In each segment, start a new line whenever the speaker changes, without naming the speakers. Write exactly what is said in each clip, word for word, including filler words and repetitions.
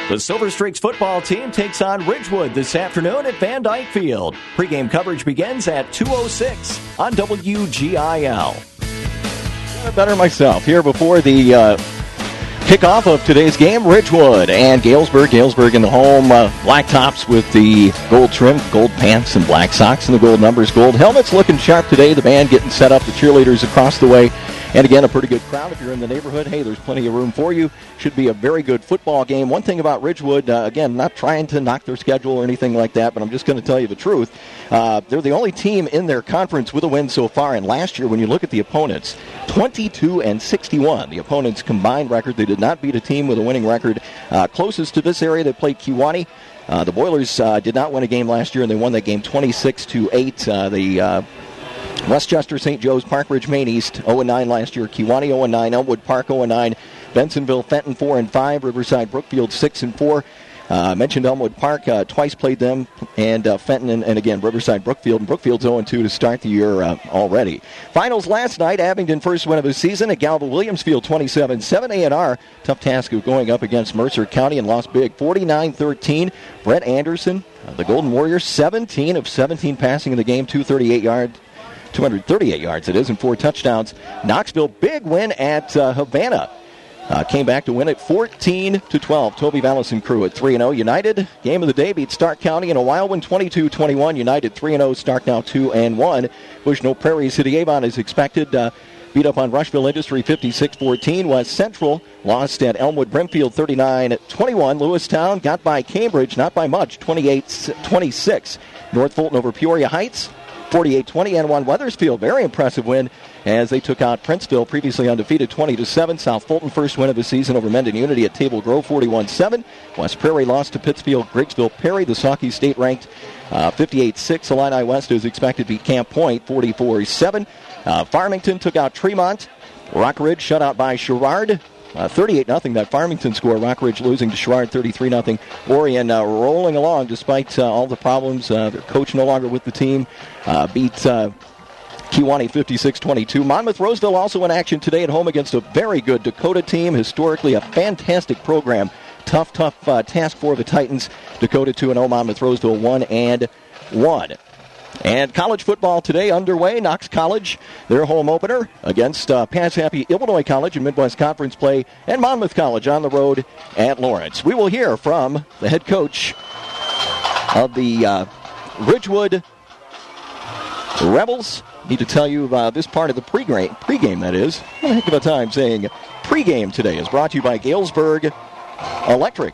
The Silver Streaks football team takes on Ridgewood this afternoon at Van Dyke Field. Pre-game coverage begins at two oh six on W G I L.
Better myself here before the uh, kickoff of today's game. Ridgewood and Galesburg. Galesburg in the home uh, black tops with the gold trim, gold pants and black socks and the gold numbers, gold helmets. Looking sharp today. The band getting set up. The cheerleaders across the way. And again, a pretty good crowd. If you're in the neighborhood, hey, there's plenty of room for you. Should be a very good football game. One thing about Ridgewood, uh, again, not trying to knock their schedule or anything like that, but I'm just going to tell you the truth. Uh, they're the only team in their conference with a win so far. And last year, when you look at the opponents, twenty-two and sixty-one. The opponents' combined record. They did not beat a team with a winning record. Uh, closest to this area, they played Kewanee. Uh, the Boilers uh, did not win a game last year, and they won that game twenty-six to eight. Uh, the uh, Westchester, Saint Joe's, Park Ridge, Maine East, oh and nine last year. Kewanee, oh and nine. Elmwood Park, oh and nine. Bensonville, Fenton, four and five. Riverside, Brookfield, six and four. I uh, mentioned Elmwood Park, uh, twice played them, and uh, Fenton, and, and again, Riverside, Brookfield. And Brookfield's oh and two to start the year uh, already. Finals last night, Abingdon first win of the season at Galva-Williamsfield, twenty-seven seven. A and R, tough task of going up against Mercer County and lost big, forty-nine thirteen. Brett Anderson, uh, the Golden Warriors, seventeen of seventeen passing in the game, two hundred thirty-eight yards. two hundred thirty-eight yards it is, and four touchdowns. Knoxville, big win at uh, Havana. Uh, came back to win it fourteen to twelve. Toby Vallison crew at three and oh. United, game of the day, beat Stark County in a wild one, twenty-two twenty-one. United three and oh. Stark now two and one. Bushnell Prairie City Avon is expected. Uh, beat up on Rushville Industry fifty-six fourteen. West Central lost at Elmwood Brimfield thirty-nine twenty-one. Lewistown got by Cambridge, not by much, twenty-eight twenty-six. North Fulton over Peoria Heights, forty-eight twenty. And one Weathersfield, very impressive win as they took out Princeville, previously undefeated, twenty to seven. South Fulton, first win of the season over Mendon Unity at Table Grove, forty-one seven. West Prairie lost to Pittsfield, Griggsville Perry. The Saukey State ranked uh, fifty-eight six. Illini West is expected to beat Camp Point, forty-four seven. Uh, Farmington took out Tremont. Rockridge shut out by Sherrard. Uh, thirty-eight nothing, that Farmington score. Rockridge losing to Sherrard, thirty-three nothing. Orion uh, rolling along despite uh, all the problems. Uh, their coach no longer with the team. Uh, beat uh, Kewanee fifty-six twenty-two. Monmouth Roseville also in action today at home against a very good Dakota team. Historically a fantastic program. Tough, tough uh, task for the Titans. Dakota two and oh. Monmouth Roseville one and one. And college football today underway. Knox College, their home opener against uh, Pass Happy Illinois College in Midwest Conference play, and Monmouth College on the road at Lawrence. We will hear from the head coach of the uh, Ridgewood Rebels. Need to tell you uh, this part of the pregame, pregame that is. What a heck of a time saying pregame today is brought to you by Galesburg Electric,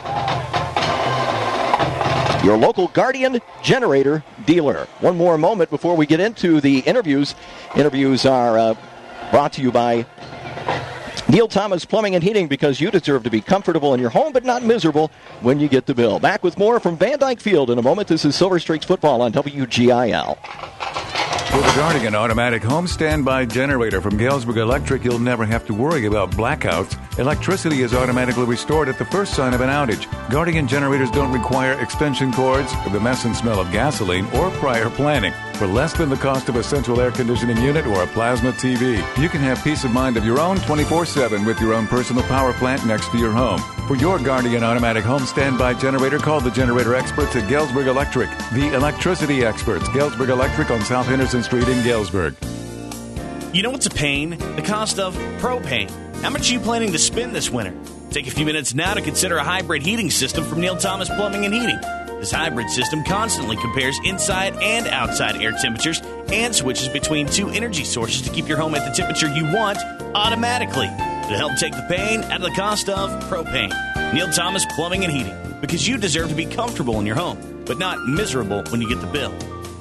your local Guardian generator dealer. One more moment before we get into the interviews. Interviews are uh, brought to you by Neil Thomas Plumbing and Heating, because you deserve to be comfortable in your home but not miserable when you get the bill. Back with more from Van Dyke Field in a moment. This is Silver Streaks Football on W G I L.
With the Guardian Automatic Home Standby Generator from Galesburg Electric, you'll never have to worry about blackouts. Electricity is automatically restored at the first sign of an outage. Guardian generators don't require extension cords, the mess and smell of gasoline, or prior planning. For less than the cost of a central air conditioning unit or a plasma T V, you can have peace of mind of your own twenty-four seven with your own personal power plant next to your home. For your Guardian Automatic Home Standby Generator, call the generator experts at Galesburg Electric. The electricity experts, Galesburg Electric on South Henderson Street in Galesburg.
You know what's a pain? The cost of propane. How much are you planning to spend this winter? Take a few minutes now to consider a hybrid heating system from Neil Thomas Plumbing and Heating. This hybrid system constantly compares inside and outside air temperatures and switches between two energy sources to keep your home at the temperature you want automatically. To help take the pain out of the cost of propane. Neil Thomas Plumbing and Heating. Because you deserve to be comfortable in your home, but not miserable when you get the bill.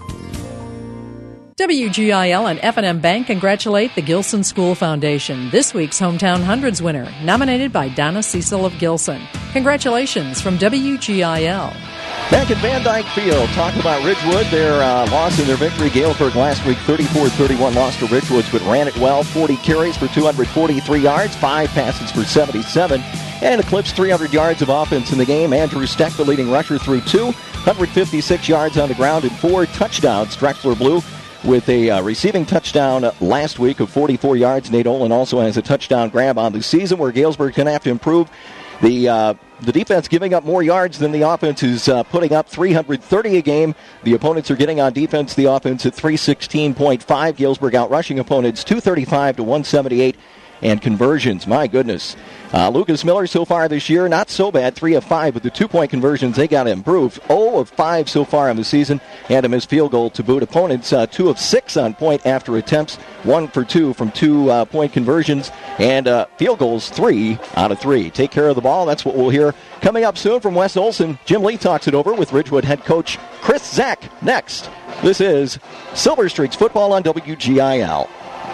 W G I L and F and M Bank congratulate the Gilson School Foundation, this week's Hometown Hundreds winner, nominated by Donna Cecil of Gilson. Congratulations from W G I L.
Back at Van Dyke Field, talking about Ridgewood, their uh, loss and their victory. Galesburg last week, thirty-four thirty-one loss to Ridgewood, but ran it well. forty carries for two hundred forty-three yards, five passes for seventy-seven, and eclipsed three hundred yards of offense in the game. Andrew Steck, the leading rusher, threw two, one hundred fifty-six yards on the ground and four touchdowns. Drexler Blue with a uh, receiving touchdown last week of forty-four yards. Nate Olin also has a touchdown grab on the season, where Galesburg can have to improve The uh, the defense giving up more yards than the offense is uh, putting up, three hundred thirty a game. The opponents are getting on defense. The offense at three sixteen point five. Galesburg out rushing opponents two thirty-five to one seventy-eight. And conversions, my goodness. Uh, Lucas Miller so far this year, not so bad. Three of five, but the two-point conversions, they got improved. zero of five so far in the season. And a missed field goal to boot. Opponents, uh, two of six on point after attempts. One for two from two-point uh, conversions. And uh, field goals, three out of three. Take care of the ball. That's what we'll hear coming up soon from Wes Olson. Jim Lee talks it over with Ridgewood head coach Chris Zack next. This is Silver Streaks Football on W G I L.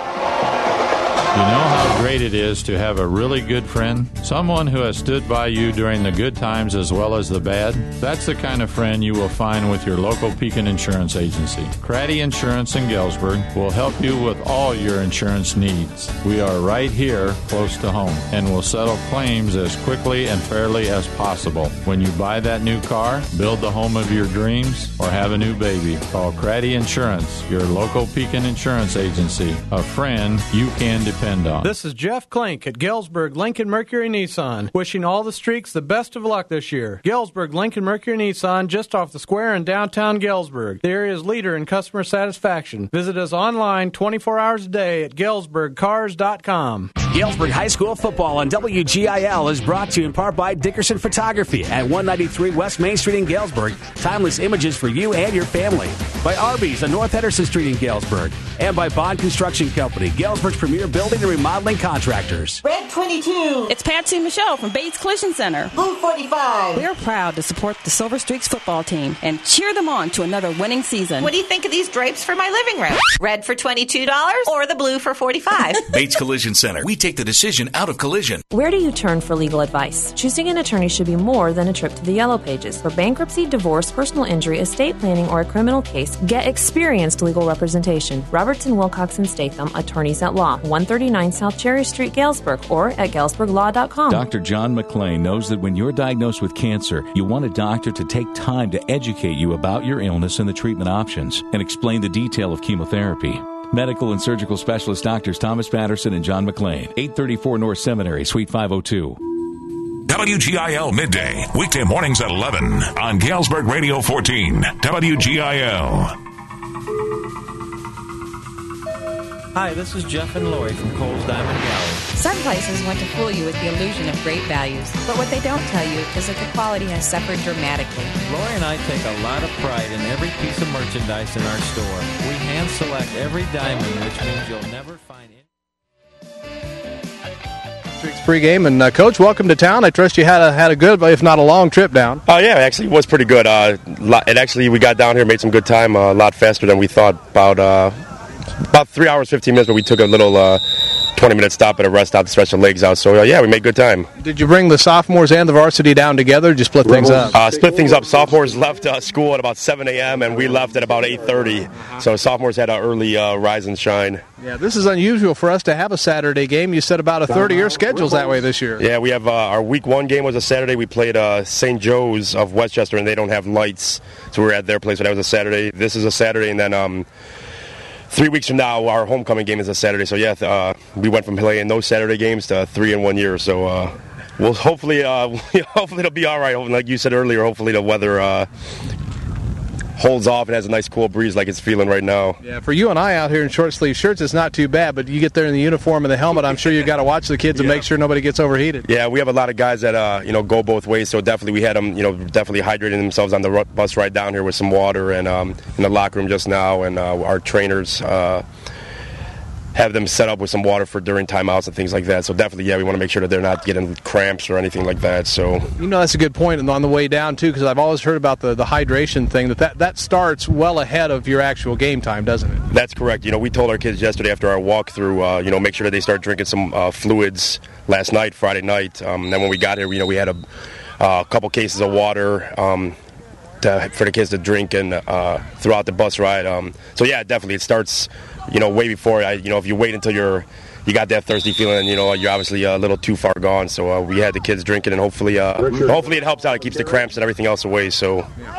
You know how great it is to have a really good friend? Someone who has stood by you during the good times as well as the bad? That's the kind of friend you will find with your local Pekin Insurance Agency. Craddy Insurance in Galesburg will help you with all your insurance needs. We are right here, close to home, and will settle claims as quickly and fairly as possible. When you buy that new car, build the home of your dreams, or have a new baby, call Craddy Insurance, your local Pekin Insurance Agency, a friend you can depend on.
This is Jeff Klink at Galesburg Lincoln Mercury Nissan, wishing all the Streaks the best of luck this year. Galesburg Lincoln Mercury Nissan, just off the square in downtown Galesburg, the area's leader in customer satisfaction. Visit us online twenty-four hours a day at galesburg cars dot com.
Galesburg High School football on W G I L is brought to you in part by Dickerson Photography at one ninety-three West Main Street in Galesburg. Timeless images for you and your family. By Arby's on North Henderson Street in Galesburg. And by Bond Construction Company, Galesburg's premier building and remodeling contractors.
Red twenty-two.
It's Patsy and Michelle from Bates Collision Center.
Blue forty-five.
We're proud to support the Silver Streaks football team and cheer them on to another winning season.
What do you think of these drapes for my living room? Red for twenty-two dollars or the blue for forty-five dollars?
Bates Collision Center. We take the decision out of collision.
Where do you turn for legal advice? Choosing an attorney should be more than a trip to the Yellow Pages. For bankruptcy, divorce, personal injury, estate planning, or a criminal case, get experienced legal representation. Robertson, Wilcox, and Statham, attorneys at law. one thirty-nine South Cherry Street, Galesburg, or at galesburg law dot com.
Doctor John McLean knows that when you're diagnosed with cancer, you want a doctor to take time to educate you about your illness and the treatment options, and explain the detail of chemotherapy. Medical and surgical specialist doctors Thomas Patterson and John McLean, eight thirty-four North Seminary, Suite five oh two.
W G I L Midday, weekday mornings at eleven on Galesburg Radio fourteen, W G I L.
Hi, this is Jeff and Lori from Cole's Diamond Gallery.
Some places want to fool you with the illusion of great values, but what they don't tell you is that the quality has suffered dramatically.
Lori and I take a lot of pride in every piece of merchandise in our store. We hand select every diamond, which means you'll never find it.
Pregame, and uh, Coach, welcome to town. I trust you had a had a good, if not a long trip down.
Oh uh, yeah, actually it was pretty good. Uh, it actually we got down here, made some good time, uh, a lot faster than we thought. About uh, about three hours, fifteen minutes, but we took a little uh, twenty-minute stop at a rest stop to stretch the legs out. So uh, yeah, we made good time.
Did you bring the sophomores and the varsity down together? Or just split things up?
Uh, split things up. Sophomores left uh, school at about seven a.m. and we left at about eight thirty. So sophomores had an early uh, rise and shine.
Yeah, this is unusual for us to have a Saturday game. You said about a third of your schedule's that way this year.
Yeah, we have uh, our week one game was a Saturday. We played uh, Saint Joe's of Westchester, and they don't have lights, so we were at their place. So that was a Saturday. This is a Saturday, and then um, three weeks from now, our homecoming game is a Saturday. So yeah, uh, we went from playing those Saturday games to three in one year. So uh, we'll hopefully, uh, hopefully it'll be all right. Like you said earlier, hopefully the weather Uh, holds off and has a nice cool breeze like it's feeling right now.
Yeah, for you and I out here in short sleeve shirts, it's not too bad, but you get there in the uniform and the helmet, I'm sure you've got to watch the kids yeah. and make sure nobody gets overheated.
Yeah, we have a lot of guys that, uh, you know, go both ways, so definitely we had them, you know, definitely hydrating themselves on the bus ride down here with some water, and um, in the locker room just now, and uh, our trainers uh, have them set up with some water for during timeouts and things like that. So definitely, yeah, we want to make sure that they're not getting cramps or anything like that. So
you know, that's a good point on the way down too, because I've always heard about the, the hydration thing. That, that that starts well ahead of your actual game time, doesn't it?
That's correct. You know, we told our kids yesterday after our walkthrough, uh, you know, make sure that they start drinking some uh, fluids last night, Friday night. Um, and then when we got here, you know, we had a, uh, a couple cases of water. Um, To, for the kids to drink and uh, throughout the bus ride. Um, so yeah, definitely it starts, you know, way before. I, you know, if you wait until you're, you got that thirsty feeling, you know, you're obviously a little too far gone. So uh, we had the kids drinking, and hopefully, uh, hopefully it helps out. It keeps the cramps and everything else away. So.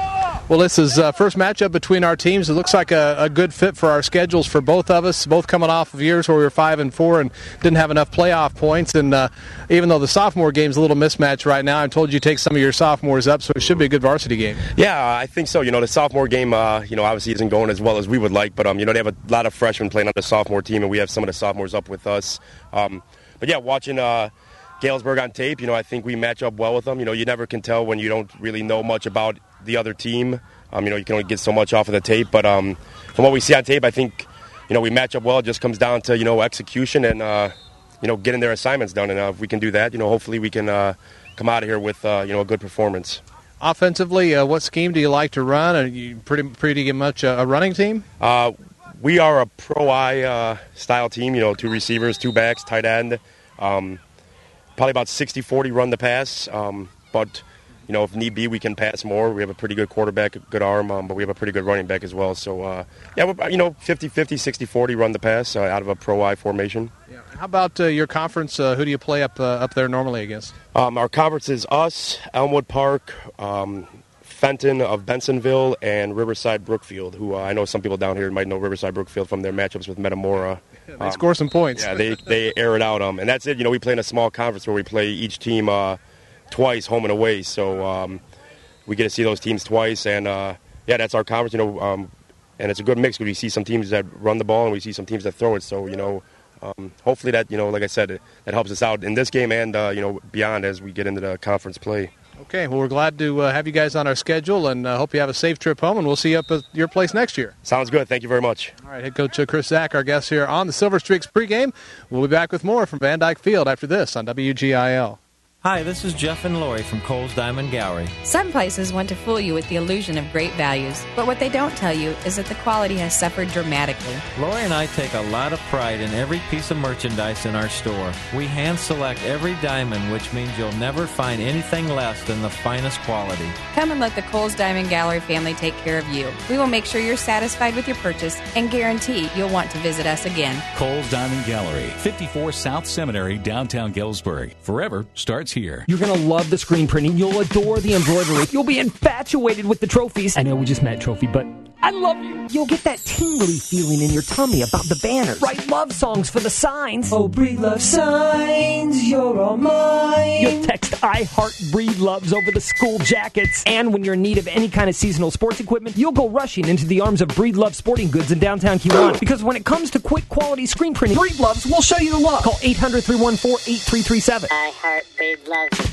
Well, this is uh, first matchup between our teams. It looks like a, a good fit for our schedules for both of us, both coming off of years where we were five and four and didn't have enough playoff points. And uh, even though the sophomore game's a little mismatched right now, I told you to take some of your sophomores up, so it should be a good varsity game.
Yeah, I think so. You know, the sophomore game, uh, you know, obviously isn't going as well as we would like, but um, you know, they have a lot of freshmen playing on the sophomore team, and we have some of the sophomores up with us. Um, but yeah, watching uh, Galesburg on tape, you know, I think we match up well with them. You know, you never can tell when you don't really know much about the other team. Um, you know, you can only get so much off of the tape, but um, from what we see on tape, I think, you know, we match up well. It just comes down to, you know, execution and, uh, you know, getting their assignments done. And uh, if we can do that, you know, hopefully we can uh, come out of here with, uh, you know, a good performance.
Offensively, uh, what scheme do you like to run? Are you pretty pretty much a, a running team?
Uh, we are a pro-I uh, style team, you know, two receivers, two backs, tight end. Um, probably about sixty forty run the pass, um, but... You know, if need be, we can pass more. We have a pretty good quarterback, a good arm, um, but we have a pretty good running back as well. So, uh, yeah, we're, you know, fifty fifty, sixty forty run the pass uh, out of a pro-I formation.
Yeah. How about uh, your conference? Uh, who do you play up uh, up there normally against?
Um, our conference is us, Elmwood Park, um, Fenton of Bensonville, and Riverside Brookfield, who uh, I know some people down here might know Riverside Brookfield from their matchups with Metamora.
Yeah, they um, score some points.
Yeah, they, they air it out. Um, and that's it. You know, we play in a small conference where we play each team uh, – twice, home and away, so um, we get to see those teams twice, and uh, yeah, that's our conference, you know, um, and it's a good mix because we see some teams that run the ball and we see some teams that throw it, so, you know, um, hopefully that, you know, like I said, it, that helps us out in this game and, uh, you know, beyond as we get into the conference play.
Okay, well, we're glad to uh, have you guys on our schedule, and uh, hope you have a safe trip home, and we'll see you up at your place next year.
Sounds good. Thank you very much.
All right, head coach Chris Zach, our guest here on the Silver Streaks pregame. We'll be back with more from Van Dyke Field after this on W G I L.
Hi, this is Jeff and Lori from Kohl's Diamond Gallery.
Some places want to fool you with the illusion of great values, but what they don't tell you is that the quality has suffered dramatically.
Lori and I take a lot of pride in every piece of merchandise in our store. We hand select every diamond, which means you'll never find anything less than the finest quality.
Come and let the Kohl's Diamond Gallery family take care of you. We will make sure you're satisfied with your purchase and guarantee you'll want to visit us again.
Kohl's Diamond Gallery, fifty-four South Seminary, downtown Galesburg. Forever starts here.
You're going to love the screen printing. You'll adore the embroidery. You'll be infatuated with the trophies. I know we just met Trophy, but I love you. You'll get that tingly feeling in your tummy about the banners. Write love songs for the signs.
Oh, breathe love signs, you're all mine.
You'll text I Heart Breed Loves over the school jackets. And when you're in need of any kind of seasonal sports equipment, you'll go rushing into the arms of Breed Love Sporting Goods in downtown Kiwanis. Because when it comes to quick quality screen printing, Breed Loves will show you the love. Call eight hundred, three one four, eight three three seven.
I Heart Breed Loves.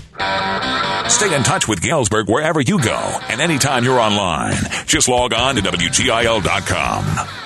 Stay in touch with Galesburg wherever you go and anytime you're online. Just log on to W G I L dot com.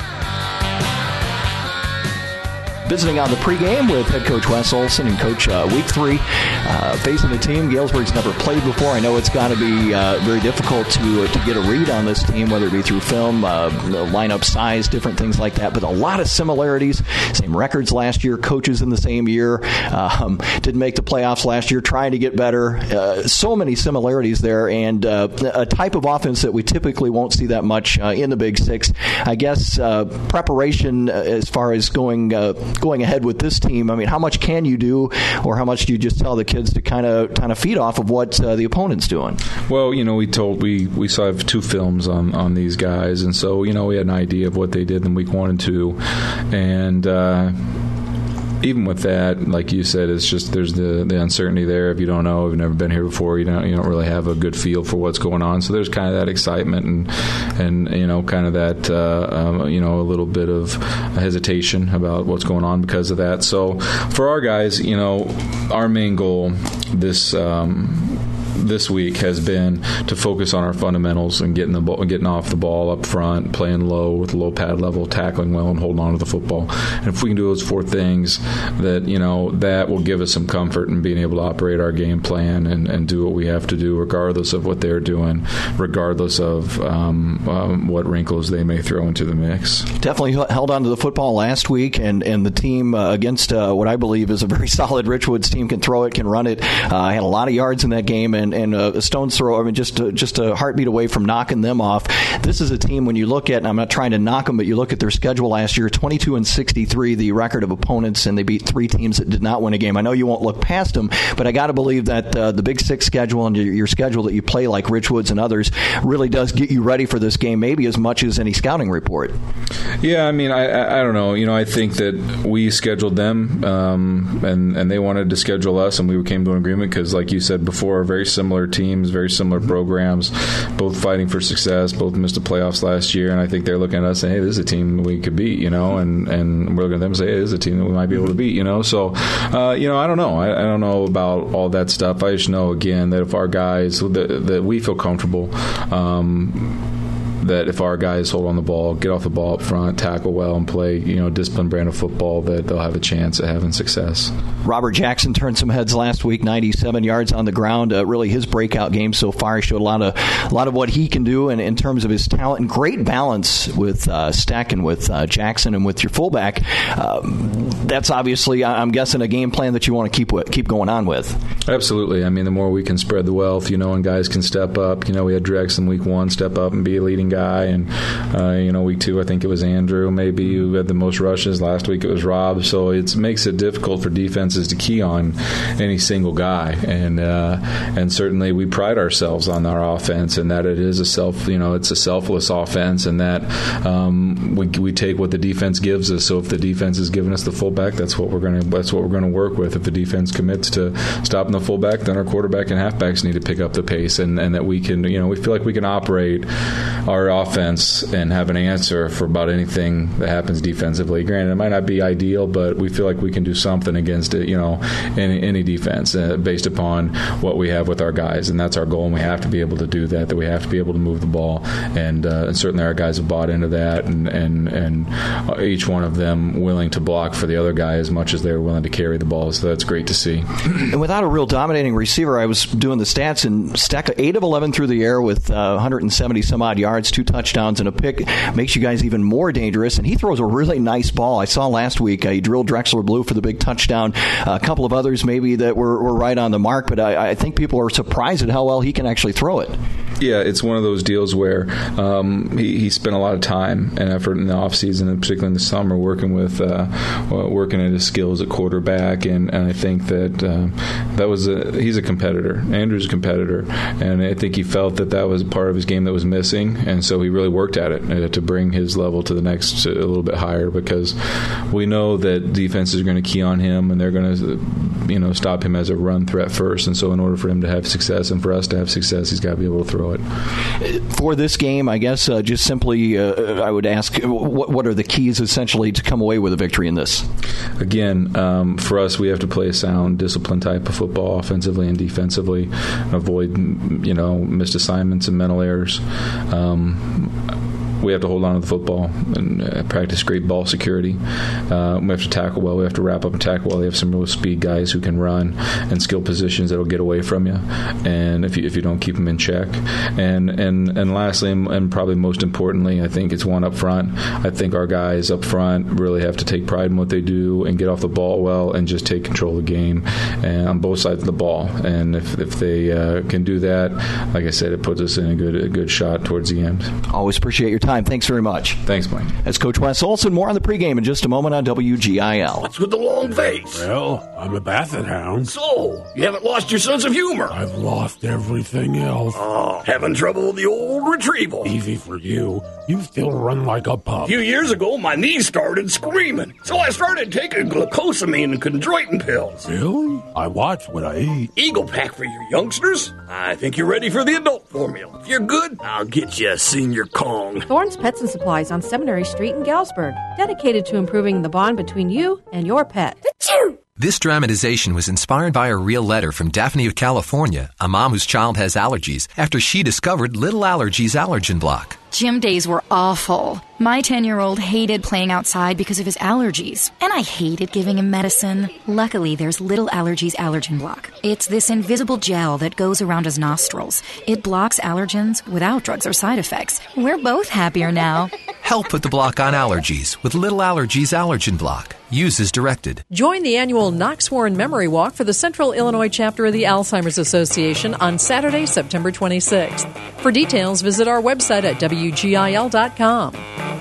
Visiting on the pregame with head coach Wes Olson and coach uh, week three, uh, facing a team Galesburg's never played before. I know it's got to be uh, very difficult to to get a read on this team, whether it be through film, uh, lineup size, different things like that. But a lot of similarities, same records last year, coaches in the same year, um, didn't make the playoffs last year, trying to get better. Uh, so many similarities there, and uh, a type of offense that we typically won't see that much uh, in the Big Six. I guess uh, preparation as far as going. Uh, Going ahead with this team, I mean, how much can you do, or how much do you just tell the kids to kind of kind of feed off of what uh, the opponent's doing?
Well, you know, we told we we saw two films on, on these guys, and so you know we had an idea of what they did in week one and two, and. Uh, Even with that, like you said, it's just there's the, the uncertainty there. If you don't know, if you've never been here before, you don't you don't really have a good feel for what's going on. So there's kind of that excitement and and you know kind of that uh, um, you know a little bit of hesitation about what's going on because of that. So for our guys, you know, our main goal this. Um, this week has been to focus on our fundamentals and getting the ball, getting off the ball up front, playing low with low pad level, tackling well, and holding on to the football. And if we can do those four things, that you know that will give us some comfort in being able to operate our game plan and, and do what we have to do, regardless of what they're doing, regardless of um, um, what wrinkles they may throw into the mix.
Definitely held on to the football last week, and, and the team uh, against uh, what I believe is a very solid Richwoods team can throw it, can run it. Uh, had a lot of yards in that game, and and, and a stone's throw, I mean, just a, just a heartbeat away from knocking them off. This is a team, when you look at, and I'm not trying to knock them, but you look at their schedule last year, twenty-two and sixty-three, the record of opponents, and they beat three teams that did not win a game. I know you won't look past them, but I got to believe that uh, the Big Six schedule and your, your schedule that you play, like Ridgewoods and others, really does get you ready for this game, maybe as much as any scouting report.
Yeah, I mean, I, I, I don't know. You know, I think that we scheduled them, um, and, and they wanted to schedule us, and we came to an agreement because, like you said before, very similar teams, very similar programs, both fighting for success, both missed the playoffs last year, and I think they're looking at us saying, hey, this is a team we could beat, you know, and, and we're looking at them and say, hey, this is a team that we might be able to beat, you know. So, uh, you know, I don't know. I, I don't know about all that stuff. I just know, again, that if our guys, that, that we feel comfortable, um, that if our guys hold on the ball, get off the ball up front, tackle well, and play, you know, disciplined brand of football, that they'll have a chance at having success.
Robert Jackson turned some heads last week, ninety-seven yards on the ground. Uh, really, his breakout game so far. He showed a lot of a lot of what he can do, and in terms of his talent and great balance with uh, Steck and with uh, Jackson and with your fullback. Um, that's obviously, I'm guessing, a game plan that you want to keep with, keep going on with.
Absolutely. I mean, the more we can spread the wealth, you know, and guys can step up. You know, we had Drex in week one step up and be a leading guy, and uh, you know, week two I think it was Andrew maybe who had the most rushes. Last week it was Rob. So it makes it difficult for defenses to key on any single guy, and uh, and certainly we pride ourselves on our offense, and that it is a self, you know, it's a selfless offense, and that um, we we take what the defense gives us. So if the defense is giving us the fullback, that's what we're going to that's what we're going to work with. If the defense commits to stopping the fullback, then our quarterback and halfbacks need to pick up the pace, and, and that we can, you know, we feel like we can operate our offense and have an answer for about anything that happens defensively. Granted, it might not be ideal, but we feel like we can do something against it, you know, any, any defense uh, based upon what we have with our guys, and that's our goal, and we have to be able to do that, that we have to be able to move the ball, and, uh, and certainly our guys have bought into that, and, and, and each one of them willing to block for the other guy as much as they're willing to carry the ball, so that's great to see.
And without a real dominating receiver, I was doing the stats, and Steck eight of eleven through the air with uh, one hundred seventy some odd yards, two touchdowns and a pick, makes you guys even more dangerous, and he throws a really nice ball. I saw last week uh, he drilled Drexler Blue for the big touchdown, uh, a couple of others maybe that were, were right on the mark, but I, I think people are surprised at how well he can actually throw it.
Yeah, it's one of those deals where um, he, he spent a lot of time and effort in the offseason, and particularly in the summer, working with uh, working at his skills at quarterback, and, and I think that uh, that was a, he's a competitor. Andrew's a competitor, and I think he felt that that was part of his game that was missing, and so he really worked at it uh, to bring his level to the next, uh, a little bit higher, because we know that defenses are going to key on him, and they're going to, you know, stop him as a run threat first, and so in order for him to have success and for us to have success, he's got to be able to throw it.
For this game, I guess uh, just simply uh, I would ask, what, what are the keys essentially to come away with a victory in this?
Again, um, for us, we have to play a sound, disciplined type of football, offensively and defensively, avoid, you know, missed assignments and mental errors. Um, we have to hold on to the football and uh, practice great ball security. Uh, we have to tackle well. We have to wrap up and tackle well. We have some real speed guys who can run and skill positions that will get away from you, and if you if you don't keep them in check. And and and lastly, and, and probably most importantly, I think it's one up front. I think our guys up front really have to take pride in what they do and get off the ball well and just take control of the game and on both sides of the ball. And if if they uh, can do that, like I said, it puts us in a good a good shot towards the end.
Always appreciate your time. Thanks very much.
Thanks, Mike.
That's Coach Wes Olson. More on the pregame in just a moment on W G I L.
What's with the long face?
Well, I'm a basset hound.
So, you haven't lost your sense of humor?
I've lost everything else.
Oh, having trouble with the old retrieval.
Easy for you. You still run like a pup.
A few years ago, my knee started screaming, so I started taking glucosamine and chondroitin pills.
Really? I watch what I eat.
Eagle Pack for your youngsters? I think you're ready for the adult formula. If you're good, I'll get you a senior Kong.
Thorne's Pets and Supplies on Seminary Street in Galesburg, dedicated to improving the bond between you and your pet.
This dramatization was inspired by a real letter from Daphne of California, a mom whose child has allergies, after she discovered Little Allergies Allergen Block.
Gym days were awful. My ten-year-old hated playing outside because of his allergies, and I hated giving him medicine. Luckily, there's Little Allergies Allergen Block. It's this invisible gel that goes around his nostrils. It blocks allergens without drugs or side effects. We're both happier now.
Help put the block on allergies with Little Allergies Allergen Block. Use as directed.
Join the annual Knox Warren Memory Walk for the Central Illinois chapter of the Alzheimer's Association on Saturday, September twenty-sixth. For details, visit our website at W G I L dot com.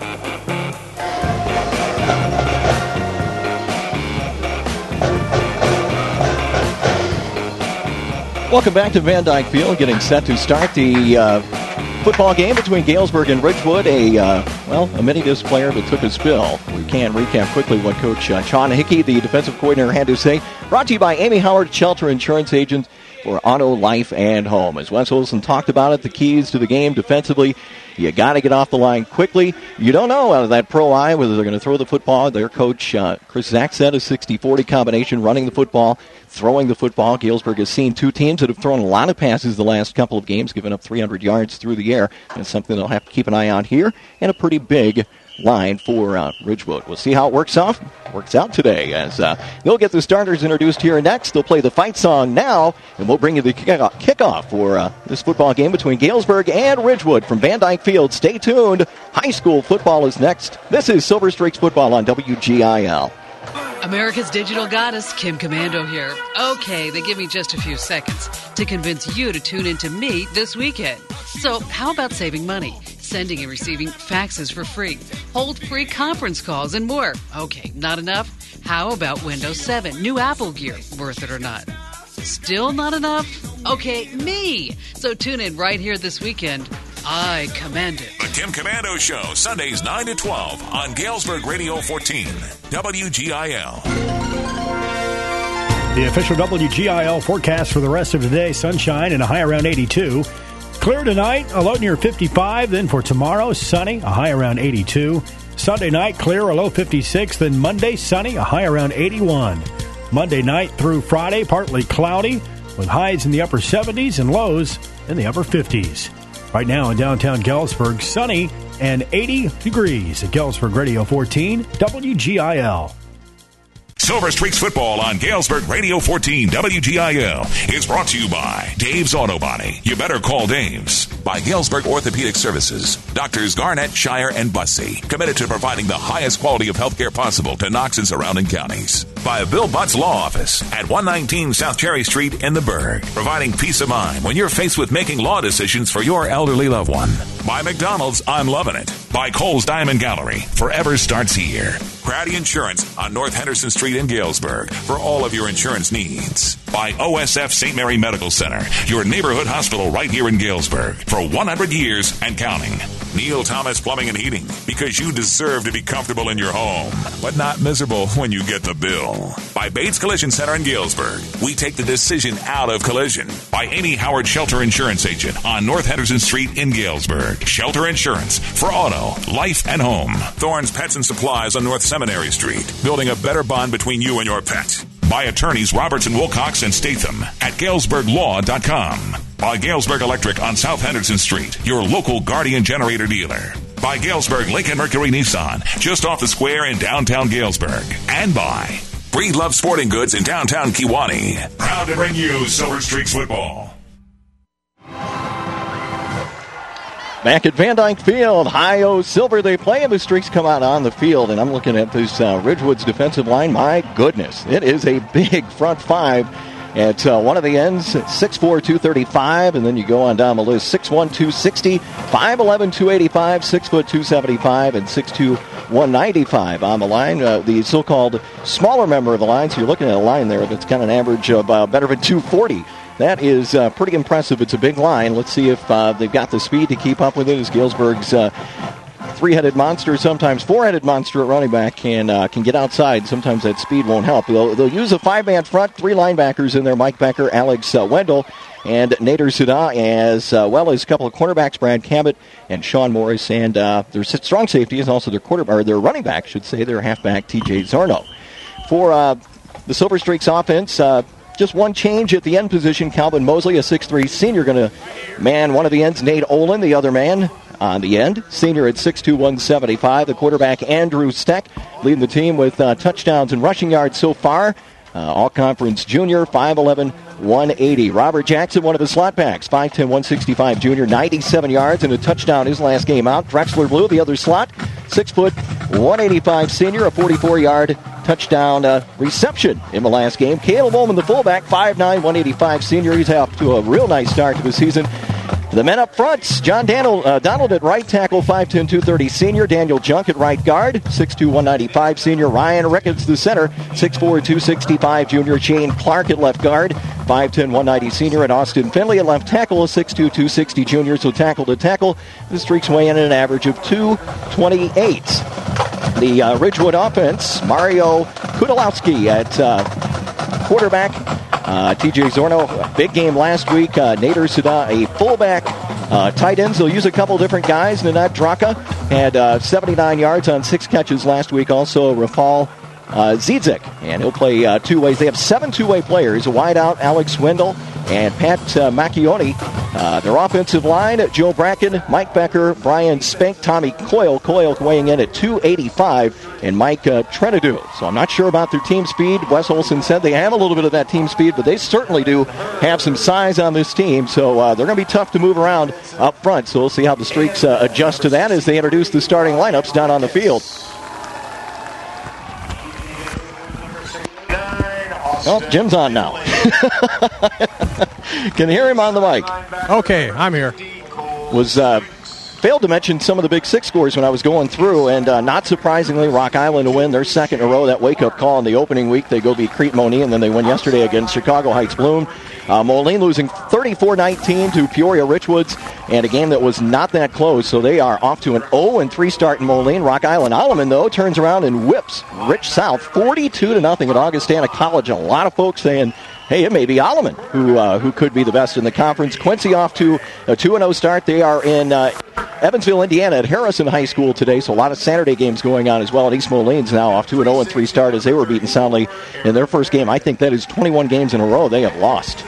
Welcome back to Van Dyke Field, getting set to start the uh, football game between Galesburg and Ridgewood. A, uh, well, a mini-disc player that took a spill. We can recap quickly what Coach uh, Sean Hickey, the defensive coordinator, had to say. Brought to you by Amy Howard, Shelter Insurance Agent for Auto, Life, and Home. As Wes Olson talked about it, the keys to the game defensively, you got to get off the line quickly. You don't know out of that pro eye whether they're going to throw the football. Their coach, uh, Chris Zach, said a sixty forty combination, running the football, throwing the football. Galesburg has seen two teams that have thrown a lot of passes the last couple of games, giving up three hundred yards through the air. That's something they'll have to keep an eye on here, and a pretty big line for uh, Ridgewood. We'll see how it works off. Works out today as uh, they'll get the starters introduced here next. They'll play the fight song now, and we'll bring you the kickoff, kickoff for uh, this football game between Galesburg and Ridgewood from Van Dyke Field. Stay tuned. High school football is next. This is Silver Streaks football on W G I L.
America's digital goddess, Kim Commando here. Okay, they give me just a few seconds to convince you to tune in to me this weekend. So how about saving money? Sending and receiving faxes for free. Hold free conference calls and more. Okay, not enough? How about Windows seven, new Apple gear? Worth it or not? Still not enough? Okay, me. So tune in right here this weekend. I command it.
The Kim Commando Show, Sundays nine to twelve on Galesburg Radio fourteen, W G I L.
The official W G I L forecast for the rest of today, sunshine and a high around eighty-two. Clear tonight, a low near fifty-five. Then for tomorrow, sunny, a high around eighty-two. Sunday night, clear, a low fifty-six. Then Monday, sunny, a high around eighty-one. Monday night through Friday, partly cloudy, with highs in the upper seventies and lows in the upper fifties. Right now in downtown Galesburg, sunny and eighty degrees at Galesburg Radio fourteen, W G I L.
Silver Streaks football on Galesburg Radio fourteen, W G I L is brought to you by Dave's Auto Body. You better call Dave's. By Galesburg Orthopedic Services. Doctors Garnett, Shire, and Bussey. Committed to providing the highest quality of health care possible to Knox and surrounding counties. By Bill Butts Law Office at one nineteen South Cherry Street in the Burg. Providing peace of mind when you're faced with making law decisions for your elderly loved one. By McDonald's, I'm loving it. By Cole's Diamond Gallery. Forever starts here. Crowdy Insurance on North Henderson Street in Galesburg for all of your insurance needs. By O S F Saint Mary Medical Center, your neighborhood hospital right here in Galesburg for one hundred years and counting. Neil Thomas Plumbing and Heating, because you deserve to be comfortable in your home, but not miserable when you get the bill. By Bates Collision Center in Galesburg, we take the decision out of collision. By Amy Howard Shelter Insurance Agent on North Henderson Street in Galesburg. Shelter Insurance for auto, life, and home. Thorne's Pets and Supplies on North Seminary Street, building a better bond between you and your pet. By attorneys Robertson, Wilcox, and Statham at Galesburg Law dot com. By Galesburg Electric on South Henderson Street, your local Guardian generator dealer. By Galesburg Lincoln Mercury Nissan, just off the square in downtown Galesburg. And by Breedlove Sporting Goods in downtown Kewanee. Proud to bring you Silver Streaks football.
Back at Van Dyke Field, Hi-O Silver they play, and the Streaks come out on the field. And I'm looking at this uh, Ridgewood's defensive line. My goodness, it is a big front five at uh, one of the ends, six four, two thirty-five, and then you go on down the list, six one, two sixty, five eleven, two eighty-five, six foot, two seventy-five, and six two, one ninety-five on the line. Uh, the so-called smaller member of the line, so you're looking at a line there that's got an average of uh, better than two forty. That is uh, pretty impressive. It's a big line. Let's see if uh, they've got the speed to keep up with it as Galesburg's uh, three-headed monster, sometimes four-headed monster at running back can uh, can get outside. Sometimes that speed won't help. They'll, they'll use a five-man front, three linebackers in there, Mike Becker, Alex uh, Wendell, and Nader Suda, as uh, well as a couple of cornerbacks, Brad Cabot and Sean Morris, and uh, their strong safety is also their quarter or their running back, should say, their halfback, T J Zorno. For uh, the Silver Streaks offense, uh, just one change at the end position. Calvin Mosley, a six three senior, going to man one of the ends. Nate Olin, the other man on the end. Senior at six two, one seventy-five. The quarterback, Andrew Steck, leading the team with uh, touchdowns and rushing yards so far. Uh, all-conference junior, five eleven, one eighty. Robert Jackson, one of the slot backs, five ten, one sixty-five junior, ninety-seven yards and a touchdown his last game out. Drexler Blue, the other slot, six foot, one eighty-five senior, a forty-four-yard touchdown uh, reception in the last game. Caleb Ullman, the fullback, five nine, one eighty-five senior. He's off to a real nice start to the season. The men up front, John Donald, uh, Donald at right tackle, five ten, two thirty senior. Daniel Junk at right guard, six two, one ninety-five senior. Ryan Ricketts, the center, six four, two sixty-five junior. Shane Clark at left guard, five ten, one ninety senior. And Austin Finley at left tackle, six two, two sixty junior. So tackle to tackle, the Streaks weigh in at an average of two twenty-eight. The uh, Ridgewood offense, Mario Kudalowski at uh, quarterback. Uh, T J Zorno, a big game last week. Uh, Nader Sada, a fullback. Uh, tight ends, they'll use a couple different guys. Nanad Draka had uh, seventy-nine yards on six catches last week. Also, Rafal uh, Zidzik, and he'll play uh, two ways. They have seven two-way players, a wideout, Alex Wendell, and Pat uh, Macchione. Uh, their offensive line, Joe Bracken, Mike Becker, Brian Spink, Tommy Coyle. Coyle weighing in at two eighty-five, and Mike uh, Trenadu. So I'm not sure about their team speed. Wes Olson said they have a little bit of that team speed, but they certainly do have some size on this team. So uh, they're going to be tough to move around up front. So we'll see how the Streaks uh, adjust to that as they introduce the starting lineups down on the field. Oh, Jim's on now. Can hear him on the mic.
Okay, I'm here.
Was uh, failed to mention some of the Big Six scores when I was going through, and uh, not surprisingly, Rock Island to win their second in a row. That wake-up call in the opening week. They go beat Crete Moline, and then they win yesterday against Chicago Heights Bloom. Uh, Moline losing thirty-four nineteen to Peoria Richwoods, and a game that was not that close, so they are off to an oh and three start in Moline. Rock Island Alleman, though, turns around and whips Rich South forty-two to nothing at Augustana College. A lot of folks saying, hey, it may be Alleman who uh, who could be the best in the conference. Quincy off to a two and oh start. They are in uh, Evansville, Indiana at Harrison High School today, so a lot of Saturday games going on as well. And East Moline's now off to an oh and three start as they were beaten soundly in their first game. I think that is twenty-one games in a row they have lost.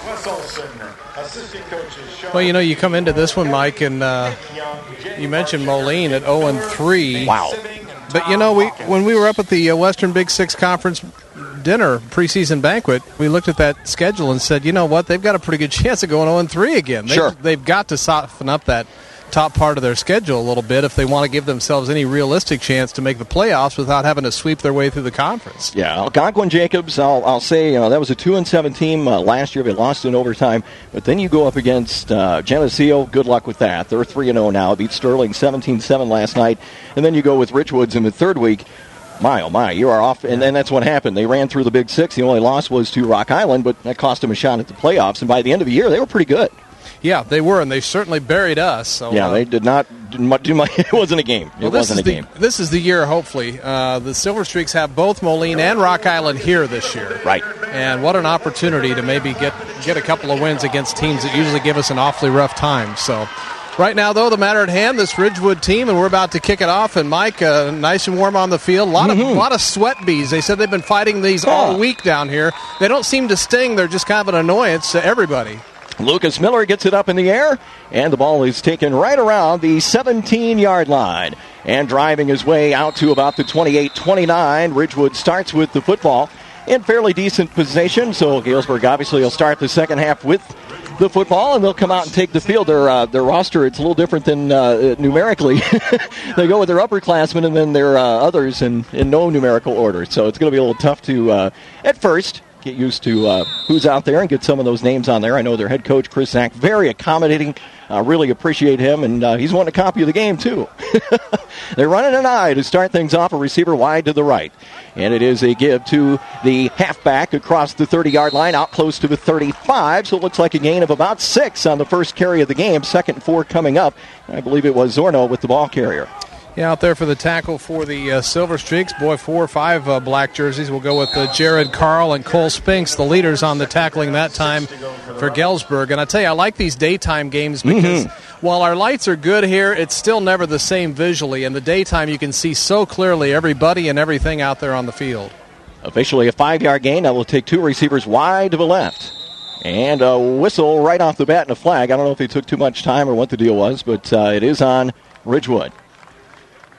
Well, you know, you come into this one, Mike, and uh, you mentioned Moline at oh and three.
Wow.
But, you know, we when we were up at the uh, Western Big Six Conference dinner preseason banquet, we looked at that schedule and said, you know what, they've got a pretty good chance of going oh and three again. They,
sure.
They've got to soften up that top part of their schedule a little bit if they want to give themselves any realistic chance to make the playoffs without having to sweep their way through the conference.
Yeah, Algonquin Jacobs, I'll, I'll say, you know, that was a two and seven team uh, last year. They lost in overtime. But then you go up against uh, Geneseo. Good luck with that. They're three and oh now. Beat Sterling seventeen seven last night. And then you go with Richwoods in the third week. My, oh, my, you are off. And then that's what happened. They ran through the Big Six. The only loss was to Rock Island, but that cost them a shot at the playoffs. And by the end of the year, they were pretty good.
Yeah, they were, and they certainly buried us. So,
yeah,
uh,
they did not do much. It wasn't a game. It
well, this
wasn't
is
a
the,
game.
This is the year, hopefully. Uh, the Silver Streaks have both Moline and Rock Island here this year.
Right.
And what an opportunity to maybe get, get a couple of wins against teams that usually give us an awfully rough time. So, right now, though, the matter at hand, this Ridgewood team, and we're about to kick it off. And, Mike, uh, nice and warm on the field. A lot, mm-hmm. of, a lot of sweat bees. They said they've been fighting these oh. all week down here. They don't seem to sting. They're just kind of an annoyance to everybody.
Lucas Miller gets it up in the air, and the ball is taken right around the seventeen-yard line. And driving his way out to about the twenty-eight twenty-nine, Ridgewood starts with the football in fairly decent position. So Galesburg obviously will start the second half with the football, and they'll come out and take the field. Their uh, their roster, it's a little different than uh, numerically. They go with their upperclassmen and then their uh, others in, in no numerical order. So it's going to be a little tough to, uh, at first, get used to uh, who's out there and get some of those names on there. I know their head coach, Chris Zack, very accommodating. Uh, really appreciate him, and uh, he's wanting a copy of the game, too. They're running an eye to start things off, a receiver wide to the right. And it is a give to the halfback across the thirty-yard line, out close to the thirty-five, so it looks like a gain of about six on the first carry of the game. Second and four coming up. I believe it was Zorno with the ball carrier.
Yeah, out there for the tackle for the uh, Silver Streaks. Boy, four or five uh, black jerseys. We'll go with uh, Jared Carl and Cole Spinks, the leaders on the tackling that time for Galesburg. And I tell you, I like these daytime games because mm-hmm. while our lights are good here, it's still never the same visually. In the daytime, you can see so clearly everybody and everything out there on the field.
Officially a five-yard gain. That will take two receivers wide to the left. And a whistle right off the bat and a flag. I don't know if they took too much time or what the deal was, but uh, it is on Ridgewood.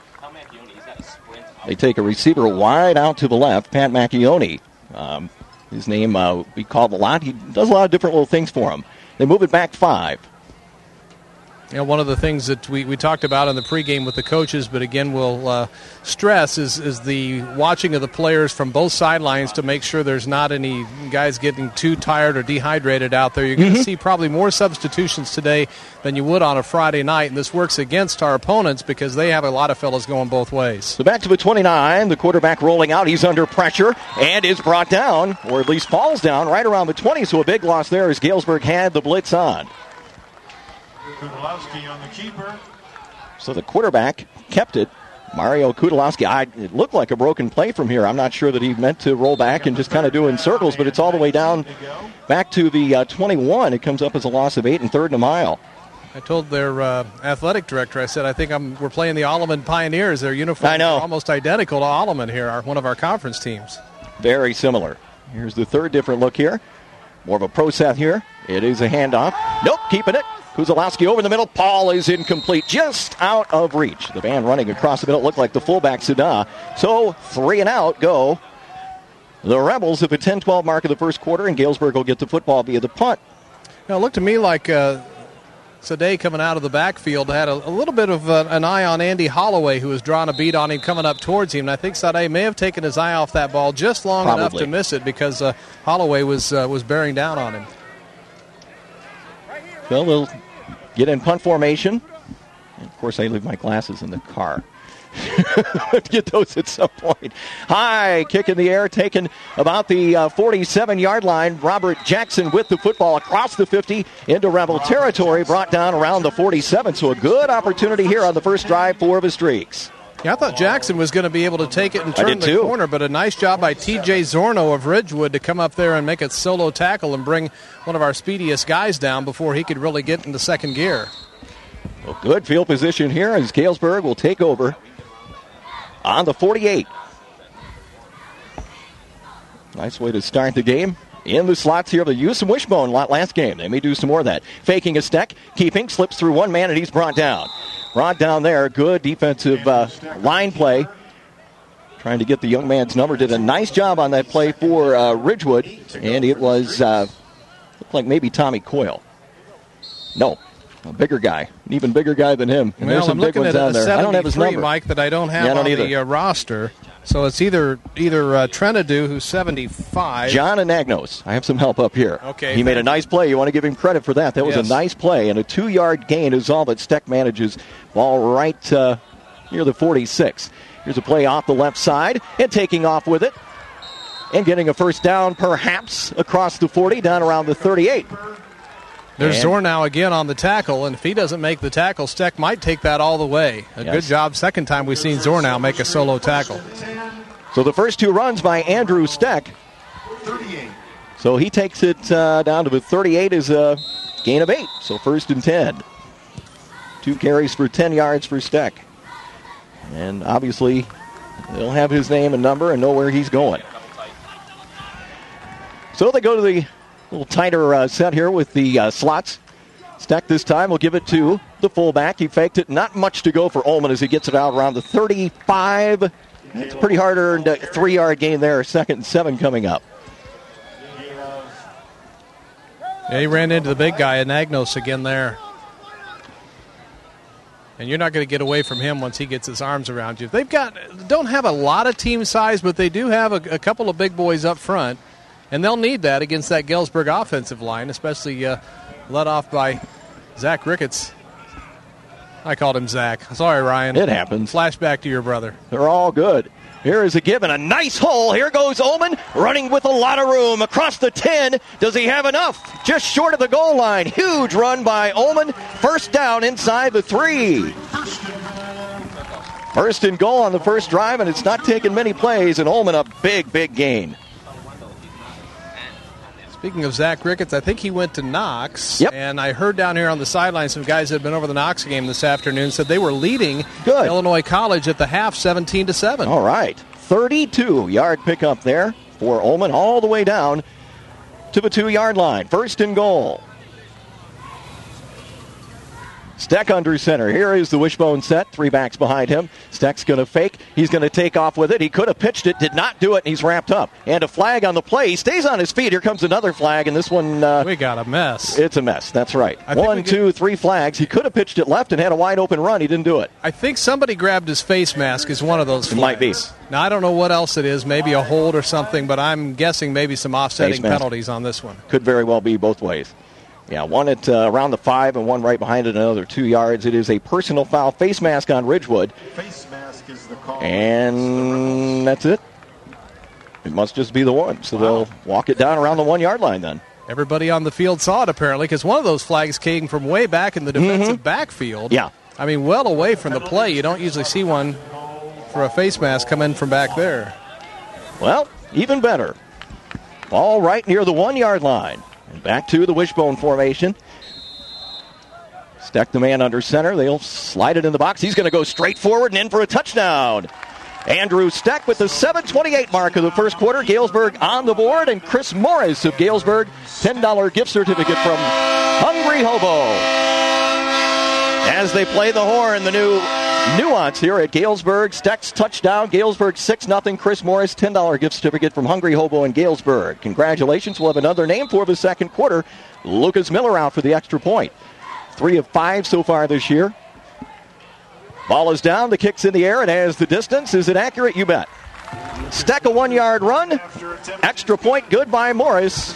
They take a receiver wide out to the left, Pat Macchione. Um, His name uh, we called a lot. He does a lot of different little things for him. They move it back five.
You know, one of the things that we, we talked about in the pregame with the coaches, but again we'll uh, stress, is, is the watching of the players from both sidelines to make sure there's not any guys getting too tired or dehydrated out there. You're going to mm-hmm. see probably more substitutions today than you would on a Friday night, and this works against our opponents because they have a lot of fellas going both ways.
So back to the twenty-nine, the quarterback rolling out. He's under pressure and is brought down, or at least falls down, right around the twenty, so a big loss there as Galesburg had the blitz on.
Kudalowski on the keeper.
So the quarterback kept it. Mario Kudalowski. I, it looked like a broken play from here. I'm not sure that he meant to roll back and just kind of do in circles, but it's all the way down back to the uh, twenty-one. It comes up as a loss of eight and third and a mile.
I told their uh, athletic director, I said, I think I'm, we're playing the Alleman Pioneers. Their uniforms
I know.
are almost identical to Alleman here, our, one of our conference teams.
Very similar. Here's the third different look here. More of a pro set here. It is a handoff. Nope, keeping it. Kuzalowski over the middle. Paul is incomplete, just out of reach. The band running across the middle looked like the fullback, Sada. So three and out go the Rebels at the ten twelve mark of the first quarter, and Galesburg will get the football via the punt.
Now, it looked to me like uh, Sada coming out of the backfield had a, a little bit of uh, an eye on Andy Holloway, who was drawing a beat on him coming up towards him. And I think Sada may have taken his eye off that ball just long
Probably.
enough to miss it because uh, Holloway was, uh, was bearing down on him.
Well, they'll get in punt formation. And of course, I leave my glasses in the car. Get those at some point. High kick in the air, taken about the uh, forty-seven-yard line. Robert Jackson with the football across the fifty into Rebel territory, brought down around the forty-seven. So a good opportunity here on the first drive for the Streaks.
Yeah, I thought Jackson was going to be able to take it and turn the
too.
corner, but a nice job by T J Zorno of Ridgewood to come up there and make a solo tackle and bring one of our speediest guys down before he could really get into second gear.
Well, good field position here as Galesburg will take over on the forty-eight. Nice way to start the game. In the slots here, they used some wishbone last game. They may do some more of that. Faking a stack, keeping, slips through one man, and he's brought down. Brought down there. Good defensive uh, line play. Trying to get the young man's number. Did a nice job on that play for uh, Ridgewood. And it was, uh, looked like maybe Tommy Coyle. No, a bigger guy. An even bigger guy than him. And
well,
there's some
I'm
big
looking
ones
at
down
a
there. I don't have his number,
Mike, that I don't have
yeah, I don't
on
either.
the uh, roster. So it's either either uh, Trenadu, who's seventy-five.
John Anagnos. I have some help up here.
Okay.
He made a nice play. You want to give him credit for that. That was
Yes.
a nice play. And a two-yard gain is all that Steck manages. Ball right uh, near the forty-six. Here's a play off the left side. And taking off with it. And getting a first down, perhaps, across the forty, down around the thirty-eight.
There's
And-
Zornow again on the tackle, and if he doesn't make the tackle, Steck might take that all the way. A
Yes.
good job. Second time we've seen Zornow make a solo tackle.
So the first two runs by Andrew Steck. So he takes it uh, down to the thirty-eight as a gain of eight. So first and ten. Two carries for ten yards for Steck. And obviously, they'll have his name and number and know where he's going. So they go to the little tighter uh, set here with the uh, slots. Steck this time will give it to the fullback. He faked it. Not much to go for Ullman as he gets it out around the thirty-five. It's a pretty hard-earned uh, three-yard gain there. Second and seven coming up.
Yeah, he ran into the big guy, Anagnos, again there. And you're not going to get away from him once he gets his arms around you. They've got don't have a lot of team size, but they do have a, a couple of big boys up front, and they'll need that against that Galesburg offensive line, especially uh, led off by Zach Ricketts. I called him Zach. Sorry, Ryan.
It happens.
Flashback to your brother.
They're all good. Here is a given. A nice hole. Here goes Ullman running with a lot of room across the ten. Does he have enough? Just short of the goal line. Huge run by Ullman. First down inside the three. First and goal on the first drive, and it's not taking many plays, and Ullman a big, big gain.
Speaking of Zach Ricketts, I think he went to Knox.
Yep.
And I heard down here on the sideline some guys that had been over the Knox game this afternoon said they were leading
Good.
Illinois College at the half seventeen to seven.
All right. thirty-two-yard pickup there for Ullman all the way down to the two-yard line. First and goal. Steck under center. Here is the wishbone set. Three backs behind him. Steck's going to fake. He's going to take off with it. He could have pitched it, did not do it, and he's wrapped up. And a flag on the play. He stays on his feet. Here comes another flag, and this one... Uh,
we got a mess.
It's a mess. That's right.
I
one, two, get... three flags. He could have pitched it left and had a wide open run. He didn't do it.
I think somebody grabbed his face mask as one of those flags.
It might be.
Now, I don't know what else it is. Maybe a hold or something, but I'm guessing maybe some offsetting penalties on this one.
Could very well be both ways. Yeah, one at uh, around the five and one right behind it, another two yards. It is a personal foul, face mask on Ridgewood.
Face mask is the call.
And that's it. It must just be the one. So wow. They'll walk it down around the one-yard line then.
Everybody on the field saw it, apparently, because one of those flags came from way back in the defensive mm-hmm. backfield.
Yeah.
I mean, well away from the play. You don't usually see one for a face mask come in from back there.
Well, even better. Ball right near the one-yard line. And back to the wishbone formation. Steck the man under center. They'll slide it in the box. He's going to go straight forward and in for a touchdown. Andrew Steck with the seven twenty-eight mark of the first quarter. Galesburg on the board. And Chris Morris of Galesburg, ten dollars gift certificate from Hungry Hobo. As they play the horn, the new nuance here at Galesburg. Steck's touchdown. Galesburg six nothing. Chris Morris, ten dollars gift certificate from Hungry Hobo in Galesburg. Congratulations. We'll have another name for the second quarter. Lucas Miller out for the extra point. Three of five so far this year. Ball is down. The kick's in the air. It has the distance. Is it accurate? You bet. Steck a one-yard run. Extra point good by Morris.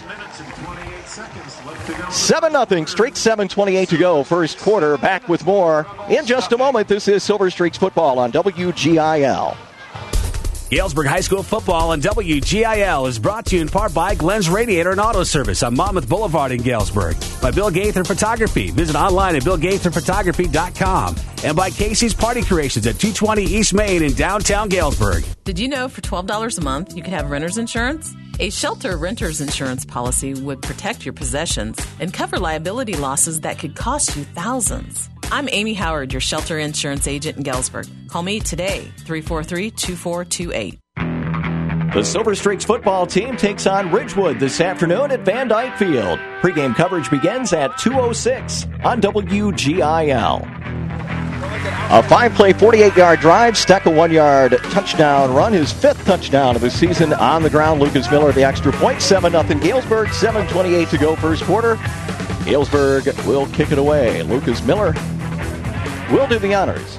seven nothing. Straight seven twenty-eight to go. First quarter. Back with more in just a moment. This is Silver Streaks football on W G I L.
Galesburg High School football on W G I L is brought to you in part by Glenn's Radiator and Auto Service on Monmouth Boulevard in Galesburg, by Bill Gaither Photography. Visit online at bill gaither photography dot com, and by Casey's Party Creations at two twenty East Main in downtown Galesburg.
Did you know for twelve dollars a month you could have renter's insurance? A shelter renter's insurance policy would protect your possessions and cover liability losses that could cost you thousands. I'm Amy Howard, your shelter insurance agent in Galesburg. Call me today, three four three, two four two eight.
The Silver Streaks football team takes on Ridgewood this afternoon at Van Dyke Field. Pre-game coverage begins at two oh six on W G I L. A five-play, forty-eight-yard drive. Steck a one-yard touchdown run. His fifth touchdown of the season on the ground. Lucas Miller, the extra point. seven nothing Galesburg. seven twenty-eight to go first quarter. Galesburg will kick it away. Lucas Miller will do the honors.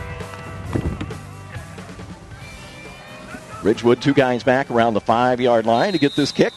Ridgewood, two guys back around the five-yard line to get this kick.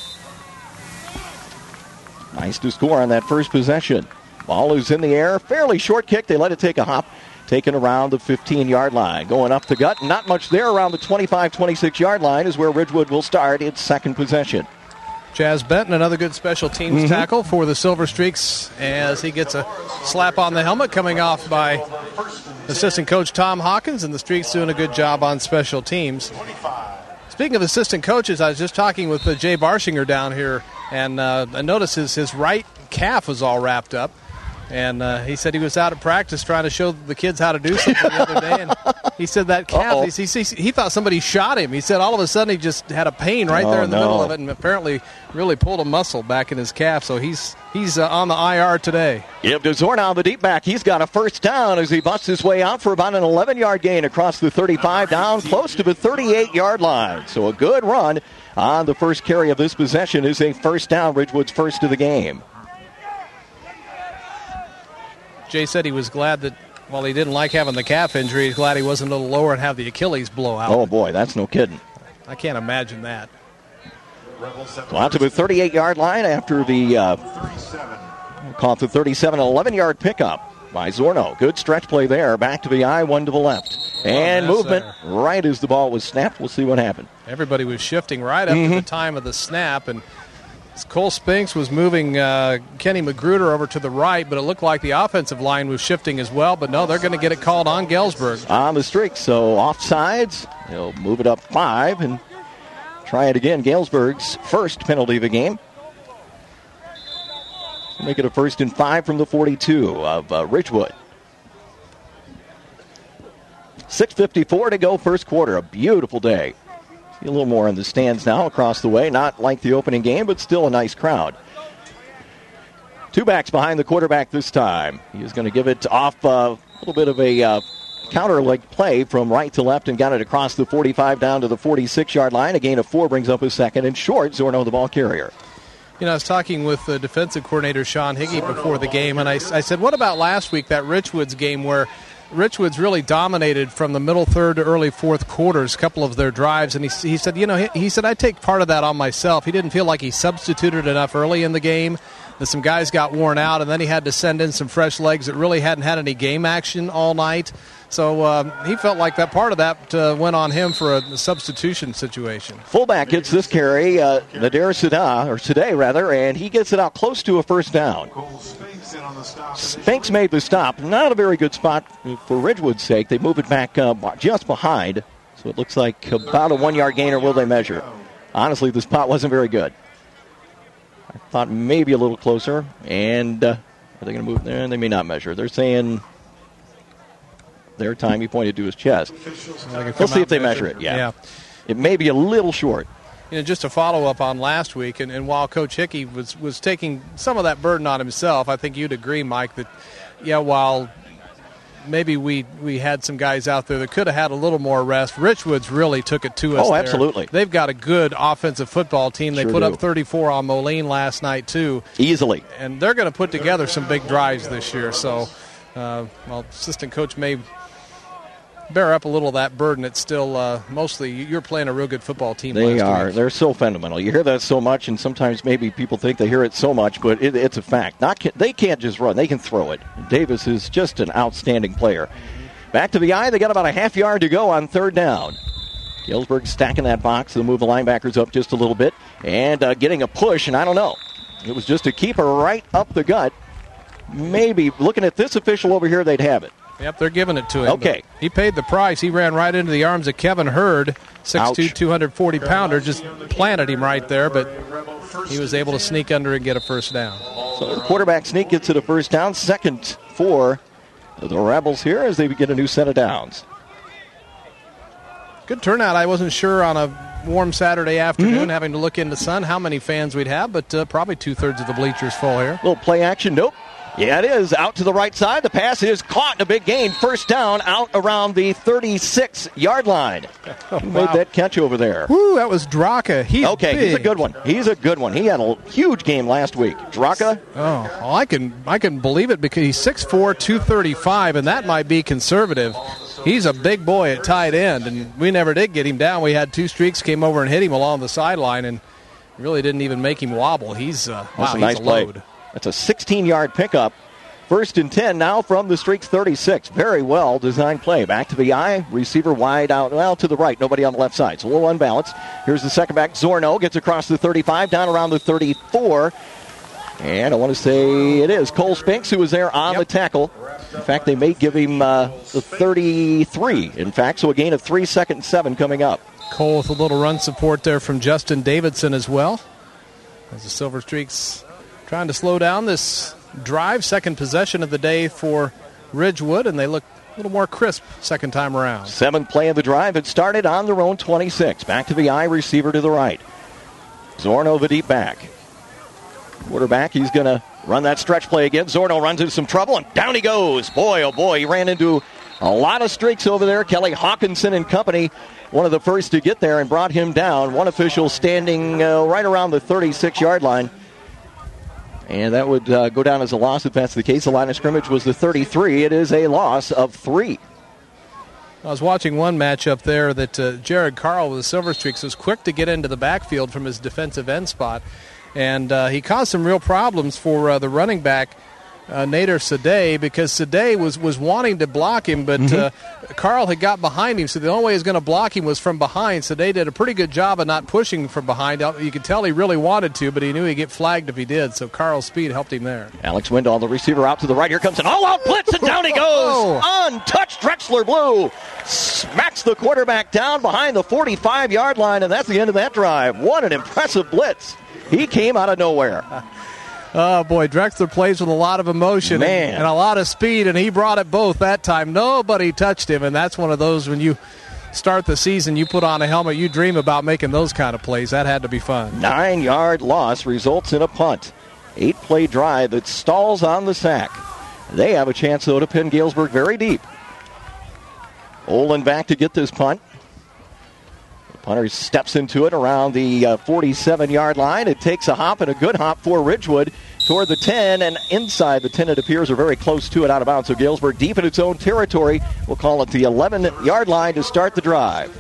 Nice to score on that first possession. Ball is in the air. Fairly short kick. They let it take a hop. Taken around the fifteen-yard line. Going up the gut. Not much there. Around the twenty-five, twenty-six-yard line is where Ridgewood will start its second possession.
Jazz Benton, another good special teams mm-hmm. tackle for the Silver Streaks as he gets a slap on the helmet coming off by assistant coach Tom Hawkins, and the Streaks doing a good job on special teams. Speaking of assistant coaches, I was just talking with uh, Jay Barshinger down here, and uh, I noticed his, his right calf was all wrapped up. And uh, he said he was out at practice trying to show the kids how to do something the other day. And he said that calf, he, he, he thought somebody shot him. He said all of a sudden he just had a pain right oh, there in the no. middle of it, and apparently really pulled a muscle back in his calf. So he's he's uh, on the I R today.
Yep, DeZorno, the deep back, he's got a first down as he busts his way out for about an eleven-yard gain across the thirty-five, down close to the thirty-eight-yard line. So a good run on the first carry of this possession is a first down, Ridgewood's first of the game.
Jay said he was glad that, while he didn't like having the calf injury, he's glad he wasn't a little lower and have the Achilles blow out.
Oh, boy, that's no kidding.
I can't imagine that.
So out to the thirty-eight-yard line after the uh, call it the thirty-seven, eleven-yard pickup by Zorno. Good stretch play there. Back to the I, one to the left. And oh, movement there. Right as the ball was snapped. We'll see what happened.
Everybody was shifting right up mm-hmm. to the time of the snap, and Cole Spinks was moving uh, Kenny Magruder over to the right, but it looked like the offensive line was shifting as well. But no, they're going to get it called on Galesburg.
On the streak, so offsides. He'll move it up five and try it again. Galesburg's first penalty of the game. Make it a first and five from the forty-two of uh, Ridgewood. six fifty-four to go first quarter. A beautiful day. See a little more in the stands now across the way. Not like the opening game, but still a nice crowd. Two backs behind the quarterback this time. He is going to give it off uh, a little bit of a uh, counter-leg play from right to left and got it across the forty-five down to the forty-six-yard line. A gain of four brings up his second and short. Zorno the ball carrier.
You know, I was talking with the defensive coordinator, Sean Higgy, before the game, and I, I said, what about last week, that Richwoods game where Richwoods really dominated from the middle third to early fourth quarters, a couple of their drives, and he, he said, you know, he, he said, I take part of that on myself. He didn't feel like he substituted enough early in the game, that some guys got worn out, and then he had to send in some fresh legs that really hadn't had any game action all night. So um, he felt like that part of that uh, went on him for a substitution situation.
Fullback gets this carry, uh, Nader Sada, or Sadeh rather, and he gets it out close to a first down. Spinks made the stop. Not a very good spot for Ridgewood's sake. They move it back uh, just behind, so it looks like about a one-yard gain, or will they measure? Honestly, the spot wasn't very good. I thought maybe a little closer, and uh, are they going to move there? They may not measure. They're saying their time, he pointed to his chest. We'll see if they measure, measure it. Yeah. yeah. It may be a little short.
You know, just to follow up on last week, and, and while Coach Hickey was, was taking some of that burden on himself, I think you'd agree, Mike, that, yeah, while maybe we, we had some guys out there that could have had a little more rest, Richwoods really took it to us.
Oh,
there.
absolutely.
They've got a good offensive football team. They
sure
put
do.
up thirty-four on Moline last night, too.
Easily.
And they're going to put together some big drives this year. So, uh, well, assistant coach may bear up a little of that burden. It's still uh, mostly you're playing a real good football team.
They
last
are.
week.
They're so fundamental. You hear that so much, and sometimes maybe people think they hear it so much, but it, it's a fact. Not can, They can't just run. They can throw it. Davis is just an outstanding player. Back to the eye. They got about a half yard to go on third down. Galesburg stacking that box. They'll move the linebackers up just a little bit and uh, getting a push, and I don't know. It was just a keeper right up the gut. Maybe, looking at this official over here, they'd have it.
Yep, they're giving it to him.
Okay.
He paid the price. He ran right into the arms of Kevin Hurd, six two, two hundred forty pounder, just planted him right there, but he was able to sneak under and get a first down.
So the quarterback sneak gets it a first down, second for the Rebels here as they get a new set of downs.
Good turnout. I wasn't sure on a warm Saturday afternoon,
mm-hmm.
having to look into sun, how many fans we'd have, but uh, probably two-thirds of the bleachers full here.
Little play action. Nope. Yeah, it is. Out to the right side. The pass is caught in a big gain. First down out around the thirty-six-yard line.
Oh,
Who
wow.
made that catch over there?
Woo, that was Draka. He's
okay,
big.
he's a good one. He's a good one. He had a huge game last week. Draka?
Oh, well, I can I can believe it because he's six four, two thirty-five, and that might be conservative. He's a big boy at tight end, and we never did get him down. We had two streaks, came over and hit him along the sideline, and really didn't even make him wobble. He's, uh, wow,
That's a
he's
nice
a load.
play. That's a sixteen-yard pickup. First and ten now from the Streaks thirty-six. Very well designed play. Back to the eye. Receiver wide out. Well, to the right. Nobody on the left side. It's a little unbalanced. Here's the second back. Zorno gets across the thirty-five, down around the thirty-four. And I want to say it is Cole Spinks who was there on
yep.
the tackle. In fact, they may give him uh, the thirty-three. In fact, so a gain of three, second and seven coming up.
Cole with a little run support there from Justin Davidson as well. As the Silver Streaks trying to slow down this drive, second possession of the day for Ridgewood, and they look a little more crisp second time around.
Seventh play of the drive. It started on their own twenty-six. Back to the eye, receiver to the right. Zorno the deep back. Quarterback, he's going to run that stretch play again. Zorno runs into some trouble, and down he goes. Boy, oh boy, he ran into a lot of streaks over there. Kelly Hawkinson and company, one of the first to get there and brought him down. One official standing uh, right around the thirty-six-yard line. And that would uh, go down as a loss if that's the case. The line of scrimmage was the thirty-three. It is a loss of three.
I was watching one matchup there that uh, Jared Carl with the Silver Streaks was quick to get into the backfield from his defensive end spot. And uh, he caused some real problems for uh, the running back, uh, Nader Sadeh, because Sadeh was, was wanting to block him, but mm-hmm. uh, Carl had got behind him, so the only way he was going to block him was from behind. Sadeh did a pretty good job of not pushing from behind. You could tell he really wanted to, but he knew he'd get flagged if he did, so Carl's speed helped him there.
Alex Wendell, the receiver, out to the right. Here comes an all-out blitz, and down he goes. Oh. Untouched Drexler Blue smacks the quarterback down behind the forty-five-yard line, and that's the end of that drive. What an impressive blitz. He came out of nowhere.
Oh, boy, Drexler plays with a lot of emotion and, and a lot of speed, and he brought it both that time. Nobody touched him, and that's one of those when you start the season, you put on a helmet, you dream about making those kind of plays. That had to be fun.
Nine-yard loss results in a punt. Eight-play drive that stalls on the sack. They have a chance, though, to pin Galesburg very deep. Olin back to get this punt. The punter steps into it around the uh, forty-seven-yard line. It takes a hop and a good hop for Ridgewood toward the ten, and inside the ten it appears, are very close to it out of bounds. So Galesburg deep in its own territory. We'll call it the eleven-yard line to start the drive.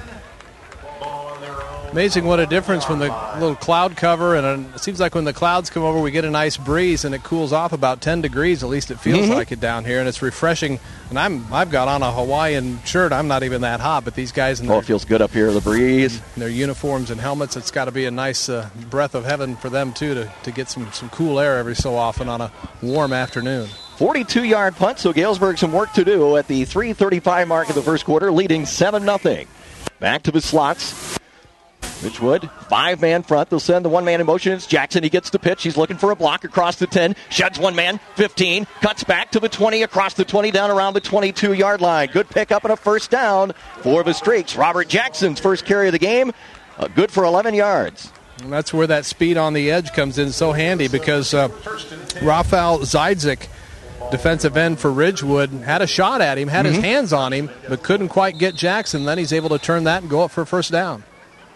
Amazing what a difference when the little cloud cover, and it seems like when the clouds come over, we get a nice breeze and it cools off about ten degrees. At least it feels
Mm-hmm.
like it down here, and it's refreshing. And I'm I've got on a Hawaiian shirt. I'm not even that hot, but these guys in
Oh,
their,
it feels good up here, the breeze.
in their uniforms and helmets, it's got to be a nice uh, breath of heaven for them too to to get some some cool air every so often on a warm afternoon.
forty-two-yard punt, so Galesburg some work to do at the three thirty-five mark of the first quarter, leading seven nothing. Back to the slots. Ridgewood, five-man front. They'll send the one-man in motion. It's Jackson. He gets the pitch. He's looking for a block across the ten. Sheds one man, fifteen. Cuts back to the twenty, across the twenty, down around the twenty-two-yard line. Good pickup and a first down for the Streaks. Robert Jackson's first carry of the game. Uh, good for eleven yards.
And that's where that speed on the edge comes in so handy, because uh, Rafael Zajdzik, defensive end for Ridgewood, had a shot at him, had
Mm-hmm.
his hands on him, but couldn't quite get Jackson. Then he's able to turn that and go up for a first down.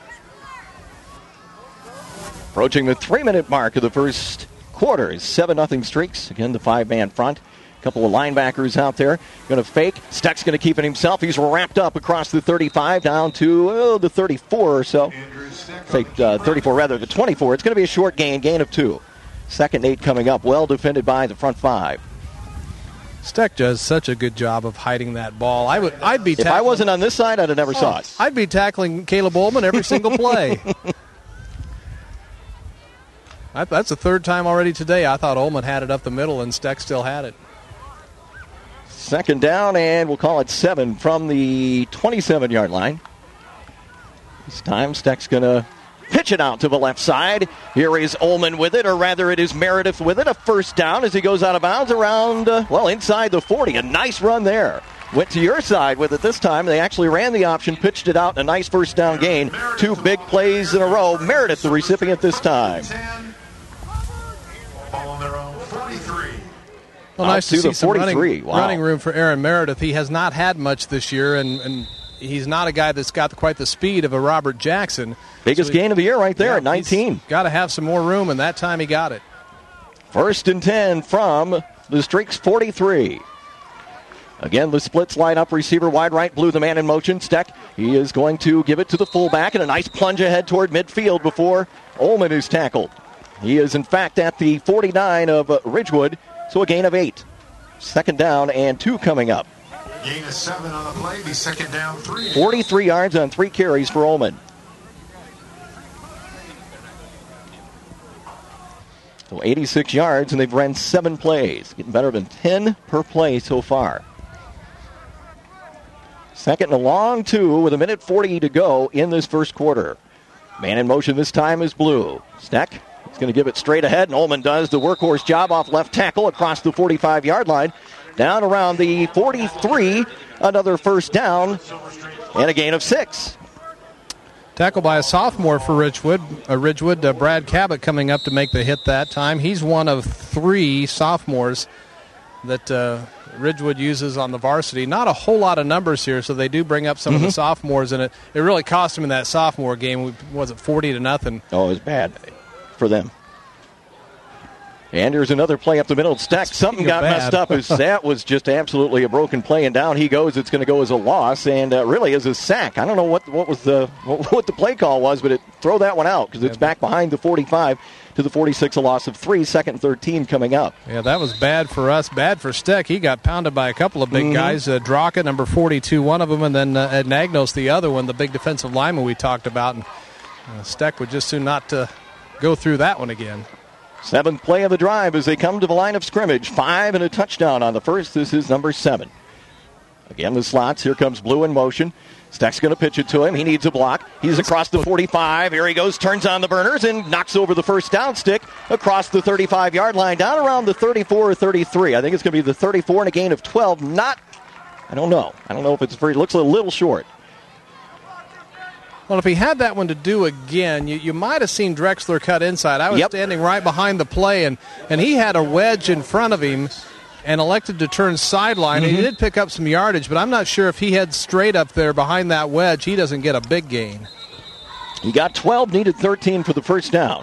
Approaching the three-minute mark of the first quarter is seven nothing Streaks. Again, the five-man front. A couple of linebackers out there. Going to fake. Steck's going to keep it himself. He's wrapped up across the thirty-five down to oh, the thirty-four or so. Say uh, thirty-four, rather, the twenty-four. It's going to be a short gain, gain of two. Second eight coming up. Well defended by the front five.
Steck does such a good job of hiding that ball. I would, I'd be.
If I wasn't on this side, I'd have never oh, saw it.
I'd be tackling Caleb Ullman every single play. I, that's the third time already today. I thought Ullman had it up the middle, and Steck still had it.
Second down, and we'll call it seven from the twenty-seven-yard line. This time, Steck's going to pitch it out to the left side. Here is Ullman with it, or rather it is Meredith with it. A first down as he goes out of bounds around, uh, well, inside the forty. A nice run there. Went to your side with it this time. They actually ran the option, pitched it out, and a nice first down gain. Two big plays in a row. Meredith, the recipient this time.
On their own forty-three.
Well, nice to see some running,
wow.
running room for Aaron Meredith. He has not had much this year, and, and he's not a guy that's got quite the speed of a Robert Jackson.
Biggest so he, gain of the year right there
yeah,
at nineteen.
Got to have some more room, and that time he got it.
First and ten from the Streaks forty-three. Again, the splits line up, receiver wide right, Blue, the man in motion. Steck, he is going to give it to the fullback, and a nice plunge ahead toward midfield before Ullman is tackled. He is, in fact, at the forty-nine of uh, Ridgewood, so a gain of eight. Second down and two coming up.
Gain of seven on the play, be second down three.
forty-three yards on three carries for Ullman. So eighty-six yards, and they've ran seven plays. Getting better than ten per play so far. Second and a long two with a minute forty to go in this first quarter. Man in motion this time is Blue. Steck. He's going to give it straight ahead, and Ullman does the workhorse job off left tackle across the forty-five-yard line. Down around the forty-three, another first down, and a gain of six.
Tackled by a sophomore for Ridgewood. Uh, Ridgewood, uh, Brad Cabot coming up to make the hit that time. He's one of three sophomores that uh, Ridgewood uses on the varsity. Not a whole lot of numbers here, so they do bring up some mm-hmm. of the sophomores, and it, it really cost them in that sophomore game. Was it forty to nothing?
Oh, it was bad for them. And here's another play up the middle. Stack. Something got
bad.
messed up. As that was just absolutely a broken play, and down he goes. It's going to go as a loss, and uh, really as a sack. I don't know what what was the what, what the play call was, but it throw that one out because it's yeah. back behind the forty-five to the forty-six. A loss of three. Second and thirteen coming up.
Yeah, that was bad for us. Bad for Steck. He got pounded by a couple of big mm-hmm. guys. Uh, Draka, number forty-two, one of them, and then uh, Nagnos, the other one, the big defensive lineman we talked about. And uh, Steck would just soon not uh, go through that one again.
Seventh play of the drive as they come to the line of scrimmage. Five and a touchdown on the first. This is number seven. Again, the slots. Here comes Blue in motion. Steck's going to pitch it to him. He needs a block. He's across the forty-five. Here he goes, turns on the burners, and knocks over the first down stick across the thirty-five-yard line, down around the thirty-four or thirty-three. I think it's going to be the thirty-four and a gain of twelve. Not, I don't know. I don't know if it's very, it looks a little short.
Well, if he had that one to do again, you, you might have seen Drexler cut inside. I was
yep.
standing right behind the play, and, and he had a wedge in front of him and elected to turn sideline. Mm-hmm. He did pick up some yardage, but I'm not sure if he heads straight up there behind that wedge, he doesn't get a big gain.
He got twelve, needed thirteen for the first down.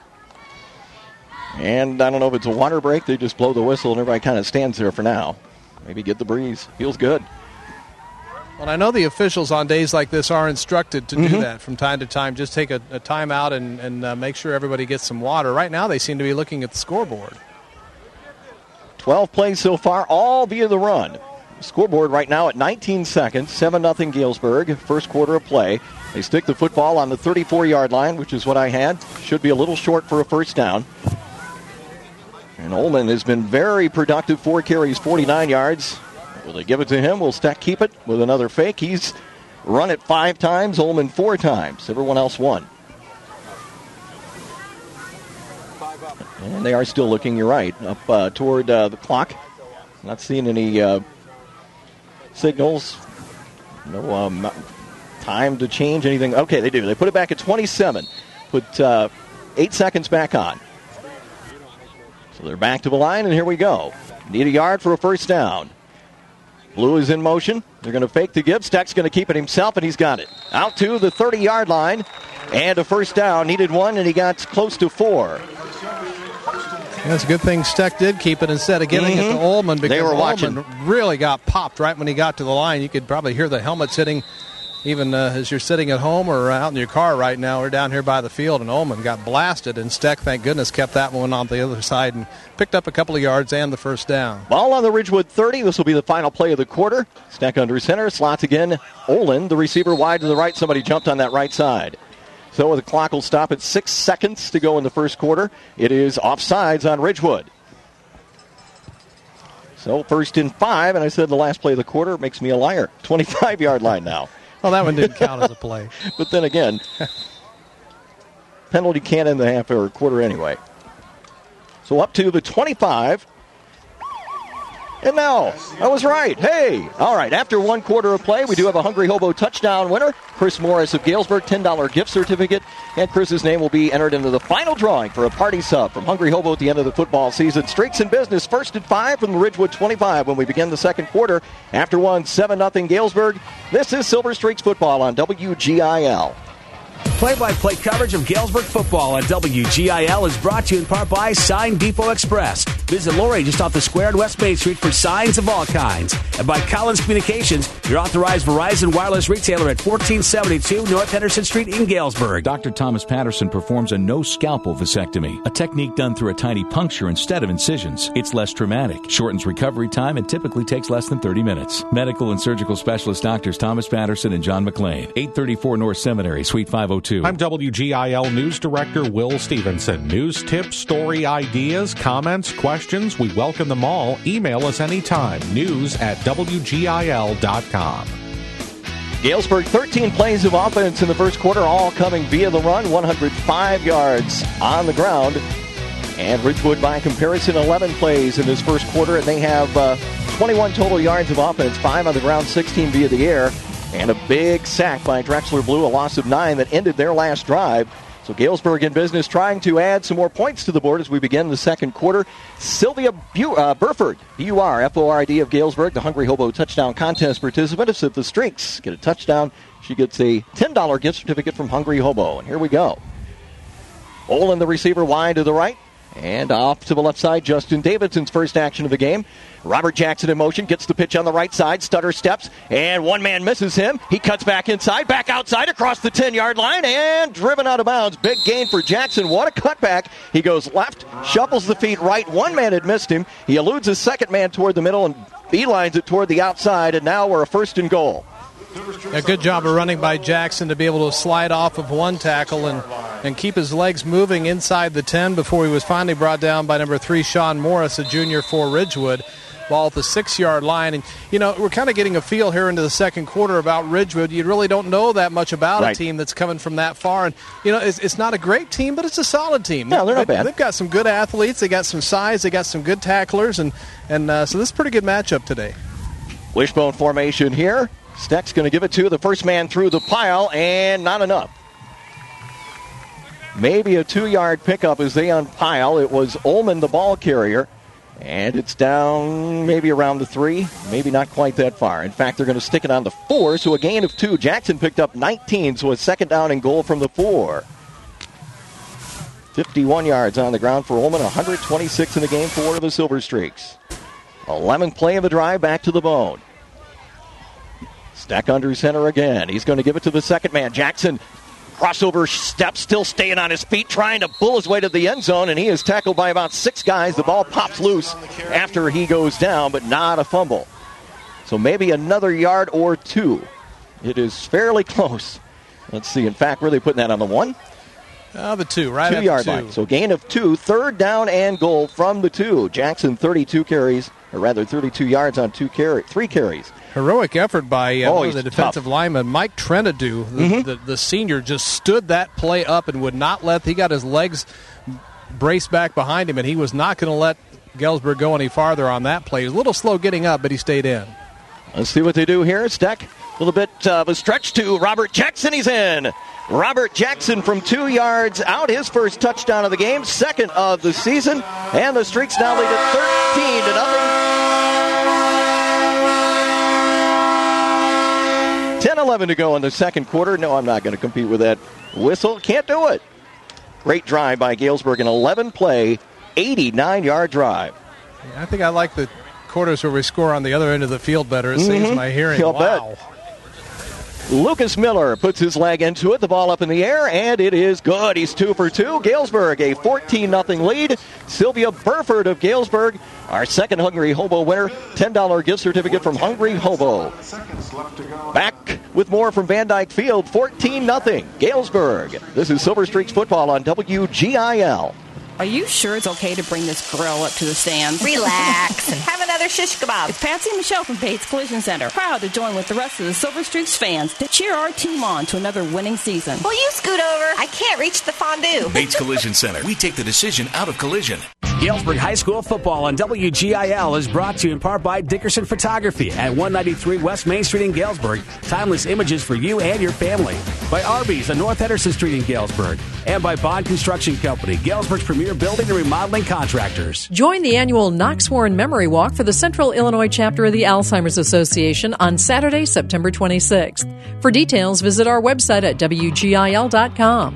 And I don't know if it's a water break. They just blow the whistle, and everybody kind of stands there for now. Maybe get the breeze. Feels good.
Well, I know the officials on days like this are instructed to do
mm-hmm.
that from time to time. Just take a, a timeout and, and uh, make sure everybody gets some water. Right now they seem to be looking at the scoreboard.
twelve plays so far, all via the run. Scoreboard right now at nineteen seconds, seven nothing Galesburg, first quarter of play. They stick the football on the thirty-four-yard line, which is what I had. Should be a little short for a first down. And Ullman has been very productive, four carries, forty-nine yards. Will they give it to him? Will Steck keep it with another fake? He's run it five times, Ullman four times. Everyone else one. And they are still looking, you're right, up uh, toward uh, the clock. Not seeing any uh, signals. No um, time to change anything. Okay, they do. They put it back at twenty-seven. Put uh, eight seconds back on. So they're back to the line, and here we go. Need a yard for a first down. Blue is in motion. They're going to fake the give. Steck's going to keep it himself, and he's got it. Out to the thirty-yard line, and a first down. Needed one, and he got close to four.
That's a good thing Steck did keep it instead of giving mm-hmm. it to Ullman, because
they were
Ullman
watching.
really got popped right when he got to the line. You could probably hear the helmets hitting even uh, as you're sitting at home or out in your car right now. We're down here by the field, and Ullman got blasted, and Steck, thank goodness, kept that one on the other side and picked up a couple of yards and the first down.
Ball on the Ridgewood thirty. This will be the final play of the quarter. Steck under center, slots again. Olin, the receiver, wide to the right. Somebody jumped on that right side. So the clock will stop at six seconds to go in the first quarter. It is offsides on Ridgewood. So first and five, and I said the last play of the quarter makes me a liar. twenty-five-yard line now.
Well, that one didn't count as a play.
But then again, penalty can't end the half or quarter anyway. So up to the twenty-five. And now, I was right. Hey, all right, after one quarter of play, we do have a Hungry Hobo touchdown winner, Chris Morris of Galesburg, ten dollars gift certificate, and Chris's name will be entered into the final drawing for a party sub from Hungry Hobo at the end of the football season. Streaks in business, first and five from the Ridgewood twenty-five when we begin the second quarter. After one, seven nothing Galesburg. This is Silver Streaks football on W G I L.
Play-by-play coverage of Galesburg football on W G I L is brought to you in part by Sign Depot Express. Visit Lori just off the square on West Main Street for signs of all kinds. And by Collins Communications, your authorized Verizon wireless retailer at fourteen seventy-two North Henderson Street in Galesburg.
Doctor Thomas Patterson performs a no-scalpel vasectomy, a technique done through a tiny puncture instead of incisions. It's less traumatic, shortens recovery time, and typically takes less than thirty minutes. Medical and surgical specialist doctors Thomas Patterson and John McLean, eight thirty-four North Seminary, Suite five oh two.
I'm W G I L News Director Will Stevenson. News, tips, story ideas, comments, questions, we welcome them all. Email us anytime. News at W G I L dot com.
Galesburg, thirteen plays of offense in the first quarter, all coming via the run, one hundred five yards on the ground. And Ridgewood, by comparison, eleven plays in this first quarter, and they have uh, twenty-one total yards of offense, five on the ground, sixteen via the air. And a big sack by Drexler Blue, a loss of nine that ended their last drive. So Galesburg in business, trying to add some more points to the board as we begin the second quarter. Sylvia Bu- uh, Burford, B U R F O R D of Galesburg, the Hungry Hobo touchdown contest participant. If the Streaks get a touchdown, she gets a ten dollars gift certificate from Hungry Hobo. And here we go. Olin, the receiver, wide to the right. And off to the left side, Justin Davidson's first action of the game. Robert Jackson in motion, gets the pitch on the right side, stutter steps, and one man misses him. He cuts back inside, back outside across the ten-yard line, and driven out of bounds. Big gain for Jackson. What a cutback. He goes left, shuffles the feet right. One man had missed him. He eludes his second man toward the middle and beelines it toward the outside, and now we're a first and goal.
A good job of running by Jackson to be able to slide off of one tackle and, and keep his legs moving inside the ten before he was finally brought down by number three, Sean Morris, a junior for Ridgewood. Ball at the six-yard line. And, you know, we're kind of getting a feel here into the second quarter about Ridgewood. You really don't know that much about right. a team that's coming from that far. And, you know, it's, it's not a great team, but it's a solid team.
No, they're not
they,
bad.
They've got some good athletes. They got some size. They got some good tacklers. And, and uh, so this is a pretty good matchup today.
Wishbone formation here. Steck's going to give it to the first man through the pile, and not enough. Maybe a two-yard pickup as they unpile. It was Ullman, the ball carrier, and it's down maybe around the three, maybe not quite that far. In fact, they're going to stick it on the four, so a gain of two. Jackson picked up nineteen, so a second down and goal from the four. fifty-one yards on the ground for Ullman, one hundred twenty-six in the game for the Silver Streaks. eleventh play of the drive, back to the bone. Steck under center again. He's going to give it to the second man. Jackson, crossover step, still staying on his feet, trying to pull his way to the end zone, and he is tackled by about six guys. The ball pops loose after he goes down, but not a fumble. So maybe another yard or two. It is fairly close. Let's see. In fact, were they putting that on the one?
Uh, the two, right?
Two-yard line. So gain of two, third down and goal from the two. Jackson, thirty-two carries, or rather thirty-two yards on two carry, three carries.
Heroic effort by uh,
oh,
one of the defensive
tough.
linemen, Mike Trenadu. The,
mm-hmm.
the, the senior just stood that play up and would not let, he got his legs braced back behind him, and he was not going to let Galesburg go any farther on that play. He was a little slow getting up, but he stayed in.
Let's see what they do here. Steck, a little bit of a stretch to Robert Jackson. He's in. Robert Jackson from two yards out, his first touchdown of the game, second of the season, and the Streaks now lead at thirteen to nothing. ten eleven to go in the second quarter. No, I'm not going to compete with that whistle. Can't do it. Great drive by Galesburg, an eleven-play, eighty-nine-yard drive.
Yeah, I think I like the quarters where we score on the other end of the field better. It
mm-hmm.
saves my hearing.
I'll
wow.
Bet. Lucas Miller puts his leg into it. The ball up in the air, and it is good. He's two for two. Galesburg, a fourteen nothing lead. Sylvia Burford of Galesburg, our second Hungry Hobo winner. ten dollars gift certificate from Hungry Hobo. Back with more from Van Dyke Field, fourteen nothing. Galesburg. This is Silver Streaks football on W G I L.
Are you sure it's okay to bring this grill up to the stands?
Relax and have another shish kebab.
It's Patsy and Michelle from Bates Collision Center, proud to join with the rest of the Silver Streaks fans to cheer our team on to another winning season.
Will you scoot over? I can't reach the fondue.
Bates Collision Center. We take the decision out of collision.
Galesburg High School football on W G I L is brought to you in part by Dickerson Photography at one ninety-three West Main Street in Galesburg. Timeless images for you and your family. By Arby's on North Henderson Street in Galesburg. And by Bond Construction Company, Galesburg's premier building and remodeling contractors.
Join the annual Knox Warren Memory Walk for the Central Illinois chapter of the Alzheimer's Association on Saturday, September twenty-sixth. For details, visit our website at W G I L dot com.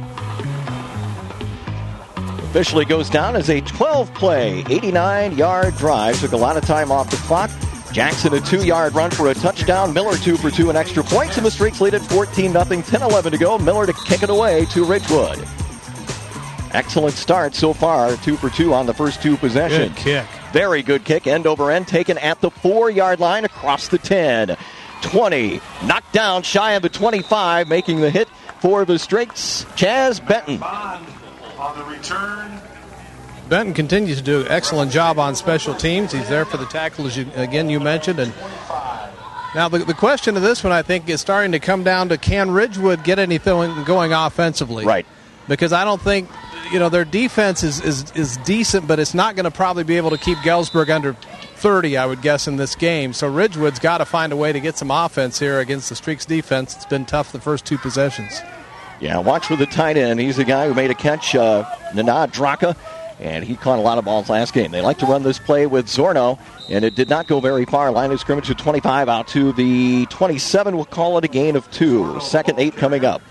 Officially goes down as a twelve-play, eighty-nine-yard drive. Took a lot of time off the clock. Jackson, a two-yard run for a touchdown. Miller, two for two and extra points. And the Streaks lead at fourteen nothing, ten eleven to go. Miller to kick it away to Ridgewood. Excellent start so far. Two for two on the first two possessions.
Good kick.
Very good kick. End over end taken at the four-yard line across the ten. twenty. Knocked down shy of the twenty-five. Making the hit for the Streaks. Chaz Benton.
On the return.
Benton continues to do an excellent job on special teams. He's there for the tackle, as you, again, you mentioned. And now the, the question of this one, I think, is starting to come down to, can Ridgewood get anything going offensively?
Right.
Because I don't think, you know, their defense is, is, is decent, but it's not going to probably be able to keep Galesburg under thirty, I would guess, in this game. So Ridgewood's got to find a way to get some offense here against the Streaks defense. It's been tough the first two possessions.
Yeah, watch for the tight end. He's the guy who made a catch, uh, Nana Draka, and he caught a lot of balls last game. They like to run this play with Zorno, and it did not go very far. Line of scrimmage to twenty-five, out to the twenty-seven. We'll call it a gain of two. Second eight coming up.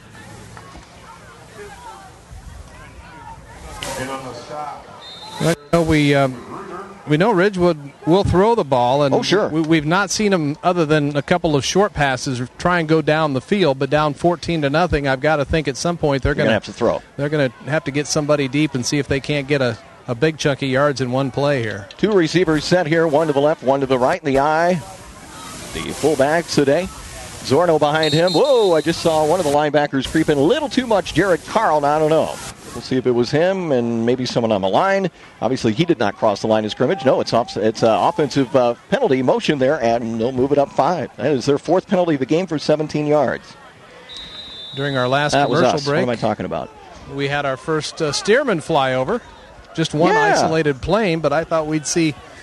I know we um, we know Ridgewood will throw the ball, and
oh, sure.
we, we've not seen them other than a couple of short passes try and go down the field. But down fourteen to nothing, I've got to think at some point they're going to
have to throw.
They're going to have to get somebody deep and see if they can't get a, a big chunk of yards in one play here.
Two receivers set here, one to the left, one to the right in the eye. The fullbacks today. Zorno behind him. Whoa! I just saw one of the linebackers creeping a little too much. Jared Carl. Now I don't know. We'll see if it was him and maybe someone on the line. Obviously, he did not cross the line of scrimmage. No, it's off, it's uh, offensive uh, penalty motion there, and they'll move it up five. That is their fourth penalty of the game for seventeen yards.
During our last
that
commercial
was us.
break,
What am I talking about?
We had our first uh, Stearman flyover. Just one
yeah.
isolated plane, but I thought we'd see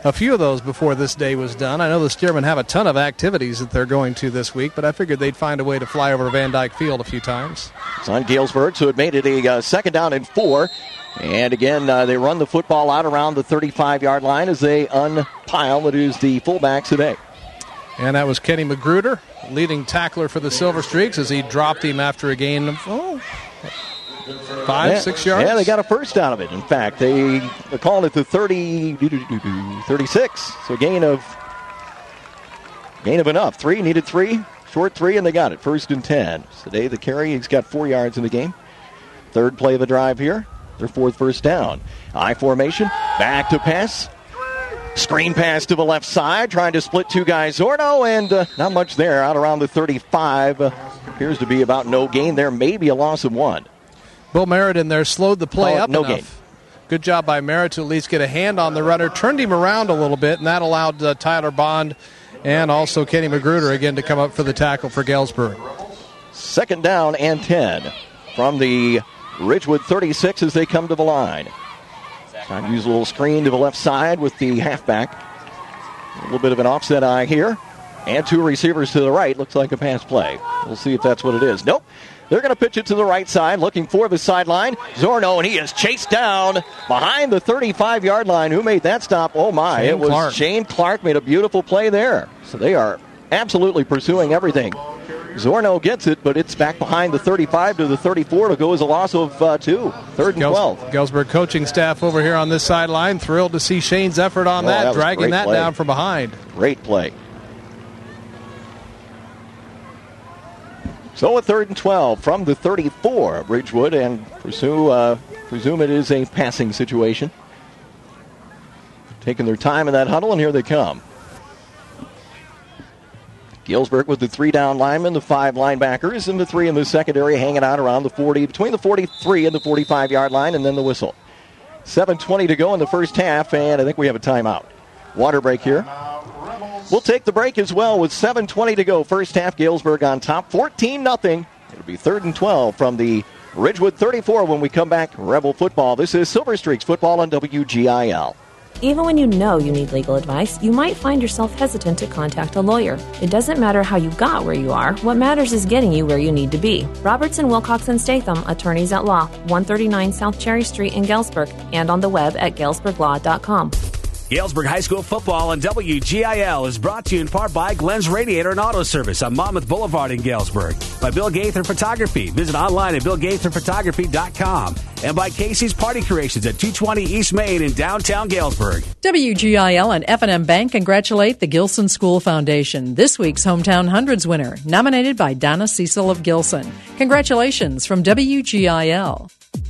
a few of those before this day was done. I know the Stearmen have a ton of activities that they're going to this week, but I figured they'd find a way to fly over Van Dyke Field a few times.
It's on Galesburg, so it made it a uh, second down and four. And again, uh, they run the football out around the thirty-five-yard line as they unpile. It is the fullbacks today.
And that was Kenny Magruder, leading tackler for the Silver Streaks, as he dropped him after a gain of, oh, five,
yeah,
six yards.
Yeah, they got a first out of it. In fact, they they're calling it the thirty, thirty-six. So gain of gain of enough. Three, needed three, short three, and they got it. First and ten. So today the carry, he's got four yards in the game. Third play of the drive here. Their fourth first down. I formation, back to pass. Screen pass to the left side, trying to split two guys. Zorno, and uh, not much there. Out around the thirty-five. Uh, appears to be about no gain there. Maybe a loss of one.
Bill Merritt in there slowed the play
oh,
up
no
enough.
Gain.
Good job by Merritt to at least get a hand on the runner. Turned him around a little bit, and that allowed uh, Tyler Bond and also Kenny Magruder again to come up for the tackle for Galesburg.
Second down and ten from the Ridgewood thirty-six as they come to the line. Trying to use a little screen to the left side with the halfback. A little bit of an offset eye here. And two receivers to the right. Looks like a pass play. We'll see if that's what it is. Nope. They're going to pitch it to the right side, looking for the sideline. Zorno, and he is chased down behind the thirty-five-yard line. Who made that stop? Oh, my.
Shane
it was
Clark.
Shane Clark made a beautiful play there. So they are absolutely pursuing everything. Zorno gets it, but it's back behind the thirty-five to the thirty-four to go as a loss of uh, two. Third and
Gales-
twelve.
Galesburg coaching staff over here on this sideline, thrilled to see Shane's effort on
Oh,
that,
that was
dragging
great
that
play.
down from behind.
Great play. So a third and twelve from the thirty-four of Ridgewood, and pursue, uh, presume it is a passing situation. Taking their time in that huddle, and here they come. Galesburg with the three down linemen, the five linebackers, and the three in the secondary hanging out around the forty, between the forty-three and the forty-five-yard line, and then the whistle. seven twenty to go in the first half, and I think we have a timeout. Water break here. We'll take the break as well with seven twenty to go. First half, Galesburg on top, fourteen nothing. It'll be third and twelve from the Ridgewood thirty-four when we come back. Rebel football. This is Silver Streaks football on W G I L.
Even when you know you need legal advice, you might find yourself hesitant to contact a lawyer. It doesn't matter how you got where you are. What matters is getting you where you need to be. Robertson, Wilcox, and Statham, attorneys at law, one thirty-nine South Cherry Street in Galesburg, and on the web at galesburg law dot com.
Galesburg High School football on W G I L is brought to you in part by Glenn's Radiator and Auto Service on Monmouth Boulevard in Galesburg, by Bill Gaither Photography. Visit online at bill gaither photography dot com, and by Casey's Party Creations at two twenty East Main in downtown Galesburg.
W G I L and F and M Bank congratulate the Gilson School Foundation, this week's Hometown Hundreds winner, nominated by Donna Cecil of Gilson. Congratulations from W G I L.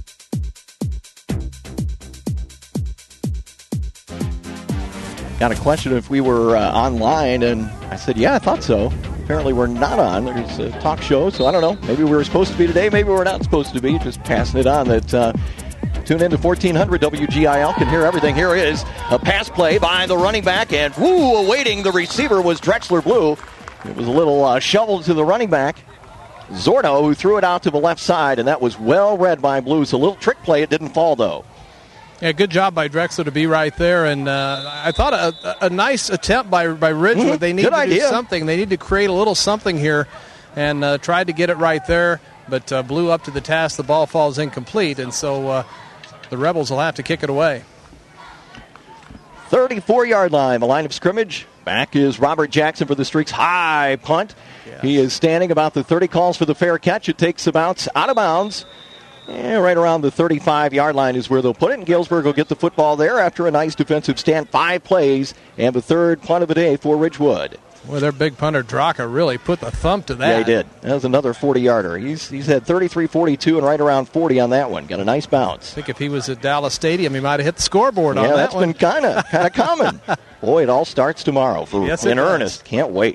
Got a question if we were uh, online, and I said, yeah, I thought so. Apparently we're not on. There's a talk show, so I don't know. Maybe we were supposed to be today. Maybe we're not supposed to be. Just passing it on that uh, tune in to fourteen hundred W G I L. Can hear everything. Here is a pass play by the running back, and woo, awaiting the receiver was Drexler Blue. It was a little uh, shovel to the running back, Zorno, who threw it out to the left side, and that was well read by Blue. So a little trick play. It didn't fall, though.
Yeah, good job by Drexler to be right there, and uh, I thought a, a nice attempt by by Ridgewood.
Mm-hmm.
They need
Good
to
idea.
do something. They need to create a little something here, and uh, tried to get it right there, but uh, blew up to the task. The ball falls incomplete, and so uh, the Rebels will have to kick it away.
thirty-four-yard line, the line of scrimmage. Back is Robert Jackson for the Streaks. High punt.
Yes.
He is standing about the thirty, calls for the fair catch. It takes the bounce out of bounds. And right around the thirty-five-yard line is where they'll put it. And Galesburg will get the football there after a nice defensive stand. Five plays and the third punt of the day for Ridgewood.
Well, their big punter, Draka, really put the thump to that.
Yeah, he did. That was another forty-yarder. He's he's had thirty-three forty-two and right around forty on that one. Got a nice bounce.
I think if he was at Dallas Stadium, he might have hit the scoreboard
yeah,
on that
that's
one.
been kind of kind of common. Boy, it all starts tomorrow for
Yes,
in
it does.
earnest. Can't wait.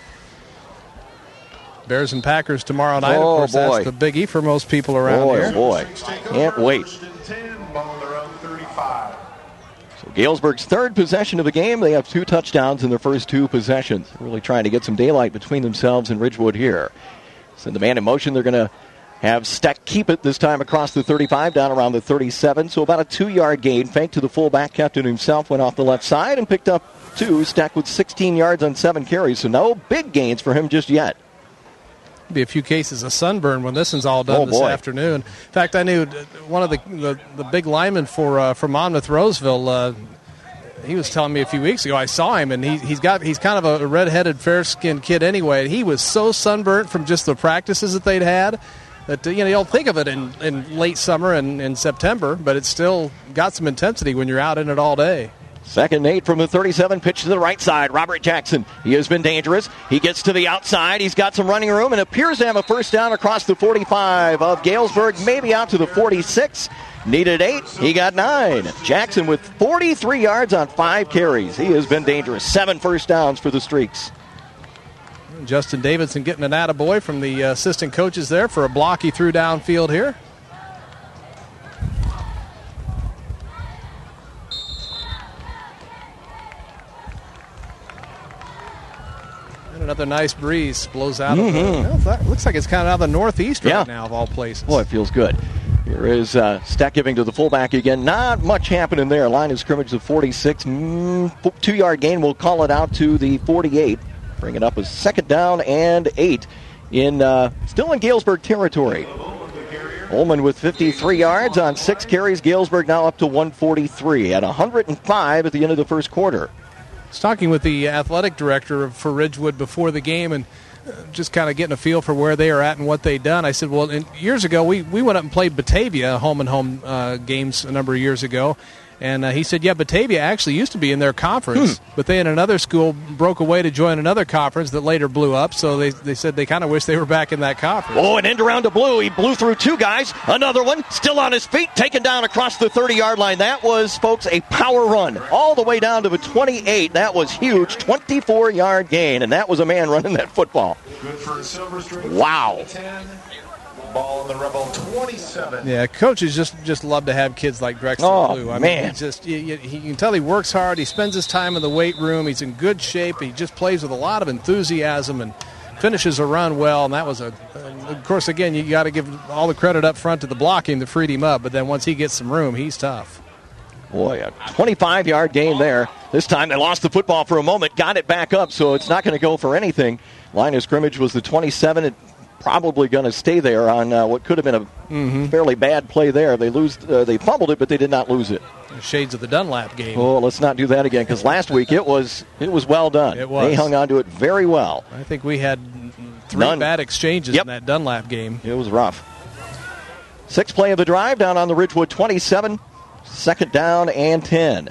Bears and Packers tomorrow night.
Oh,
of course,
boy.
that's the biggie for most people around
boy,
here.
Oh, boy. Can't wait. So Galesburg's third possession of the game. They have two touchdowns in their first two possessions. Really trying to get some daylight between themselves and Ridgewood here. Send the man in motion. They're going to have Steck keep it this time across the thirty-five, down around the thirty-seven. So about a two-yard gain. Fake to the fullback, kept it himself, went off the left side and picked up two. Steck with sixteen yards on seven carries. So no big gains for him just yet.
Be a few cases of sunburn when this one's all done
oh,
this
boy.
afternoon. In fact, I knew one of the the, the big linemen for uh, for Monmouth Roseville. Uh, he was telling me a few weeks ago. I saw him, and he, he's got he's kind of a red-headed, fair-skinned kid anyway. He was so sunburnt from just the practices that they'd had that uh, you know you'll think of it in, in late summer and in September, but it's still got some intensity when you're out in it all day.
Second and eight from the thirty-seven, pitch to the right side. Robert Jackson, he has been dangerous. He gets to the outside. He's got some running room and appears to have a first down across the forty-five of Galesburg, maybe out to the forty-six. Needed eight, he got nine. Jackson with forty-three yards on five carries. He has been dangerous. Seven first downs for the Streaks.
Justin Davidson getting an attaboy from the assistant coaches there for a block he threw downfield here. Another nice breeze blows out
mm-hmm.
of the, well, looks like it's kind of out of the northeast right
yeah.
now of all places.
Boy, it feels good. Here is uh, Steck giving to the fullback again. Not much happening there. Line of scrimmage to forty-six. Mm, two-yard gain. We'll call it out to the forty-eight. Bring it up as second down and eight. In uh, still in Galesburg territory. Ullman with fifty-three yards on six carries. Galesburg now up to one forty-three at one hundred five at the end of the first quarter.
I was talking with the athletic director for Ridgewood before the game and just kind of getting a feel for where they are at and what they've done. I said, well, in, years ago, we, we went up and played Batavia home and home uh, games a number of years ago. And uh, he said, yeah, Batavia actually used to be in their conference, hmm. but they in another school broke away to join another conference that later blew up. So they, they said they kind of wish they were back in that conference.
Oh, an end around to Blue. He blew through two guys. Another one still on his feet, taken down across the thirty-yard line. That was, folks, a power run all the way down to the twenty-eight. That was huge, twenty-four-yard gain, and that was a man running that football.
Good for Silver Streak.
Wow.
ten. Ball on the Rebel twenty-seven.
Yeah, coaches just, just love to have kids like Drexler
oh,
Blue. I
man.
mean, he's just you, you, you can tell he works hard. He spends his time in the weight room. He's in good shape. He just plays with a lot of enthusiasm and finishes a run well. And that was a, of course, again, you got to give all the credit up front to the blocking that freed him up. But then once he gets some room, he's tough.
Boy, a twenty-five-yard gain there. This time they lost the football for a moment, got it back up, so it's not going to go for anything. Line of scrimmage was the twenty-seven. It probably going to stay there on uh, what could have been a mm-hmm. fairly bad play there. They lose, uh, they fumbled it, but they did not lose it.
Shades of the Dunlap game.
Oh, let's not do that again, because last week it was it was well done.
It was.
They hung on to it very well.
I think we had three
None.
bad exchanges
yep.
in that Dunlap game.
It was rough. Sixth play of the drive down on the Ridgewood twenty-seven. Second down and ten.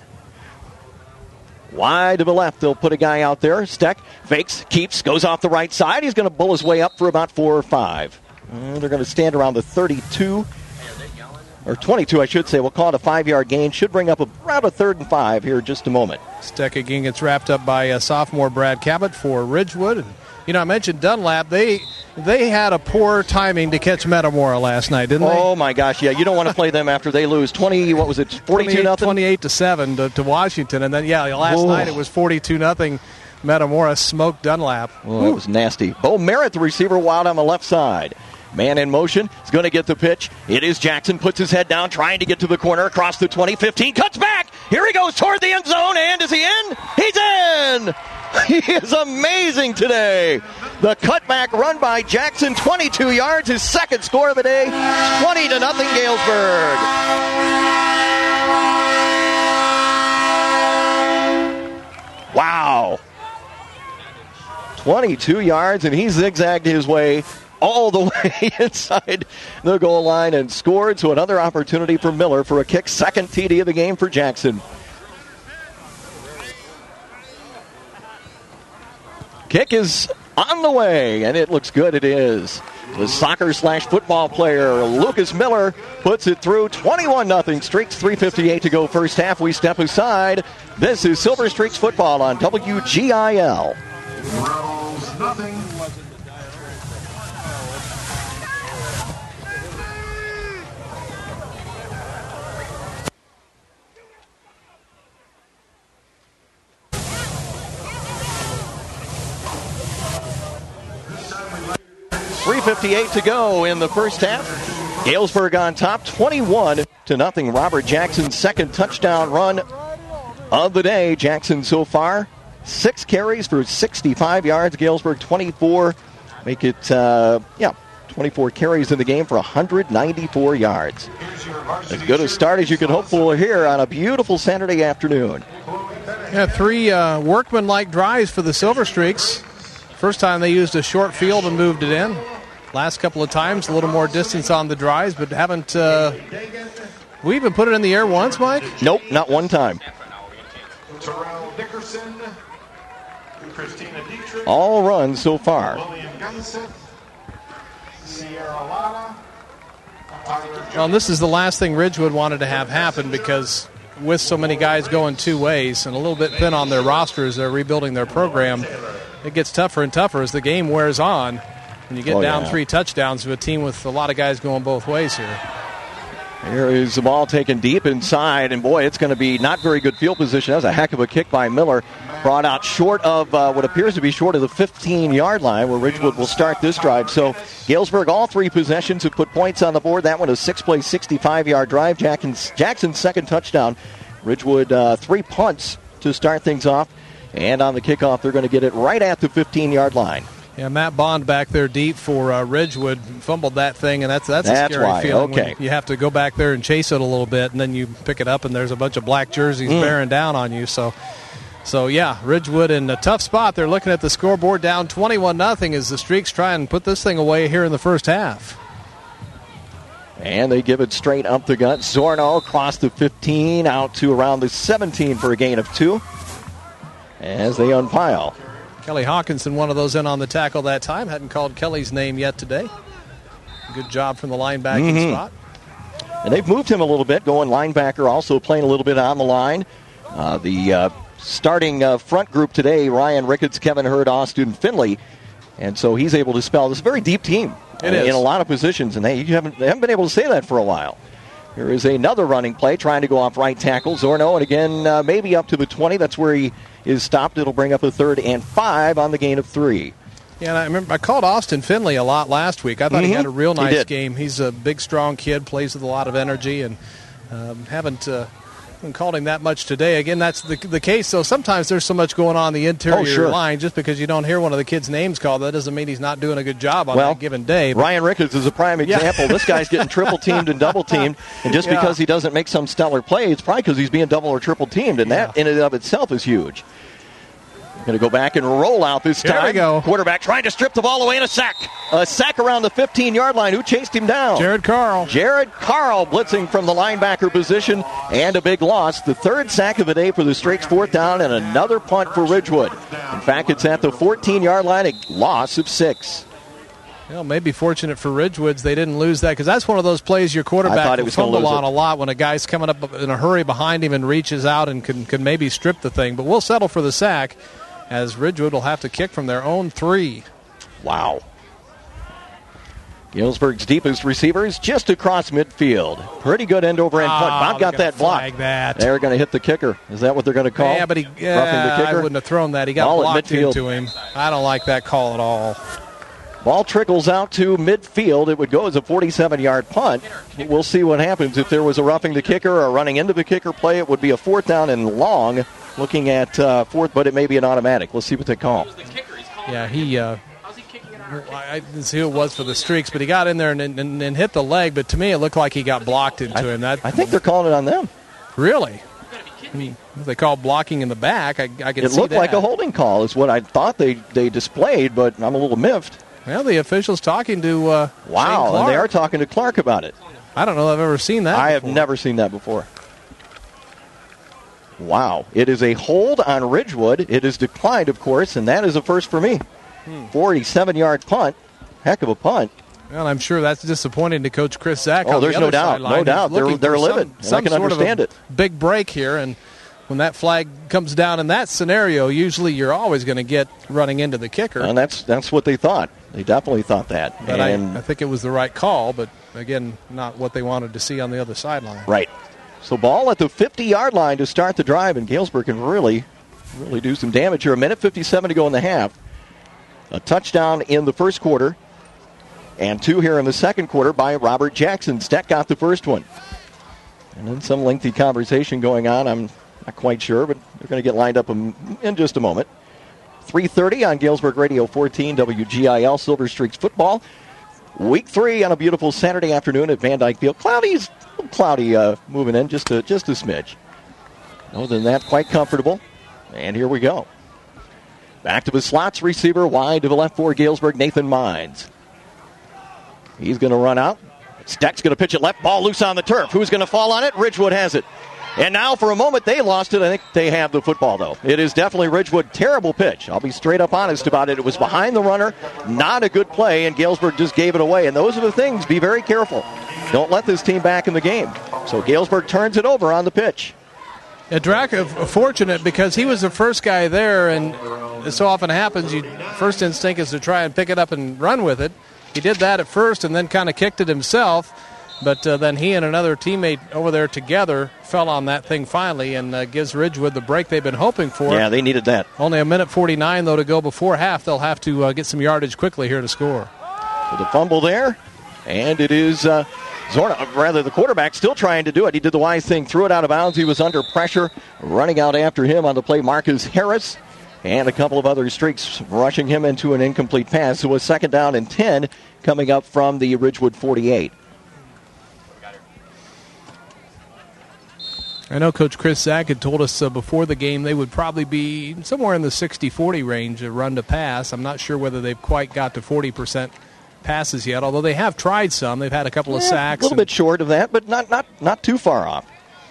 Wide to the left, they'll put a guy out there. Steck fakes, keeps, goes off the right side. He's going to bull his way up for about four or five. And they're going to stand around the thirty-two, or twenty-two, I should say. We'll call it a five-yard gain. Should bring up around a third and five here in just a moment.
Steck again gets wrapped up by uh, sophomore Brad Cabot for Ridgewood. And, you know, I mentioned Dunlap. They they had a poor timing to catch Metamora last night, didn't they?
Oh, my gosh, yeah. You don't want to play them after they lose twenty, what was it, forty-two nothing?
twenty-eight to seven to, to Washington. And then, yeah, last
Whoa.
night it was forty-two nothing. Metamora smoked Dunlap.
Oh, that was nasty. Bo Merritt, the receiver, wild on the left side. Man in motion, is going to get the pitch. It is Jackson, puts his head down, trying to get to the corner, across the twenty, fifteen, cuts back. Here he goes toward the end zone, and is he in? He's in! He is amazing today. The cutback run by Jackson, twenty-two yards, his second score of the day, twenty to nothing Galesburg. Wow. twenty-two yards, and he zigzagged his way all the way inside the goal line and scored. So another opportunity for Miller for a kick. Second T D of the game for Jackson. Kick is on the way, and it looks good. It is. The soccer slash football player, Lucas Miller, puts it through. twenty-one nothing. Streaks, three fifty-eight to go first half. We step aside. This is Silver Streaks football on W G I L.
Rebels, nothing.
three fifty-eight to go in the first half. Galesburg on top, twenty-one to nothing. Robert Jackson's second touchdown run of the day. Jackson so far, six carries for sixty-five yards. Galesburg twenty-four. Make it, uh, yeah, twenty-four carries in the game for one hundred ninety-four yards. As good a start as you could hope for here on a beautiful Saturday afternoon.
Yeah, three uh, workman-like drives for the Silver Streaks. First time they used a short field and moved it in. Last couple of times, a little more distance on the drives, but haven't uh, we even put it in the air once, Mike?
Nope, not one time.
Terrell Dickerson, Christina Dietrich,
all runs so far.
William Gunseth, Sierra Lana, Tyler
Well, and this is the last thing Ridgewood wanted to have happen, because with so many guys going two ways and a little bit thin on their roster as they're rebuilding their program, it gets tougher and tougher as the game wears on. When you get
oh,
down
yeah.
three touchdowns to a team with a lot of guys going both ways here.
Here is the ball taken deep inside, and boy, it's going to be not very good field position. That was a heck of a kick by Miller. Brought out short of uh, what appears to be short of the fifteen-yard line where Ridgewood will start this drive. So Galesburg, all three possessions have put points on the board. That one a six-play, sixty-five-yard drive. Jackson's, Jackson's second touchdown. Ridgewood uh, three punts to start things off. And on the kickoff, they're going to get it right at the fifteen-yard line.
Yeah, Matt Bond back there deep for uh, Ridgewood fumbled that thing, and that's that's,
that's
a scary
why.
feeling.
Okay.
When you have to go back there and chase it a little bit, and then you pick it up, and there's a bunch of black jerseys mm. bearing down on you. So, so yeah, Ridgewood in a tough spot. They're looking at the scoreboard down twenty-one nothing as the Streaks try and put this thing away here in the first half.
And they give it straight up the gut. Zorno across the fifteen, out to around the seventeen for a gain of two as they unpile.
Kelly Hawkinson, one of those in on the tackle that time. Hadn't called Kelly's name yet today. Good job from the linebacking
mm-hmm.
spot.
And they've moved him a little bit, going linebacker, also playing a little bit on the line. Uh, the uh, starting uh, front group today, Ryan Ricketts, Kevin Hurd, Austin Finley. And so he's able to spell. This is a very deep team
it
uh,
is.
in a lot of positions, and they, you haven't, they haven't been able to say that for a while. Here is another running play, trying to go off right tackle. Zorno, and again, uh, maybe up to the twenty. That's where he is stopped. It'll bring up a third and five on the gain of three.
Yeah, and I remember I called Austin Finley a lot last week. I thought
mm-hmm.
he had a real nice
he
game. He's a big, strong kid, plays with a lot of energy, and um, haven't uh, called him that much today. Again, that's the the case. So sometimes there's so much going on in the interior
oh, sure.
line. Just because you don't hear one of the kids' names called, that doesn't mean he's not doing a good job on
well,
that given day.
But Ryan Ricketts is a prime example. Yeah. This guy's getting triple teamed and double teamed, and just yeah. because he doesn't make some stellar play, it's probably because he's being double or triple teamed, and
yeah.
that in and of itself is huge. Going to go back and roll out this time.
Here we go.
Quarterback trying to strip the ball away and a sack. A sack around the fifteen-yard line. Who chased him down?
Jared Carl.
Jared Carl blitzing from the linebacker position, and a big loss. The third sack of the day for the Streaks, fourth down, and another punt for Ridgewood. In fact, it's at the fourteen-yard line, a loss of six.
Well, maybe fortunate for Ridgewoods they didn't lose that, because that's one of those plays your quarterback will fumble on a lot when a guy's coming up in a hurry behind him and reaches out and can, can maybe strip the thing. But we'll settle for the sack, as Ridgewood will have to kick from their own three.
Wow. Galesburg's deepest receivers just across midfield. Pretty good end over end punt.
Oh,
Bob got that block.
That.
They're going to hit the kicker. Is that what they're going to call?
Yeah, but he,
Roughing
yeah,
the kicker?
I wouldn't have thrown that. He got
Ball
blocked into him. I don't like that call at all.
Ball trickles out to midfield. It would go as a forty-seven-yard punt. We'll see what happens. If there was a roughing the kicker or running into the kicker play, it would be a fourth down and long. Looking at uh, fourth, but it may be an automatic. Let's see what they call.
Yeah, he. Uh, I didn't see who it was for the Streaks, but he got in there and, and, and hit the leg. But to me, it looked like he got blocked into
I,
him. That
I think they're calling it on them.
Really? I mean, if they call blocking in the back, I, I can
it
see that.
It looked like a holding call is what I thought they, they displayed, but I'm a little miffed.
Well, the official's talking to uh,
Wow, and they are talking to Clark about it.
I don't know if I've ever seen that
I
before.
have never seen that before. Wow. It is a hold on Ridgewood. It is declined, of course, and that is a first for me. Hmm. forty-seven-yard punt. Heck of a punt.
Well, I'm sure that's disappointing to Coach Chris Zach.
Oh,
on
there's
the
no
other
doubt.
Sideline.
No doubt.
They're,
they're they're livid.
Some, some
I can
sort
understand
of a
it.
Big break here, and when that flag comes down in that scenario, usually you're always going to get running into the kicker.
And that's that's what they thought. They definitely thought that.
But
and
I, I think it was the right call, but again, not what they wanted to see on the other sideline.
Right. So ball at the fifty-yard line to start the drive, and Galesburg can really, really do some damage here. A minute fifty-seven to go in the half. A touchdown in the first quarter and two here in the second quarter by Robert Jackson. Steck got the first one. And then some lengthy conversation going on. I'm not quite sure, but they're going to get lined up in just a moment. three thirty on Galesburg Radio fourteen, W G I L, Silver Streaks football. Week three on a beautiful Saturday afternoon at Van Dyke Field. Cloudy's cloudy uh, moving in just a, just a smidge. Other than that, quite comfortable. And here we go. Back to the slots, receiver wide to the left for Galesburg, Nathan Mines. He's going to run out. Steck's going to pitch it left, ball loose on the turf. Who's going to fall on it? Ridgewood has it. And now for a moment they lost it. I think they have the football, though. It is definitely Ridgewood. Terrible pitch. I'll be straight up honest about it. It was behind the runner. Not a good play, and Galesburg just gave it away. And those are the things. Be very careful. Don't let this team back in the game. So Galesburg turns it over on the pitch.
Yeah, Draka fortunate because he was the first guy there, and it so often happens, you first instinct is to try and pick it up and run with it. He did that at first and then kind of kicked it himself, but uh, then he and another teammate over there together fell on that thing finally and uh, gives Ridgewood the break they've been hoping for.
Yeah, they needed that.
Only a minute forty-nine, though, to go before half. They'll have to uh, get some yardage quickly here to score.
So the fumble there, and it is... Uh, Zorna, rather the quarterback, still trying to do it. He did the wise thing, threw it out of bounds. He was under pressure. Running out after him on the play, Marcus Harris, and a couple of other streaks rushing him into an incomplete pass. So a second down and ten coming up from the Ridgewood forty-eight.
I know Coach Chris Zack had told us uh, before the game they would probably be somewhere in the sixty forty range, a run to pass. I'm not sure whether they've quite got to forty percent passes yet, although they have tried some. They've had a couple
yeah,
of sacks.
A little bit short of that, but not, not, not too far off.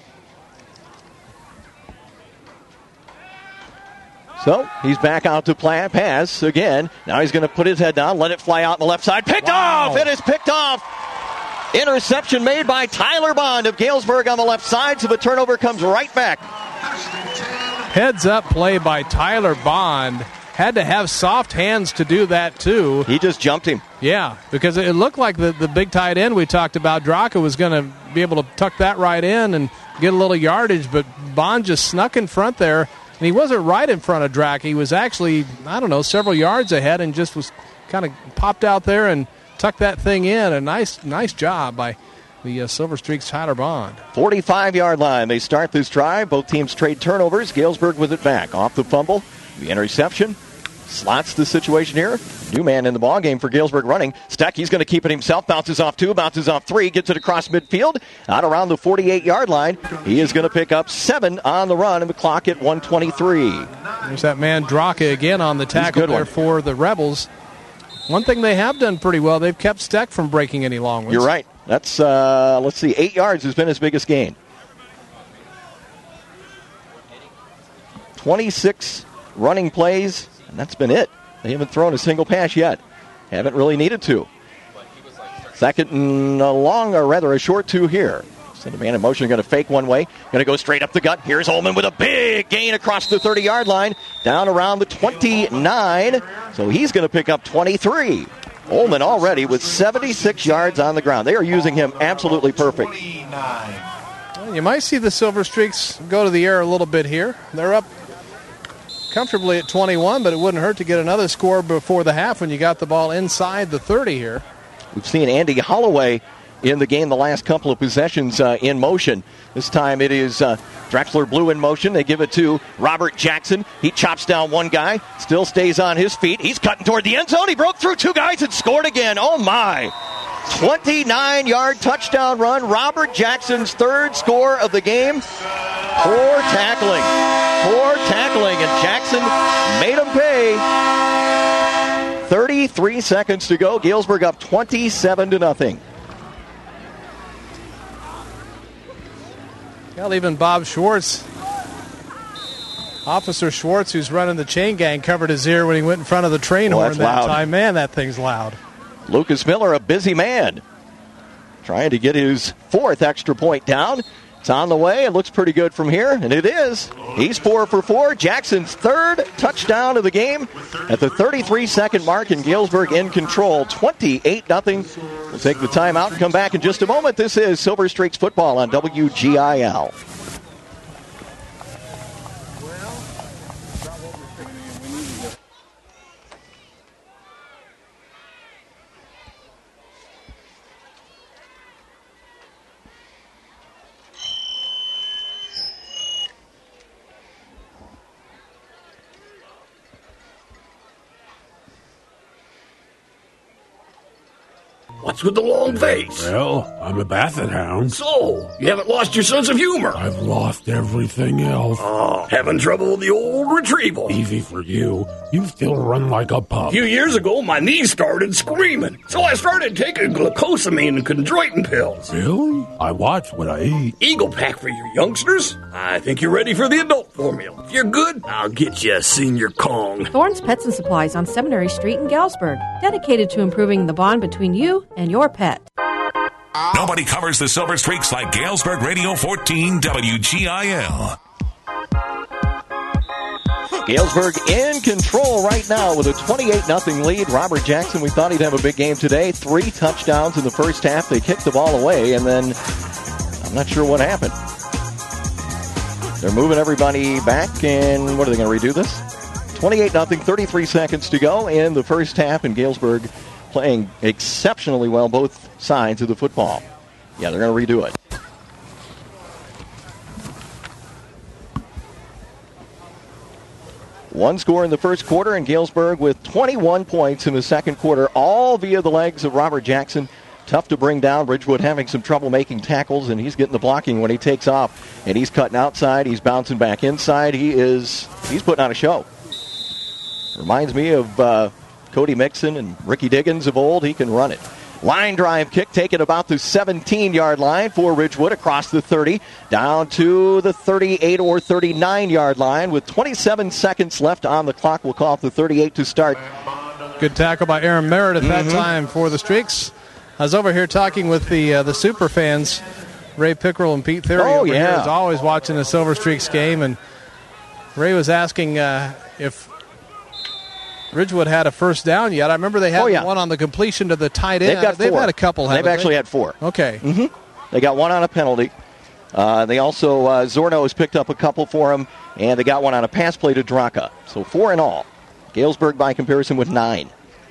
So he's back out to play, pass again. Now he's going to put his head down, let it fly out on the left side. Picked
wow.
off! It is picked off! Interception made by Tyler Bond of Galesburg on the left side, so the turnover comes right back.
Heads up play by Tyler Bond. Had to have soft hands to do that, too.
He just jumped him.
Yeah, because it looked like the, the big tight end we talked about, Draka, was going to be able to tuck that right in and get a little yardage, but Bond just snuck in front there, and he wasn't right in front of Draka. He was actually, I don't know, several yards ahead and just was kind of popped out there and tucked that thing in. A nice nice job by the uh, Silver Streaks Tyler Bond.
forty-five-yard line. They start this drive. Both teams trade turnovers. Galesburg with it back. Off the fumble, the interception. Slots the situation here. New man in the ball game for Galesburg running. Steck, he's going to keep it himself. Bounces off two, bounces off three, gets it across midfield. Out around the forty-eight-yard line. He is going to pick up seven on the run and the clock at one twenty-three.
There's that man Draka again on the tackle there one. for the Rebels. One thing they have done pretty well, they've kept Steck from breaking any long ones.
You're right. That's, uh, let's see, eight yards has been his biggest gain. twenty-six running plays. And that's been it. They haven't thrown a single pass yet. Haven't really needed to. Second and a long, or rather a short two here. So the man in motion going to fake one way. Going to go straight up the gut. Here's Ullman with a big gain across the thirty-yard line. Down around the twenty-nine. So he's going to pick up twenty-three. Ullman already with seventy-six yards on the ground. They are using him absolutely perfect.
Well, you might see the Silver Streaks go to the air a little bit here. They're up comfortably at twenty-one, but it wouldn't hurt to get another score before the half when you got the ball inside the thirty here.
We've seen Andy Holloway in the game the last couple of possessions uh, in motion. This time it is uh, Drexler Blue in motion. They give it to Robert Jackson. He chops down one guy, still stays on his feet. He's cutting toward the end zone. He broke through two guys and scored again. Oh, my. twenty-nine-yard touchdown run. Robert Jackson's third score of the game. Poor tackling. Poor tackling, and Jackson made him pay. thirty-three seconds to go. Galesburg up twenty-seven to nothing.
Well, even Bob Schwartz, Officer Schwartz, who's running the chain gang, covered his ear when he went in front of the train
well,
horn that
loud.
time. Man, that thing's loud.
Lucas Miller, a busy man, trying to get his fourth extra point down. It's on the way. It looks pretty good from here, and it is. He's four for four. Jackson's third touchdown of the game at the thirty-three second mark, and Galesburg in control, twenty-eight nothing. We'll take the timeout and come back in just a moment. This is Silver Streaks football on W G I L.
What's with the long face?
Well, I'm a basset hound.
So, you haven't lost your sense of humor?
I've lost everything else.
Oh, having trouble with the old retrieval?
Easy for you. You still run like a pup.
A few years ago, my knee started screaming, so I started taking glucosamine and chondroitin pills.
Really? I watch what I eat.
Eagle Pack for you youngsters. I think you're ready for the adult formula. If you're good, I'll get you a senior Kong.
Thorne's Pets and Supplies on Seminary Street in Galesburg, dedicated to improving the bond between you and your pet.
Nobody covers the Silver Streaks like Galesburg Radio fourteen W G I L.
Galesburg in control right now with a twenty-eight nothing lead. Robert Jackson, we thought he'd have a big game today. Three touchdowns in the first half. They kicked the ball away, and then I'm not sure what happened. They're moving everybody back, and what are they going to redo this? twenty-eight nothing, thirty-three seconds to go in the first half, and Galesburg playing exceptionally well both sides of the football. Yeah, they're going to redo it. One score in the first quarter, and Galesburg with twenty-one points in the second quarter, all via the legs of Robert Jackson. Tough to bring down. Ridgewood having some trouble making tackles, and he's getting the blocking when he takes off. And he's cutting outside. He's bouncing back inside. He is he's putting on a show. Reminds me of uh, Cody Mixon and Ricky Diggins of old. He can run it. Line drive kick taken about the seventeen-yard line for Ridgewood across the thirty, down to the thirty-eight or thirty-nine-yard line with twenty-seven seconds left on the clock. We'll call it the thirty-eight to start.
Good tackle by Aaron Merritt at
Mm-hmm.
that time for the Streaks. I was over here talking with the uh, the super fans, Ray Pickerel and Pete Theory.
Oh,
over
yeah.
here is always watching the Silver Streaks game, and Ray was asking uh, if Ridgewood had a first down yet. I remember they had
Oh, yeah.
one on the completion to the tight end.
They've got four.
They've had a couple.
They've
haven't
actually
they?
had four.
Okay.
Mm-hmm. They got one on a penalty. Uh, they also, uh, Zorno has picked up a couple for them, and they got one on a pass play to Draka. So four in all. Galesburg, by comparison, with nine.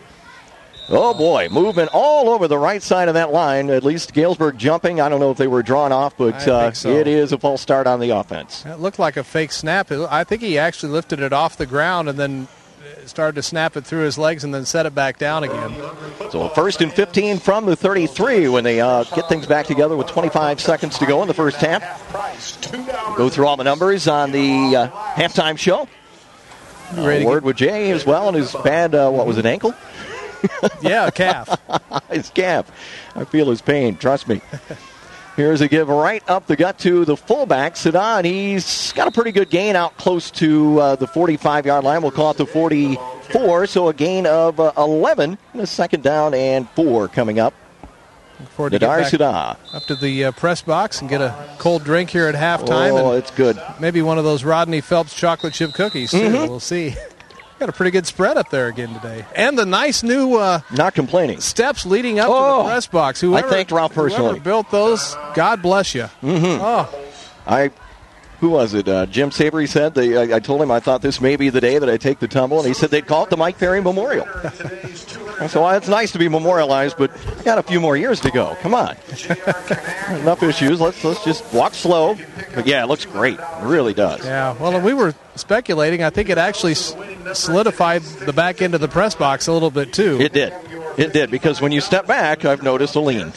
Oh, boy, movement all over the right side of that line. At least Galesburg jumping. I don't know if they were drawn off, but
I
uh,
think so.
it is a false start on the offense.
It looked like a fake snap. It- I think he actually lifted it off the ground and then started to snap it through his legs and then set it back down again.
So first and fifteen from the thirty-three when they uh, get things back together with twenty-five seconds to go in the first half. Go through all the numbers on the uh, halftime show. Uh,
Ready to
word with Jay as well, and his bad, uh, what was it, ankle?
Yeah, calf.
His calf. I feel his pain, trust me. Here's a give right up the gut to the fullback, Sedan. He's got a pretty good gain out close to uh, the forty-five-yard line. We'll call it the forty-four, so a gain of uh, eleven. And a second down and four coming up.
Look forward to
Nadar
get
Sedan.
back up to the uh, press box and get a cold drink here at halftime.
Oh,
and
it's good.
Maybe one of those Rodney Phelps chocolate chip cookies, too.
Mhm.
We'll see. Got a pretty good spread up there again today. And the nice new uh,
Not complaining.
steps leading up
Oh,
to the press box. Whoever,
I thanked Ralph personally.
Whoever built those, God bless you.
Mm-hmm.
Oh,
I, who was it? Uh, Jim Savory said, they, I, I told him I thought this may be the day that I take the tumble, and he said they'd call it the Mike Perry Memorial. I said, well, it's nice to be memorialized, but I got a few more years to go. Come on. Enough issues. Let's let's just walk slow. But, yeah, it looks great. It really does.
yeah. Well, we were speculating. I think it actually s- solidified the back end of the press box a little bit, too.
It did. It did, because when you step back, I've noticed a lean.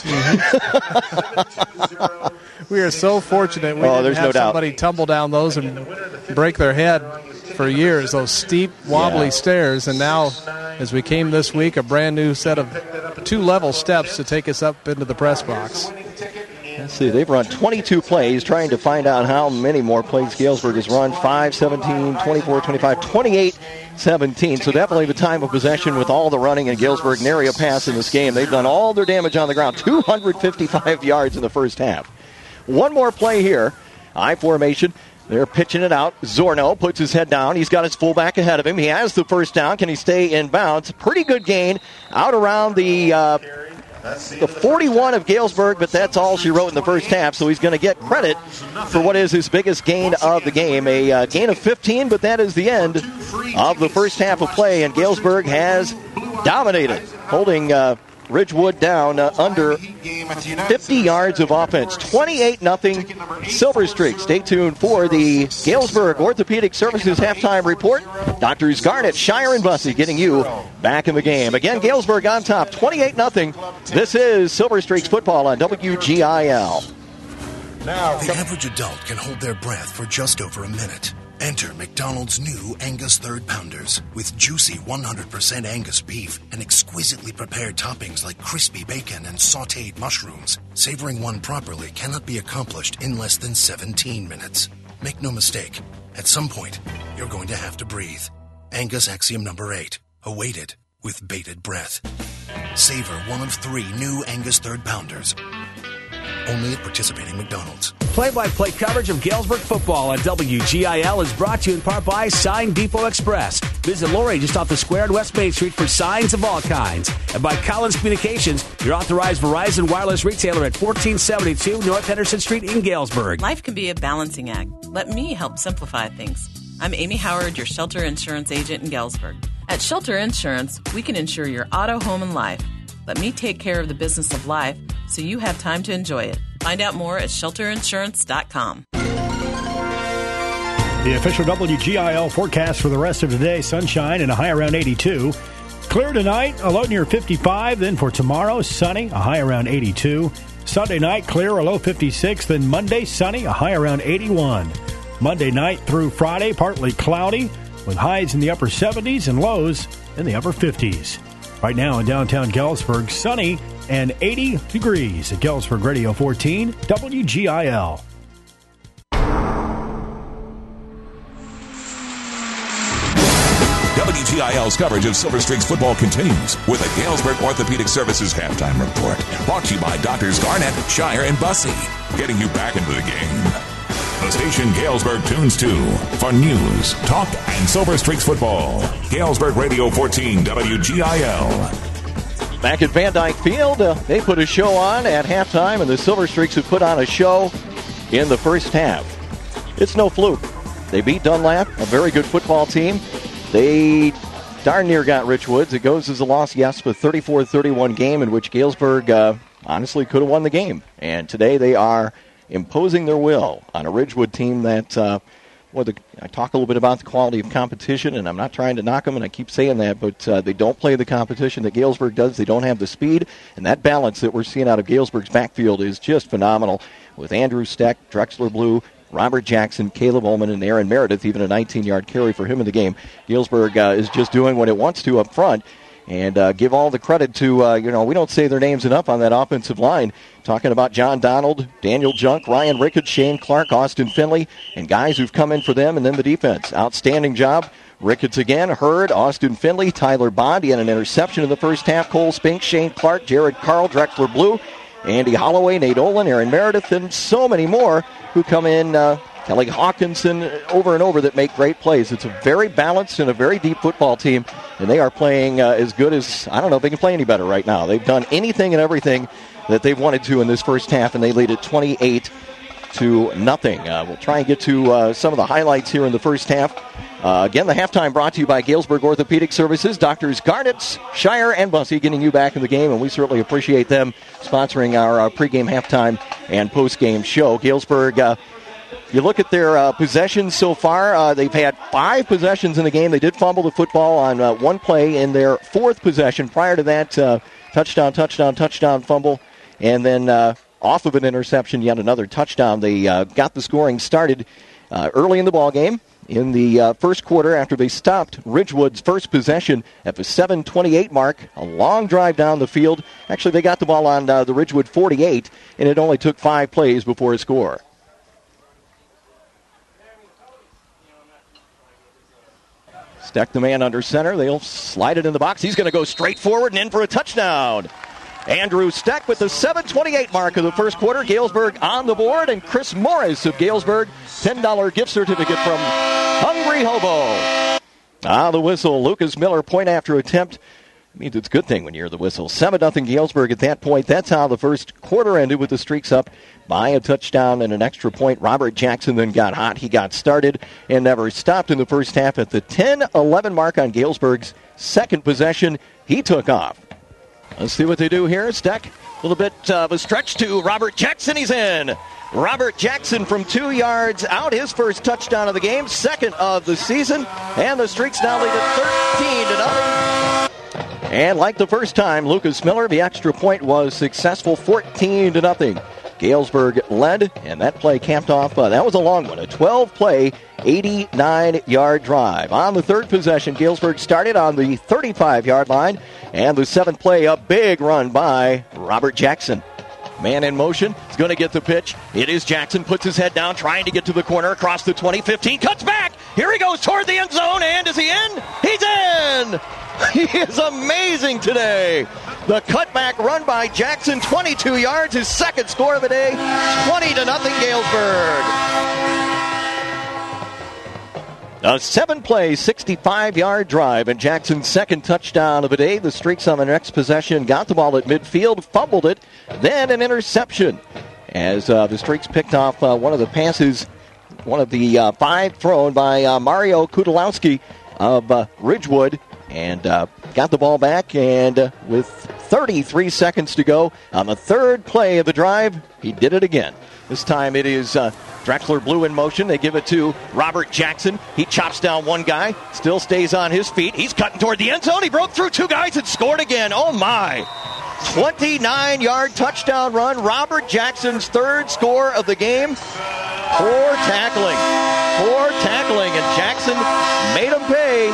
We are so fortunate we
Oh,
didn't
there's
have
no doubt.
somebody tumble down those and break their head for years, those steep, wobbly
Yeah.
stairs. And now, as we came this week, a brand new set of two-level steps to take us up into the press box.
Let's see, they've run twenty-two plays, trying to find out how many more plays Galesburg has run. five, seventeen, twenty-four, twenty-five, twenty-eight, seventeen. So definitely the time of possession with all the running and Galesburg nary a pass in this game. They've done all their damage on the ground. two hundred fifty-five yards in the first half. One more play here. I formation. They're pitching it out. Zorno puts his head down. He's got his fullback ahead of him. He has the first down. Can he stay in bounds? Pretty good gain out around the uh, the forty-one of Galesburg, but that's all she wrote in the first half, so he's going to get credit for what is his biggest gain of the game. A uh, gain of fifteen, but that is the end of the first half of play, and Galesburg has dominated, holding uh, Ridgewood down uh, under fifty yards of offense. twenty-eight nothing Silver Streak. Stay tuned for the Galesburg Orthopedic Services halftime report. Doctors Garnett, Shire, and Bussey getting you back in the game. Again, Galesburg on top, twenty-eight nothing This is Silver Streaks football on W G I L.
Now,
the average adult can hold their breath for just over a minute. Enter McDonald's new Angus Third Pounders with juicy one hundred percent Angus beef and exquisitely prepared toppings like crispy bacon and sautéed mushrooms. Savoring one properly cannot be accomplished in less than seventeen minutes. Make no mistake, at some point, you're going to have to breathe. Angus Axiom Number eight, awaited with bated breath. Savor one of three new Angus Third Pounders. Only at participating McDonald's.
Play-by-play coverage of Galesburg football on W G I L is brought to you in part by Sign Depot Express. Visit Lori just off the square on West Main Street for signs of all kinds. And by Collins Communications, your authorized Verizon wireless retailer at fourteen seventy-two North Henderson Street in Galesburg.
Life can be a balancing act. Let me help simplify things. I'm Amy Howard, your shelter insurance agent in Galesburg. At Shelter Insurance, we can insure your auto, home, and life. Let me take care of the business of life so you have time to enjoy it. Find out more at shelter insurance dot com.
The official W G I L forecast for the rest of today, sunshine and a high around eighty-two. Clear tonight, a low near fifty-five. Then for tomorrow, sunny, a high around eighty-two. Sunday night, clear, a low fifty-six. Then Monday, sunny, a high around eighty-one. Monday night through Friday, partly cloudy with highs in the upper seventies and lows in the upper fifties. Right now in downtown Galesburg, sunny and eighty degrees at Galesburg Radio fourteen, W G I L.
W G I L's coverage of Silver Streaks football continues with a Galesburg Orthopedic Services halftime report. Brought to you by Doctors Garnett, Shire, and Bussey. Getting you back into the game. The station Galesburg tunes to for news, talk, and Silver Streaks football. Galesburg Radio fourteen, W G I L.
Back at Van Dyke Field, uh, they put a show on at halftime, and the Silver Streaks have put on a show in the first half. It's no fluke. They beat Dunlap, a very good football team. They darn near got Rich Woods. It goes as a loss, yes, but thirty-four thirty-one game in which Galesburg uh, honestly could have won the game. And today they are imposing their will on a Ridgewood team that, uh, well, the, I talk a little bit about the quality of competition, and I'm not trying to knock them, and I keep saying that, but uh, they don't play the competition that Galesburg does. They don't have the speed, and that balance that we're seeing out of Galesburg's backfield is just phenomenal with Andrew Steck, Drexler Blue, Robert Jackson, Caleb Ullman, and Aaron Meredith, even a nineteen-yard carry for him in the game. Galesburg uh, is just doing what it wants to up front. And uh, give all the credit to, uh, you know, we don't say their names enough on that offensive line. Talking about John Donald, Daniel Junk, Ryan Ricketts, Shane Clark, Austin Finley, and guys who've come in for them, and then the defense. Outstanding job. Ricketts again, Hurd, Austin Finley, Tyler Bond. He had an interception in the first half. Cole Spink, Shane Clark, Jared Carl, Drexler Blue, Andy Holloway, Nate Olin, Aaron Meredith, and so many more who come in. Uh, Kelly Hawkinson over and over that make great plays. It's a very balanced and a very deep football team, and they are playing uh, as good as, I don't know if they can play any better right now. They've done anything and everything that they've wanted to in this first half, and they lead it twenty-eight to nothing. Uh, we'll try and get to uh, some of the highlights here in the first half. Uh, again, the halftime brought to you by Galesburg Orthopedic Services, Doctors Garnett, Shire, and Bussey, getting you back in the game, and we certainly appreciate them sponsoring our uh, pregame, halftime, and postgame show. Galesburg, uh, you look at their uh, possessions so far, uh, they've had five possessions in the game. They did fumble the football on uh, one play in their fourth possession. Prior to that, uh, touchdown, touchdown, touchdown, fumble, and then uh, off of an interception, yet another touchdown. They uh, got the scoring started uh, early in the ball game. In the uh, first quarter, after they stopped Ridgewood's first possession at the seven twenty-eight mark, a long drive down the field. Actually, they got the ball on uh, the Ridgewood forty-eight, and it only took five plays before a score. Steck the man under center. They'll slide it in the box. He's going to go straight forward and in for a touchdown. Andrew Steck with the seven twenty-eight mark of the first quarter. Galesburg on the board, and Chris Morris of Galesburg, ten dollars gift certificate from Hungry Hobo. Ah, the whistle. Lucas Miller, point after attempt. Means it's a good thing when you hear the whistle. seven nothing Galesburg at that point. That's how the first quarter ended, with the Streaks up by a touchdown and an extra point. Robert Jackson then got hot. He got started and never stopped in the first half. At the ten eleven mark on Galesburg's second possession, he took off. Let's see what they do here. Steck, a little bit of a stretch to Robert Jackson. He's in. Robert Jackson from two yards out. His first touchdown of the game, second of the season. And the Streaks now lead at thirteen to nothing. And like the first time, Lucas Miller, the extra point was successful, fourteen to nothing. Galesburg led, and that play capped off. Uh, that was a long one, a twelve-play, eighty-nine-yard drive. On the third possession, Galesburg started on the thirty-five-yard line, and the seventh play, a big run by Robert Jackson. Man in motion, is going to get the pitch. It is Jackson, puts his head down, trying to get to the corner, across the twenty, fifteen, cuts back. Here he goes toward the end zone, and is he in? He's in! He is amazing today. The cutback run by Jackson, twenty-two yards, his second score of the day, twenty to nothing Galesburg. A seven-play, sixty-five-yard drive, and Jackson's second touchdown of the day. The Streaks on the next possession got the ball at midfield, fumbled it, then an interception. As uh, the Streaks picked off uh, one of the passes, one of the uh, five thrown by uh, Mario Kudalowski of uh, Ridgewood, and uh, got the ball back, and uh, with thirty-three seconds to go on the third play of the drive, he did it again. This time it is uh, Drexler Blue in motion. They give it to Robert Jackson. He chops down one guy, still stays on his feet. He's cutting toward the end zone. He broke through two guys and scored again. Oh, my. twenty-nine-yard touchdown run. Robert Jackson's third score of the game. Poor tackling. Poor tackling, and Jackson made him pay.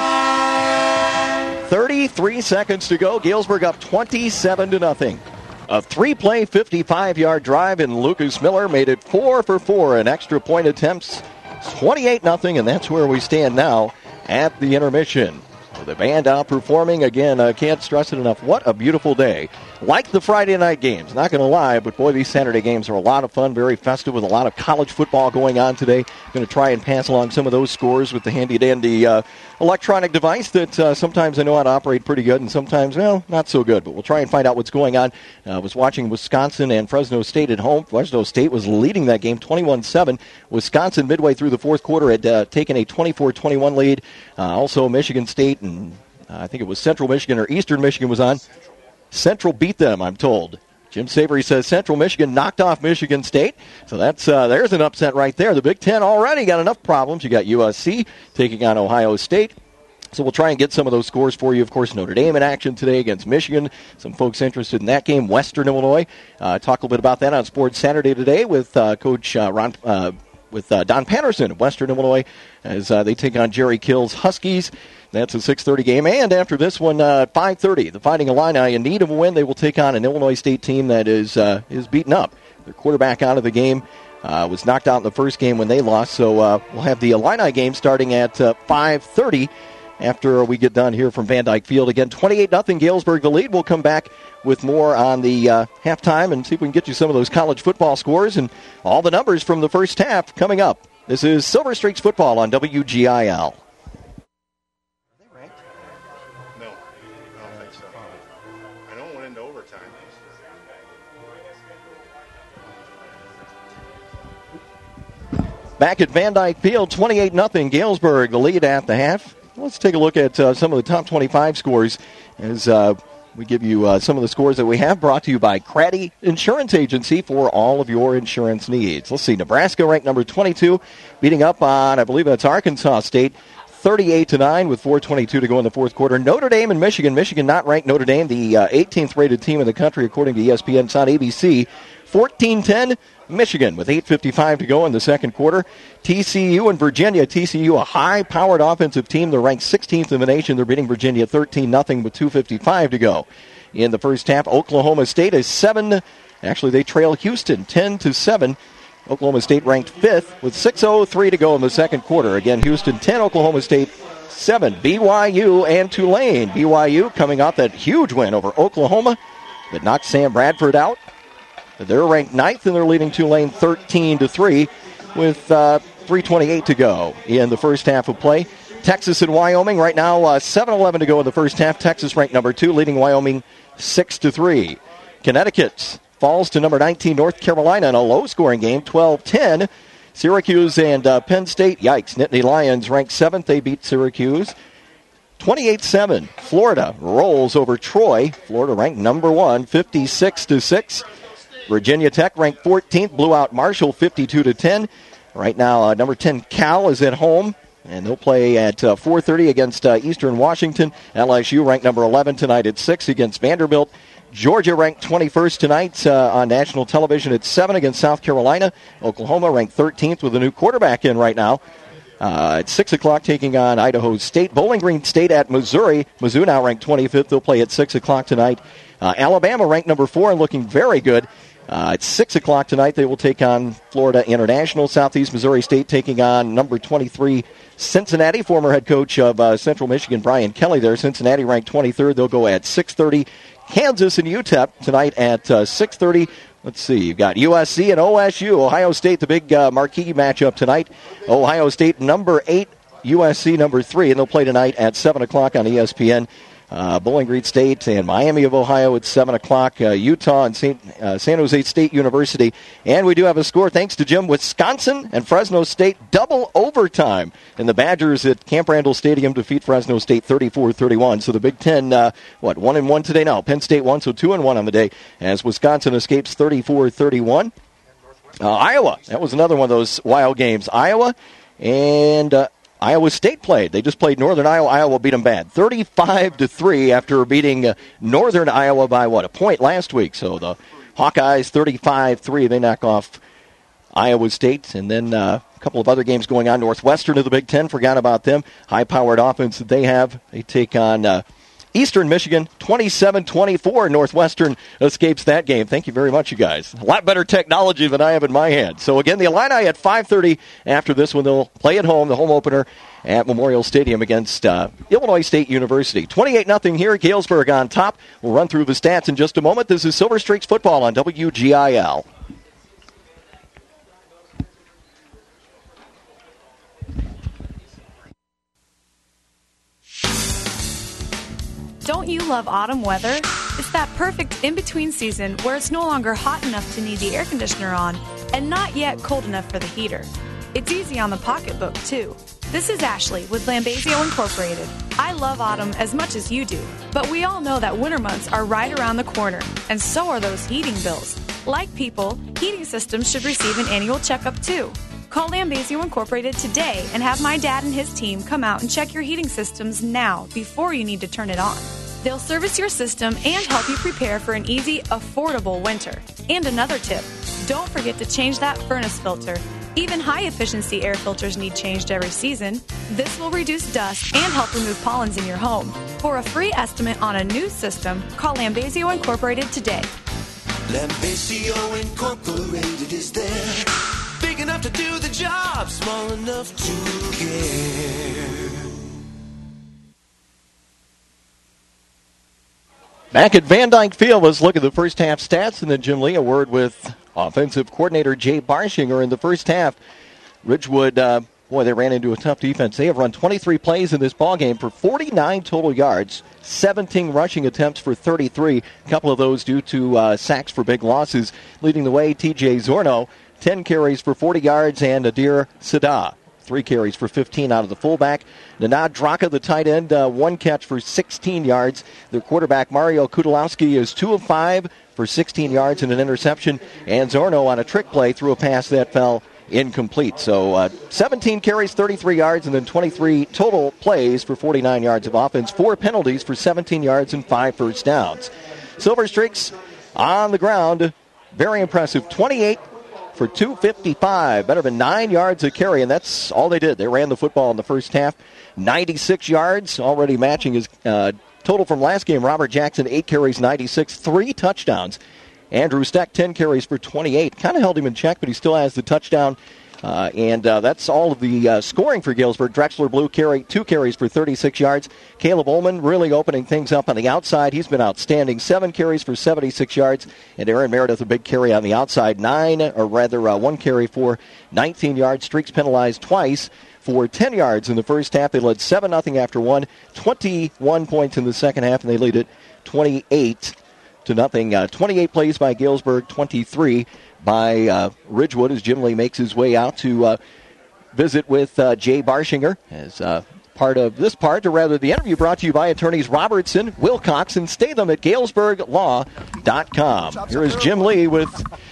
thirty-three seconds to go. Galesburg up twenty-seven to nothing. A three-play, fifty-five-yard drive, and Lucas Miller made it four for four in extra point attempts. twenty-eight nothing, and that's where we stand now at the intermission. The band outperforming. Again, I can't stress it enough. What a beautiful day. Like the Friday night games. Not going to lie, but boy, these Saturday games are a lot of fun, very festive with a lot of college football going on today. Going to try and pass along some of those scores with the handy-dandy uh, electronic device that uh, sometimes I know how to operate pretty good and sometimes, well, not so good. But we'll try and find out what's going on. I uh, was watching Wisconsin and Fresno State at home. Fresno State was leading that game twenty-one seven. Wisconsin, midway through the fourth quarter, had uh, taken a twenty-four twenty-one lead. Uh, also, Michigan State and uh, I think it was Central Michigan or Eastern Michigan was on. Central beat them, I'm told. Jim Savory says Central Michigan knocked off Michigan State. So that's uh, there's an upset right there. The Big Ten already got enough problems. You got U S C taking on Ohio State. So we'll try and get some of those scores for you. Of course, Notre Dame in action today against Michigan. Some folks interested in that game. Western Illinois. Uh, talk a little bit about that on Sports Saturday today with uh, Coach uh, Ron uh, with uh, Don Patterson of Western Illinois as uh, they take on Jerry Kill's Huskies. That's a six thirty game. And after this one, uh, five thirty, the Fighting Illini, in need of a win, they will take on an Illinois State team that is uh, is beaten up. Their quarterback out of the game uh, was knocked out in the first game when they lost. So uh, we'll have the Illini game starting at uh, five thirty after we get done here from Van Dyke Field. Again, twenty-eight nothing Galesburg the lead. We'll come back with more on the uh, halftime and see if we can get you some of those college football scores and all the numbers from the first half coming up. This is Silver Streaks Football on W G I L. Back at Van Dyke Field, twenty-eight nothing Galesburg, the lead at the half. Let's take a look at uh, some of the top twenty-five scores as uh, we give you uh, some of the scores that we have, brought to you by Craddy Insurance Agency for all of your insurance needs. Let's see, Nebraska ranked number twenty-two, beating up on, I believe that's Arkansas State, thirty-eight to nine with four twenty-two to go in the fourth quarter. Notre Dame and Michigan. Michigan not ranked. Notre Dame, the uh, eighteenth rated team in the country according to E S P N. It's on A B C. fourteen ten. Michigan with eight fifty-five to go in the second quarter. T C U and Virginia. T C U, a high-powered offensive team. They're ranked sixteenth in the nation. They're beating Virginia thirteen nothing with two fifty-five to go in the first half. Oklahoma State is seven. Actually, they trail Houston ten to seven. Oklahoma State ranked fifth with six oh three to go in the second quarter. Again, Houston ten, Oklahoma State seven. B Y U and Tulane. B Y U coming off that huge win over Oklahoma that knocked Sam Bradford out. They're ranked ninth, and they're leading Tulane thirteen to three with uh, three twenty-eight to go in the first half of play. Texas and Wyoming right now uh, seven eleven to go in the first half. Texas ranked number two, leading Wyoming six to three. Connecticut falls to number nineteen, North Carolina, in a low-scoring game, twelve ten. Syracuse and uh, Penn State, yikes, Nittany Lions ranked seventh. They beat Syracuse twenty-eight seven. Florida rolls over Troy. Florida ranked number one, fifty-six to six. Virginia Tech ranked fourteenth, blew out Marshall fifty-two to ten. Right now, uh, number ten Cal is at home, And they'll play at uh, four thirty against uh, Eastern Washington. L S U ranked number eleven tonight at six against Vanderbilt. Georgia ranked twenty-first tonight uh, on national television at seven against South Carolina. Oklahoma ranked thirteenth with a new quarterback in right now. Uh, at six o'clock taking on Idaho State. Bowling Green State at Missouri. Mizzou now ranked twenty-fifth. They'll play at six o'clock tonight. Uh, Alabama ranked number four and looking very good. Uh, at six o'clock tonight, they will take on Florida International. Southeast Missouri State taking on number twenty-three, Cincinnati. Former head coach of uh, Central Michigan, Brian Kelly there. Cincinnati ranked twenty-third. They'll go at six thirty. Kansas and U T E P tonight at uh, six thirty. Let's see, you've got U S C and O S U. Ohio State, the big uh, marquee matchup tonight. Ohio State number eight, U S C number three, and they'll play tonight at seven o'clock on E S P N. Uh, Bowling Green State and Miami of Ohio at seven o'clock. Uh, Utah and Saint, uh, San Jose State University. And we do have a score, thanks to Jim. Wisconsin and Fresno State double overtime. And the Badgers at Camp Randall Stadium defeat Fresno State thirty-four thirty-one. So the Big Ten, uh, what, one and one today? No, Penn State won, so two and one on the day as Wisconsin escapes thirty-four thirty-one. Uh, Iowa, that was another one of those wild games. Iowa and... Uh, Iowa State played. They just played Northern Iowa. Iowa beat them bad, thirty-five to three after beating uh, Northern Iowa by, what, a point last week. So the Hawkeyes, thirty-five three, they knock off Iowa State. And then uh, a couple of other games going on. Northwestern of the Big Ten, forgot about them. High-powered offense that they have. They take on uh, Eastern Michigan, twenty-seven twenty-four. Northwestern escapes that game. Thank you very much, you guys. A lot better technology than I have in my hand. So, again, the Illini at five thirty after this one. They'll play at home, the home opener at Memorial Stadium against uh, Illinois State University. twenty-eight nothing here. Galesburg on top. We'll run through the stats in just a moment. This is Silver Streaks Football on W G I L.
Don't you love autumn weather? It's that perfect in-between season where it's no longer hot enough to need the air conditioner on and not yet cold enough for the heater. It's easy on the pocketbook, too. This is Ashley with Lambasio Incorporated. I love autumn as much as you do, but we all know that winter months are right around the corner, and so are those heating bills. Like people, heating systems should receive an annual checkup, too. Call Lambasio Incorporated today and have my dad and his team come out and check your heating systems now before you need to turn it on. They'll service your system and help you prepare for an easy, affordable winter. And another tip, don't forget to change that furnace filter. Even high-efficiency air filters need changed every season. This will reduce dust and help remove pollens in your home. For a free estimate on a new system, call Lambasio Incorporated today.
Lambasio Incorporated is there. Big enough to do the job, small enough to care.
Back at Van Dyke Field, let's look at the first half stats, and then Jim Lee, a word with offensive coordinator Jay Barshinger in the first half. Ridgewood, uh, boy, they ran into a tough defense. They have run twenty-three plays in this ballgame for forty-nine total yards, seventeen rushing attempts for thirty-three, a couple of those due to uh, sacks for big losses. Leading the way, T J Zorno, ten carries for forty yards, and Adir Sada, three carries for fifteen out of the fullback. Nanad Draka, the tight end, uh, one catch for sixteen yards. Their quarterback, Mario Kudalowski, is two of five for sixteen yards and an interception. And Zorno, on a trick play, threw a pass that fell incomplete. So uh, seventeen carries, thirty-three yards, and then twenty-three total plays for forty-nine yards of offense. Four penalties for seventeen yards and five first downs. Silver Streaks on the ground, very impressive. twenty-eight for two fifty-five, better than nine yards a carry, and that's all they did. They ran the football in the first half. ninety-six yards, already matching his uh, total from last game. Robert Jackson, eight carries, ninety-six, three touchdowns. Andrew Steck, ten carries for twenty-eight. Kind of held him in check, but he still has the touchdown. Uh, and uh, that's all of the uh, scoring for Galesburg. Drexler Blue, carry, two carries for thirty-six yards. Caleb Ullman really opening things up on the outside. He's been outstanding. Seven carries for seventy-six yards. And Aaron Meredith, a big carry on the outside. Nine, or rather uh, one carry for nineteen yards. Streaks penalized twice for ten yards in the first half. They led seven nothing after one. twenty-one points in the second half, and they lead it twenty-eight to nothing. Uh, twenty-eight plays by Galesburg, twenty-three by uh, Ridgewood, as Jim Lee makes his way out to uh, visit with uh, Jay Barshinger as uh, part of this part, or rather the interview brought to you by attorneys Robertson, Wilcox, and Statham at Galesburg Law dot com. Here is Jim Lee with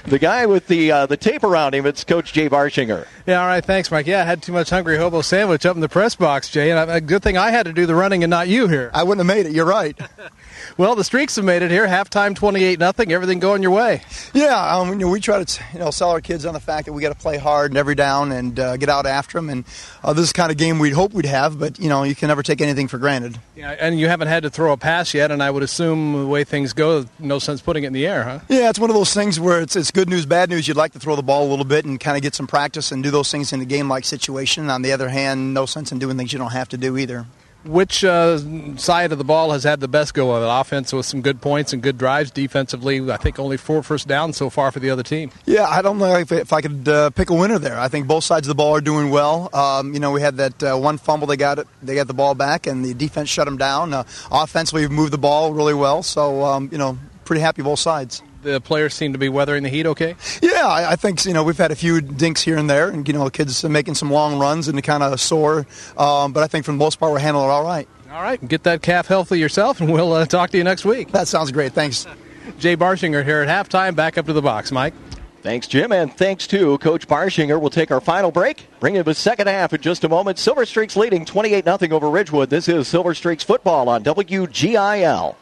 The guy with the uh, the tape around him, it's Coach Jay Barshinger.
Yeah, all right, thanks, Mike. Yeah, I had too much Hungry Hobo sandwich up in the press box, Jay, and a good thing I had to do the running and not you here.
I wouldn't have made it, you're right.
Well, the Streaks have made it here, halftime twenty-eight nothing, everything going your way.
Yeah, um, you know, we try to you know sell our kids on the fact that we got to play hard and every down and uh, get out after them, and uh, this is the kind of game we'd hope we'd have, but, you know, you can never take anything for granted.
Yeah, and you haven't had to throw a pass yet, and I would assume the way things go, no sense putting it in the air, huh?
Yeah, it's one of those things where it's, it's good news, bad news. You'd like to throw the ball a little bit and kind of get some practice and do those things in a game-like situation. On the other hand, no sense in doing things you don't have to do either.
Which uh, side of the ball has had the best go of it? Offense with some good points and good drives. Defensively, I think only four first downs so far for the other team.
Yeah, I don't know if, if I could uh, pick a winner there. I think both sides of the ball are doing well. Um, you know, we had that uh, one fumble. They got it. They got the ball back, and the defense shut them down. Uh, offensively, we've moved the ball really well. So, um, you know, pretty happy both sides.
The players seem to be weathering the heat okay?
Yeah, I, I think, you know, we've had a few dinks here and there, and, you know, kids making some long runs and kind of sore. Um, but I think for the most part, we're handling it all right.
All right, get that calf healthy yourself, and we'll uh, talk to you next week.
That sounds great. Thanks.
Jay Barshinger here at halftime. Back up to the box, Mike.
Thanks, Jim, and thanks to Coach Barshinger. We'll take our final break. Bring in the second half in just a moment. Silver Streaks leading twenty-eight nothing over Ridgewood. This is Silver Streaks football on W G I L.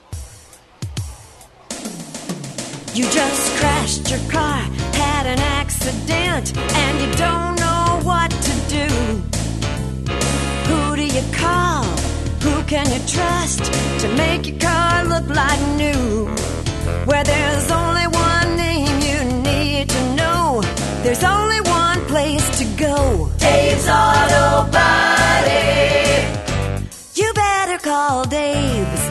You just crashed your car, had an accident, and you don't know what to do. Who do you call? Who can you trust to make your car look like new? Where there's only one name you need to know, there's only one place to go. Dave's Auto Body. You better call Dave's.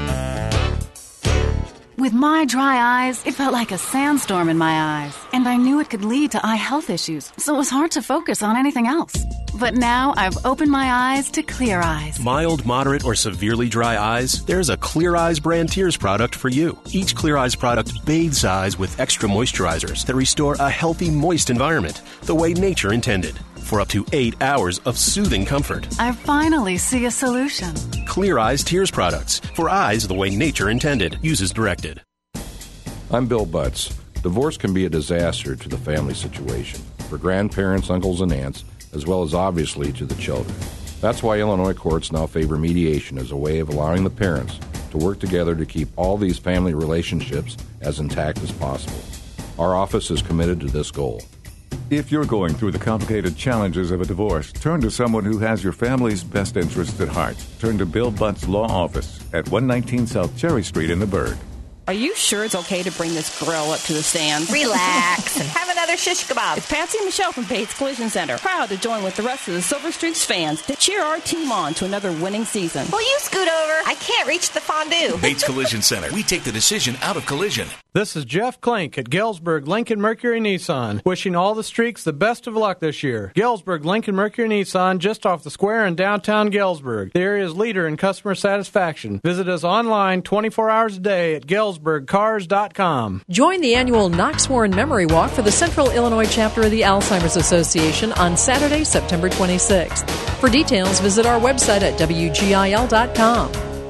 With my dry eyes, it felt like a sandstorm in my eyes, and I knew it could lead to eye health issues, so it was hard to focus on anything else. But now I've opened my eyes to Clear Eyes.
Mild, moderate, or severely dry eyes? There's a Clear Eyes brand tears product for you. Each Clear Eyes product bathes eyes with extra moisturizers that restore a healthy, moist environment, the way nature intended, for up to eight hours of soothing comfort.
I finally see a solution.
Clear Eyes tears products, for eyes the way nature intended. Uses directed.
I'm Bill Butts. Divorce can be a disaster to the family situation, for grandparents, uncles, and aunts, as well as obviously to the children. That's why Illinois courts now favor mediation as a way of allowing the parents to work together to keep all these family relationships as intact as possible. Our office is committed to this goal.
If you're going through the complicated challenges of a divorce, turn to someone who has your family's best interests at heart. Turn to Bill Butts Law Office at one nineteen South Cherry Street in the Burg.
Are you sure it's okay to bring this grill up to the stand?
Relax and have another shish kebab.
It's Patsy and Michelle from Bates Collision Center, proud to join with the rest of the Silver Streaks fans to cheer our team on to another winning season.
Will you scoot over? I can't reach the fondue.
Bates Collision Center. We take the decision out of collision.
This is Jeff Klink at Galesburg Lincoln Mercury Nissan, wishing all the Streaks the best of luck this year. Galesburg Lincoln Mercury Nissan, just off the square in downtown Galesburg, the area's leader in customer satisfaction. Visit us online twenty-four hours a day at galesburg cars dot com.
Join the annual Knox Warren Memory Walk for the Central Illinois chapter of the Alzheimer's Association on Saturday, September twenty-sixth. For details, visit our website at W G I L dot com.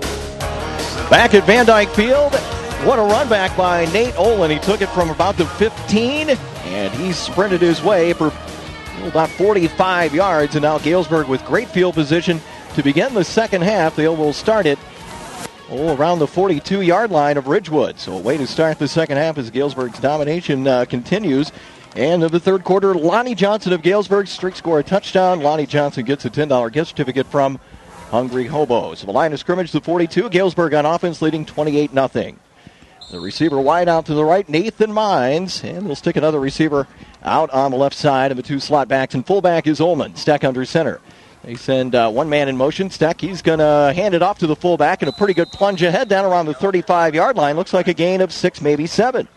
Back at Van Dyke Field, what a run back by Nate Olin. He took it from about the fifteen, and he sprinted his way for about forty-five yards. And now Galesburg with great field position to begin the second half. They will start it oh, around the forty-two-yard line of Ridgewood. So a way to start the second half as Galesburg's domination uh, continues. And in the third quarter, Lonnie Johnson of Galesburg, Streak score a touchdown. Lonnie Johnson gets a ten dollars gift certificate from Hungry Hobos. The line of scrimmage, the forty-two. Galesburg on offense leading twenty-eight nothing. The receiver wide out to the right, Nathan Mines. And they'll stick another receiver out on the left side of the two slot backs. And fullback is Ullman, Steck under center. They send uh, one man in motion. Steck, he's going to hand it off to the fullback, and a pretty good plunge ahead down around the thirty-five-yard line. Looks like a gain of six, maybe seven.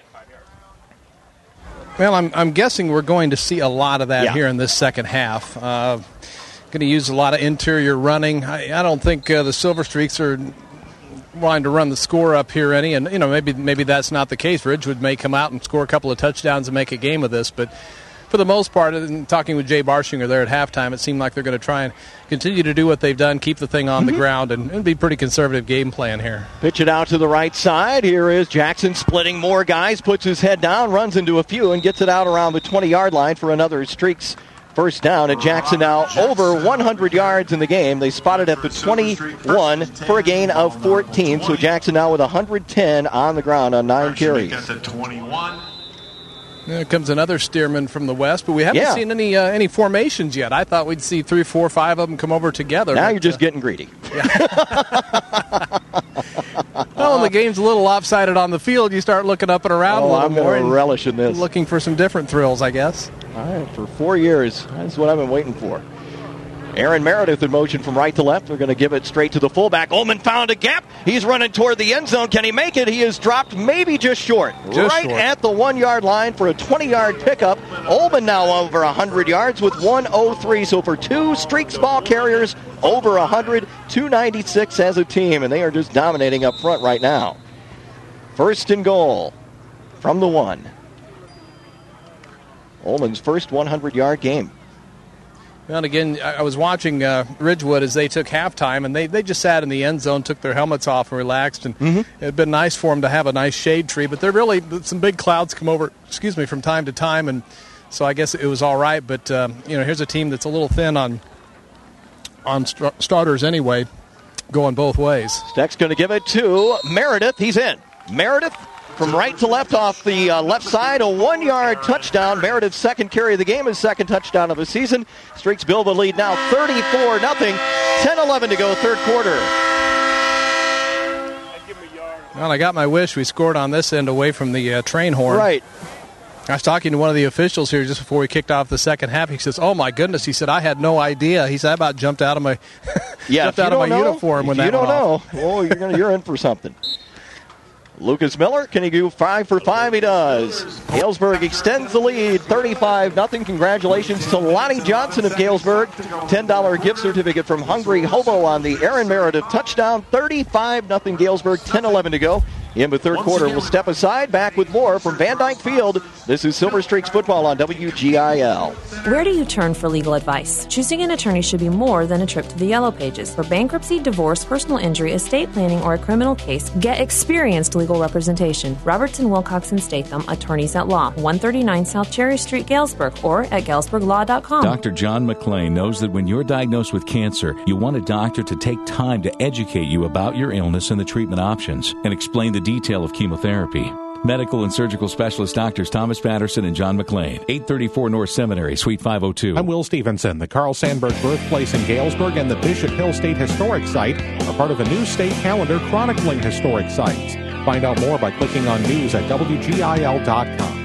Well, I'm I'm guessing we're going to see a lot of that
yeah.
here in this second half. Uh, going to use a lot of interior running. I, I don't think uh, the Silver Streaks are wanting to run the score up here any, and you know maybe maybe that's not the case. Ridgewood may come out and score a couple of touchdowns and make a game of this, but for the most part, and talking with Jay Barshinger there at halftime, it seemed like they're going to try and continue to do what they've done, keep the thing on mm-hmm. the ground, and, and be pretty conservative game plan here.
Pitch it out to the right side. Here is Jackson splitting more guys, puts his head down, runs into a few, and gets it out around the twenty-yard line for another Streaks first down. And Jackson now over one hundred yards in the game. They spotted at the twenty-one for a gain of fourteen. So Jackson now with one hundred ten on the ground on nine carries.
There comes another Stearman from the west, but we haven't
yeah.
seen any uh, any formations yet. I thought we'd see three, four, five of them come over together.
Now
but,
you're just
uh,
getting greedy.
Yeah. Well, when the game's a little lopsided on the field, you start looking up and around
oh,
a little
I'm
more.
I'm going to relish in this.
Looking for some different thrills, I guess.
All right, for four years, that's what I've been waiting for. Aaron Meredith in motion from right to left. They're going to give it straight to the fullback. Ullman found a gap. He's running toward the end zone. Can he make it? He is dropped maybe just short.
Just
right
short.
at the one-yard line for a twenty-yard pickup. Ullman now over one hundred yards with one oh three. So for two Streaks ball carriers, over one hundred, two ninety-six as a team. And they are just dominating up front right now. First and goal from the one. Ullman's first hundred-yard game.
And again, I was watching uh, Ridgewood as they took halftime, and they, they just sat in the end zone, took their helmets off, and relaxed. And
mm-hmm.
it had been nice for them to have a nice shade tree. But they're really some big clouds come over, excuse me, from time to time, and so I guess it was all right. But um, you know, here's a team that's a little thin on on st- starters anyway, going both ways.
Steck's going to give it to Meredith. He's in. Meredith. From right to left off the uh, left side, a one-yard touchdown. Meredith's second carry of the game, his second touchdown of the season. Streaks build the lead now thirty-four nothing. ten eleven to go, third quarter.
Well, I got my wish. We scored on this end away from the uh, train horn.
Right.
I was talking to one of the officials here just before we kicked off the second half. He says, "Oh my goodness!" He said, "I had no idea." He said, "I about jumped out of my
yeah,
jumped out of my
know,
uniform when
that
went
off." You don't
off.
know. Oh, you're gonna, you're in for something. Lucas Miller, can he go five for five? He does. Galesburg extends the lead, thirty-five nothing. Congratulations to Lonnie Johnson of Galesburg. ten dollars gift certificate from Hungry Hobo on the Aaron Meredith touchdown. thirty-five nothing Galesburg, ten eleven to go. In the third quarter, we'll step aside. Back with more from Van Dyke Field. This is Silver Streaks Football on W G I L.
Where do you turn for legal advice? Choosing an attorney should be more than a trip to the Yellow Pages. For bankruptcy, divorce, personal injury, estate planning, or a criminal case, get experienced legal representation. Robertson, Wilcox, and Statham, attorneys at law. one thirty-nine South Cherry Street, Galesburg, or at galesburg law dot com.
Doctor John McClain knows that when you're diagnosed with cancer, you want a doctor to take time to educate you about your illness and the treatment options, and explain the detail of chemotherapy. Medical and surgical specialist doctors Thomas Patterson and John McClain, eight thirty-four North Seminary, Suite five oh two.
I'm Will Stevenson. The Carl Sandburg birthplace in Galesburg and the Bishop Hill State Historic Site are part of a new state calendar chronicling historic sites. Find out more by clicking on news at W G I L dot com.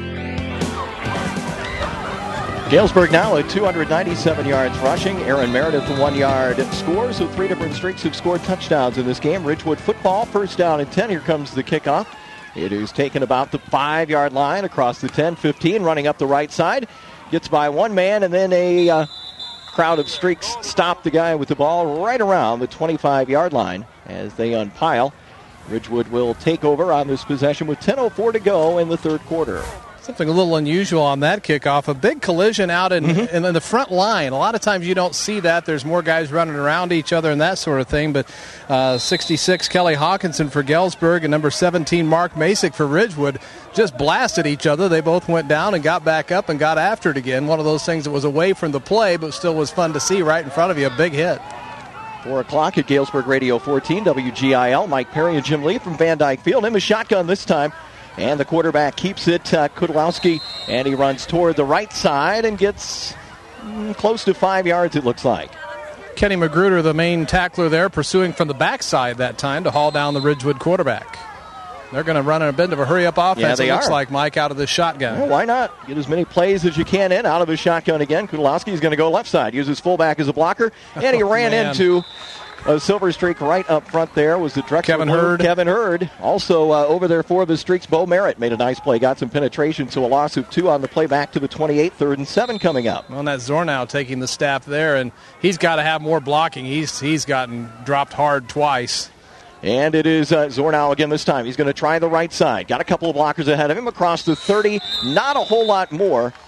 Galesburg now at two hundred ninety-seven yards rushing. Aaron Meredith, one yard scores. So three different Streaks who've scored touchdowns in this game. Ridgewood football, first down and ten. Here comes the kickoff. It is taken about the five-yard line across the ten fifteen, running up the right side. Gets by one man, and then a uh, crowd of Streaks stop the guy with the ball right around the twenty-five-yard line as they unpile. Ridgewood will take over on this possession with ten oh four to go in the third quarter.
Something a little unusual on that kickoff. A big collision out in, mm-hmm. in, in the front line. A lot of times you don't see that. There's more guys running around each other and that sort of thing. But uh, sixty-six, Kelly Hawkinson for Galesburg, and number seventeen, Mark Masick for Ridgewood, just blasted each other. They both went down and got back up and got after it again. One of those things that was away from the play, but still was fun to see right in front of you. A big hit.
Four o'clock at Galesburg Radio fourteen, W G I L. Mike Perry and Jim Lee from Van Dyke Field. In the shotgun this time. And the quarterback keeps it, uh, Kudlowski, and he runs toward the right side and gets mm, close to five yards, it looks like.
Kenny Magruder, the main tackler there, pursuing from the backside that time to haul down the Ridgewood quarterback. They're going to run in a bit of a hurry-up offense,
yeah, they
it looks
are.
like, Mike, out of the shotgun.
Well, why not? Get as many plays as you can in, out of his shotgun again. Kudlowski is going to go left side, uses fullback as a blocker, and he
oh,
ran
man.
into... A silver streak right up front there was the Drexel
Kevin
Blue.
Hurd.
Kevin Hurd. Also uh, over there for the Streaks, Bo Merritt made a nice play. Got some penetration, so a loss of two on the play back to the twenty-eight. Third and seven coming up.
Well, that's Zornow taking the staff there, and he's got to have more blocking. He's He's gotten dropped hard twice.
And it is uh, Zornow again this time. He's going to try the right side. Got a couple of blockers ahead of him across the thirty. Not a whole lot more.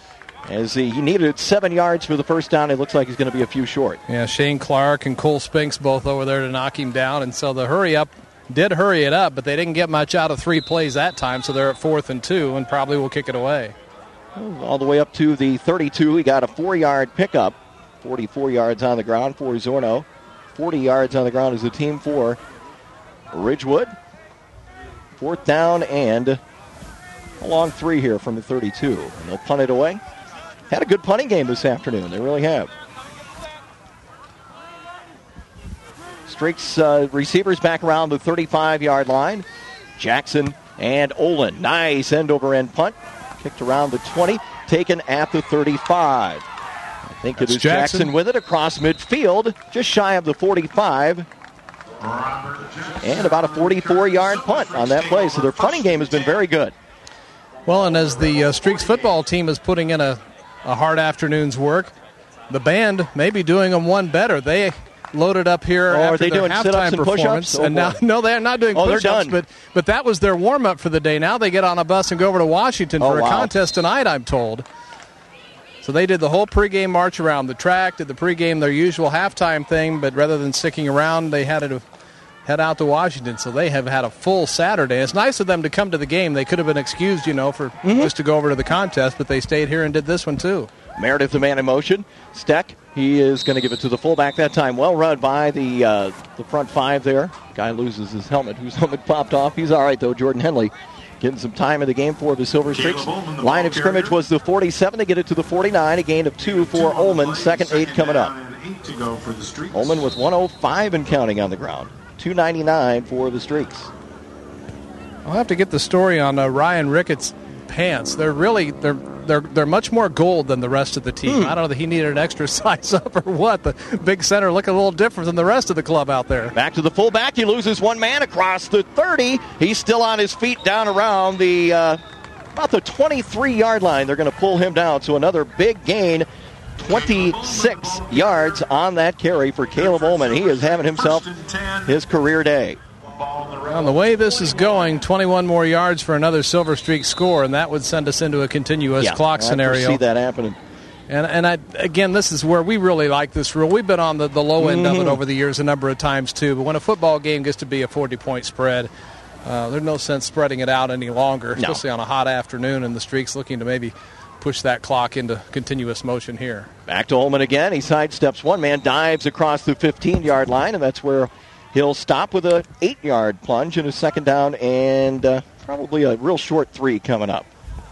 As he, he needed seven yards for the first down, it looks like he's going to be a few short.
Yeah, Shane Clark and Cole Spinks both over there to knock him down, and so the hurry up did hurry it up, but they didn't get much out of three plays that time, so they're at fourth and two and probably will kick it away.
All the way up to the thirty-two. He got a four-yard pickup, forty-four yards on the ground for Zorno. forty yards on the ground is the team for Ridgewood. Fourth down and a long three here from the thirty-two. And they'll punt it away. Had a good punting game this afternoon. They really have. Streaks uh, receivers back around the thirty-five-yard line. Jackson and Olin. Nice end-over-end punt. Kicked around the twenty. Taken at the thirty-five. I think
That's
it is
Jackson.
Jackson with it across midfield. Just shy of the forty-five. And about a forty-four-yard punt on that play. So their punting game has been very good.
Well, and as the uh, Streaks football team is putting in a, a hard afternoon's work, the band may be doing them one better. They loaded up here
Oh,
after
are they
their
doing sit-ups
halftime
and
performance.
push-ups? Oh,
and now,
boy.
no, they're not doing
Oh, they're
push-ups,
done.
but, but that was their warm-up for the day. Now they get on a bus and go over to Washington
Oh,
for a
wow.
contest tonight, I'm told. So they did the whole pregame march around the track, did the pregame, their usual halftime thing, but rather than sticking around, they had to head out to Washington. So they have had a full Saturday. It's nice of them to come to the game. They could have been excused, you know, for
Mm-hmm.
just to go over to the contest, but they stayed here and did this one too.
Meredith, the man in motion. Steck, he is going to give it to the fullback that time. Well run by the uh, the front five there. Guy loses his helmet. Whose helmet popped off? He's all right, though. Jordan Henley getting some time in the game for the Silver Streaks. Line of scrimmage was the forty-seven. They get it to the forty-nine. A gain of two for Ullman. Second eight coming up. Ullman with one oh five and counting on the ground. two ninety-nine for the Streaks.
I'll have to get the story on uh, Ryan Ricketts' pants. They're really they're they're they're much more gold than the rest of the team.
Hmm.
I don't know that he needed an extra size up or what. The big center looking a little different than the rest of the club out there.
Back to the fullback. He loses one man across the thirty. He's still on his feet down around the uh, about the twenty-three-yard line. They're going to pull him down. So another big gain. twenty-six yards on that carry for Caleb Ullman. He is having himself his career day.
On the way this is going, twenty-one more yards for another Silver Streak score, and that would send us into a continuous
Yeah,
clock
I
scenario.
see that happening.
And and I, again, this is where we really like this rule. We've been on the, the low end of it
Mhm.
over the years a number of times too. But when a football game gets to be a forty-point spread, uh, there's no sense spreading it out any longer,
No.
especially on a hot afternoon. And the Streaks looking to maybe push that clock into continuous motion here.
Back to Ullman again. He sidesteps one man, dives across the fifteen-yard line, and that's where he'll stop with a eight-yard plunge and a second down and uh, probably a real short three coming up.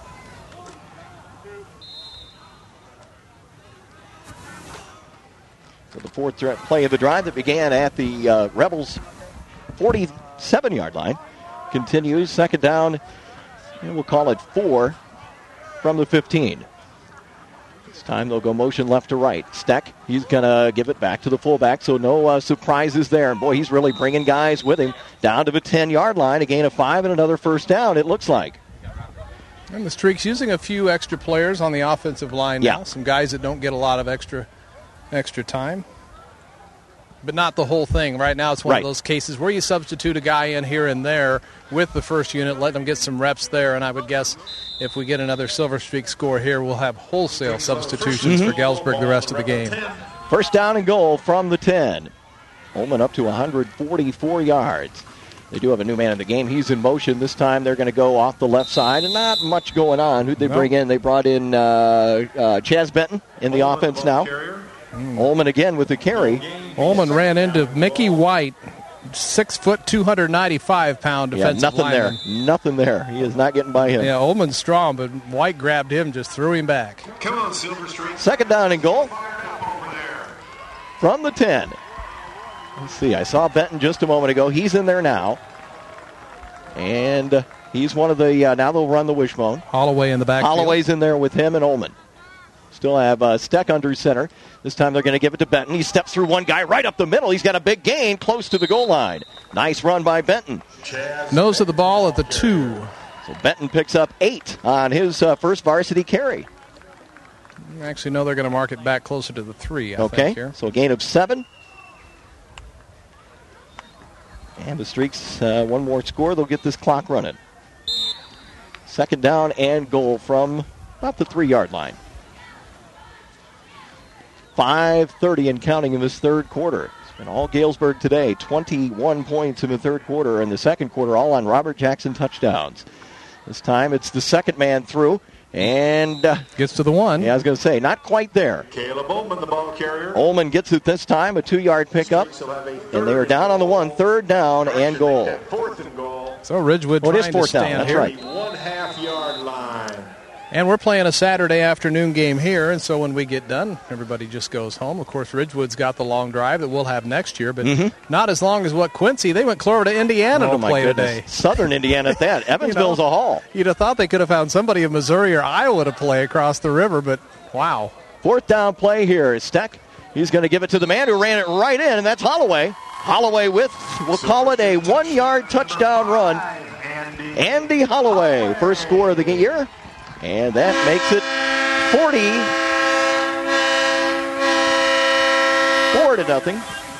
So the fourth threat play of the drive that began at the uh, Rebels' forty-seven-yard line continues. Second down, and we'll call it four from the fifteen. This time they'll go motion left to right. Steck, he's going to give it back to the fullback, so no uh, surprises there. And boy, he's really bringing guys with him down to the ten-yard line. A gain of five and another first down, it looks like.
And the Streaks using a few extra players on the offensive line
Yeah.
now. Some guys that don't get a lot of extra extra time. But not the whole thing. Right now it's one
Right.
of those cases where you substitute a guy in here and there with the first unit, let them get some reps there, and I would guess if we get another Silver Streak score here, we'll have wholesale substitutions
Mhm.
for Galesburg the rest of the game.
First down and goal from the ten. Ullman up to one hundred forty-four yards. They do have a new man in the game. He's in motion. This time they're going to go off the left side, and not much going on. Who'd they
No.
bring in? They brought in uh, uh, Chaz Benton in the offense now. Ullman again with the carry.
Ullman ran into Mickey White, six foot, two hundred ninety-five pound
Yeah,
defensive
nothing
lineman.
there. Nothing there. He is not getting by him.
Yeah, Ullman's strong, but White grabbed him, just threw him back.
Come on, Silver Streak.
Second down and goal from the ten. Let's see. I saw Benton just a moment ago. He's in there now. And uh, he's one of the, uh, now they'll run the wishbone.
Holloway in the back.
Holloway's in there with him and Ullman. Still have uh, Steck under center. This time they're going to give it to Benton. He steps through one guy right up the middle. He's got a big gain close to the goal line. Nice run by Benton.
Nose of the ball at the two.
So Benton picks up eight on his uh, first varsity carry.
Actually, no, they're going to mark it back closer to the three, I
Okay,
think, here.
so a gain of seven. And the Streaks, uh, one more score, they'll get this clock running. Second down and goal from about the three-yard line. five thirty and counting in this third quarter. It's been all Galesburg today. twenty-one points in the third quarter. And the second quarter, all on Robert Jackson touchdowns. This time it's the second man through. And uh,
gets to the one.
Yeah, I was going to say, not quite there.
Caleb Ullman, the ball carrier.
Ullman gets it this time, a two-yard pickup. And they are down on the one, third down and goal.
Fourth and goal.
So Ridgewood
oh, it is
trying
fourth
to stand
down. That's
here.
right.
One half-yard line.
And we're playing a Saturday afternoon game here, and so when we get done, everybody just goes home. Of course, Ridgewood's got the long drive that we'll have next year, but mm-hmm. not as long as what Quincy. They went clear to Indiana
oh,
to
my
play
goodness.
today.
Southern Indiana at that. Evansville's
you know,
a haul.
You'd have thought they could have found somebody in Missouri or Iowa to play across the river, but wow.
Fourth down play here. Steck, he's going to give it to the man who ran it right in, and that's Holloway. Holloway with, we'll call it a one-yard touchdown run. Andy Holloway, first score of the year. And that makes it forty-four to nothing.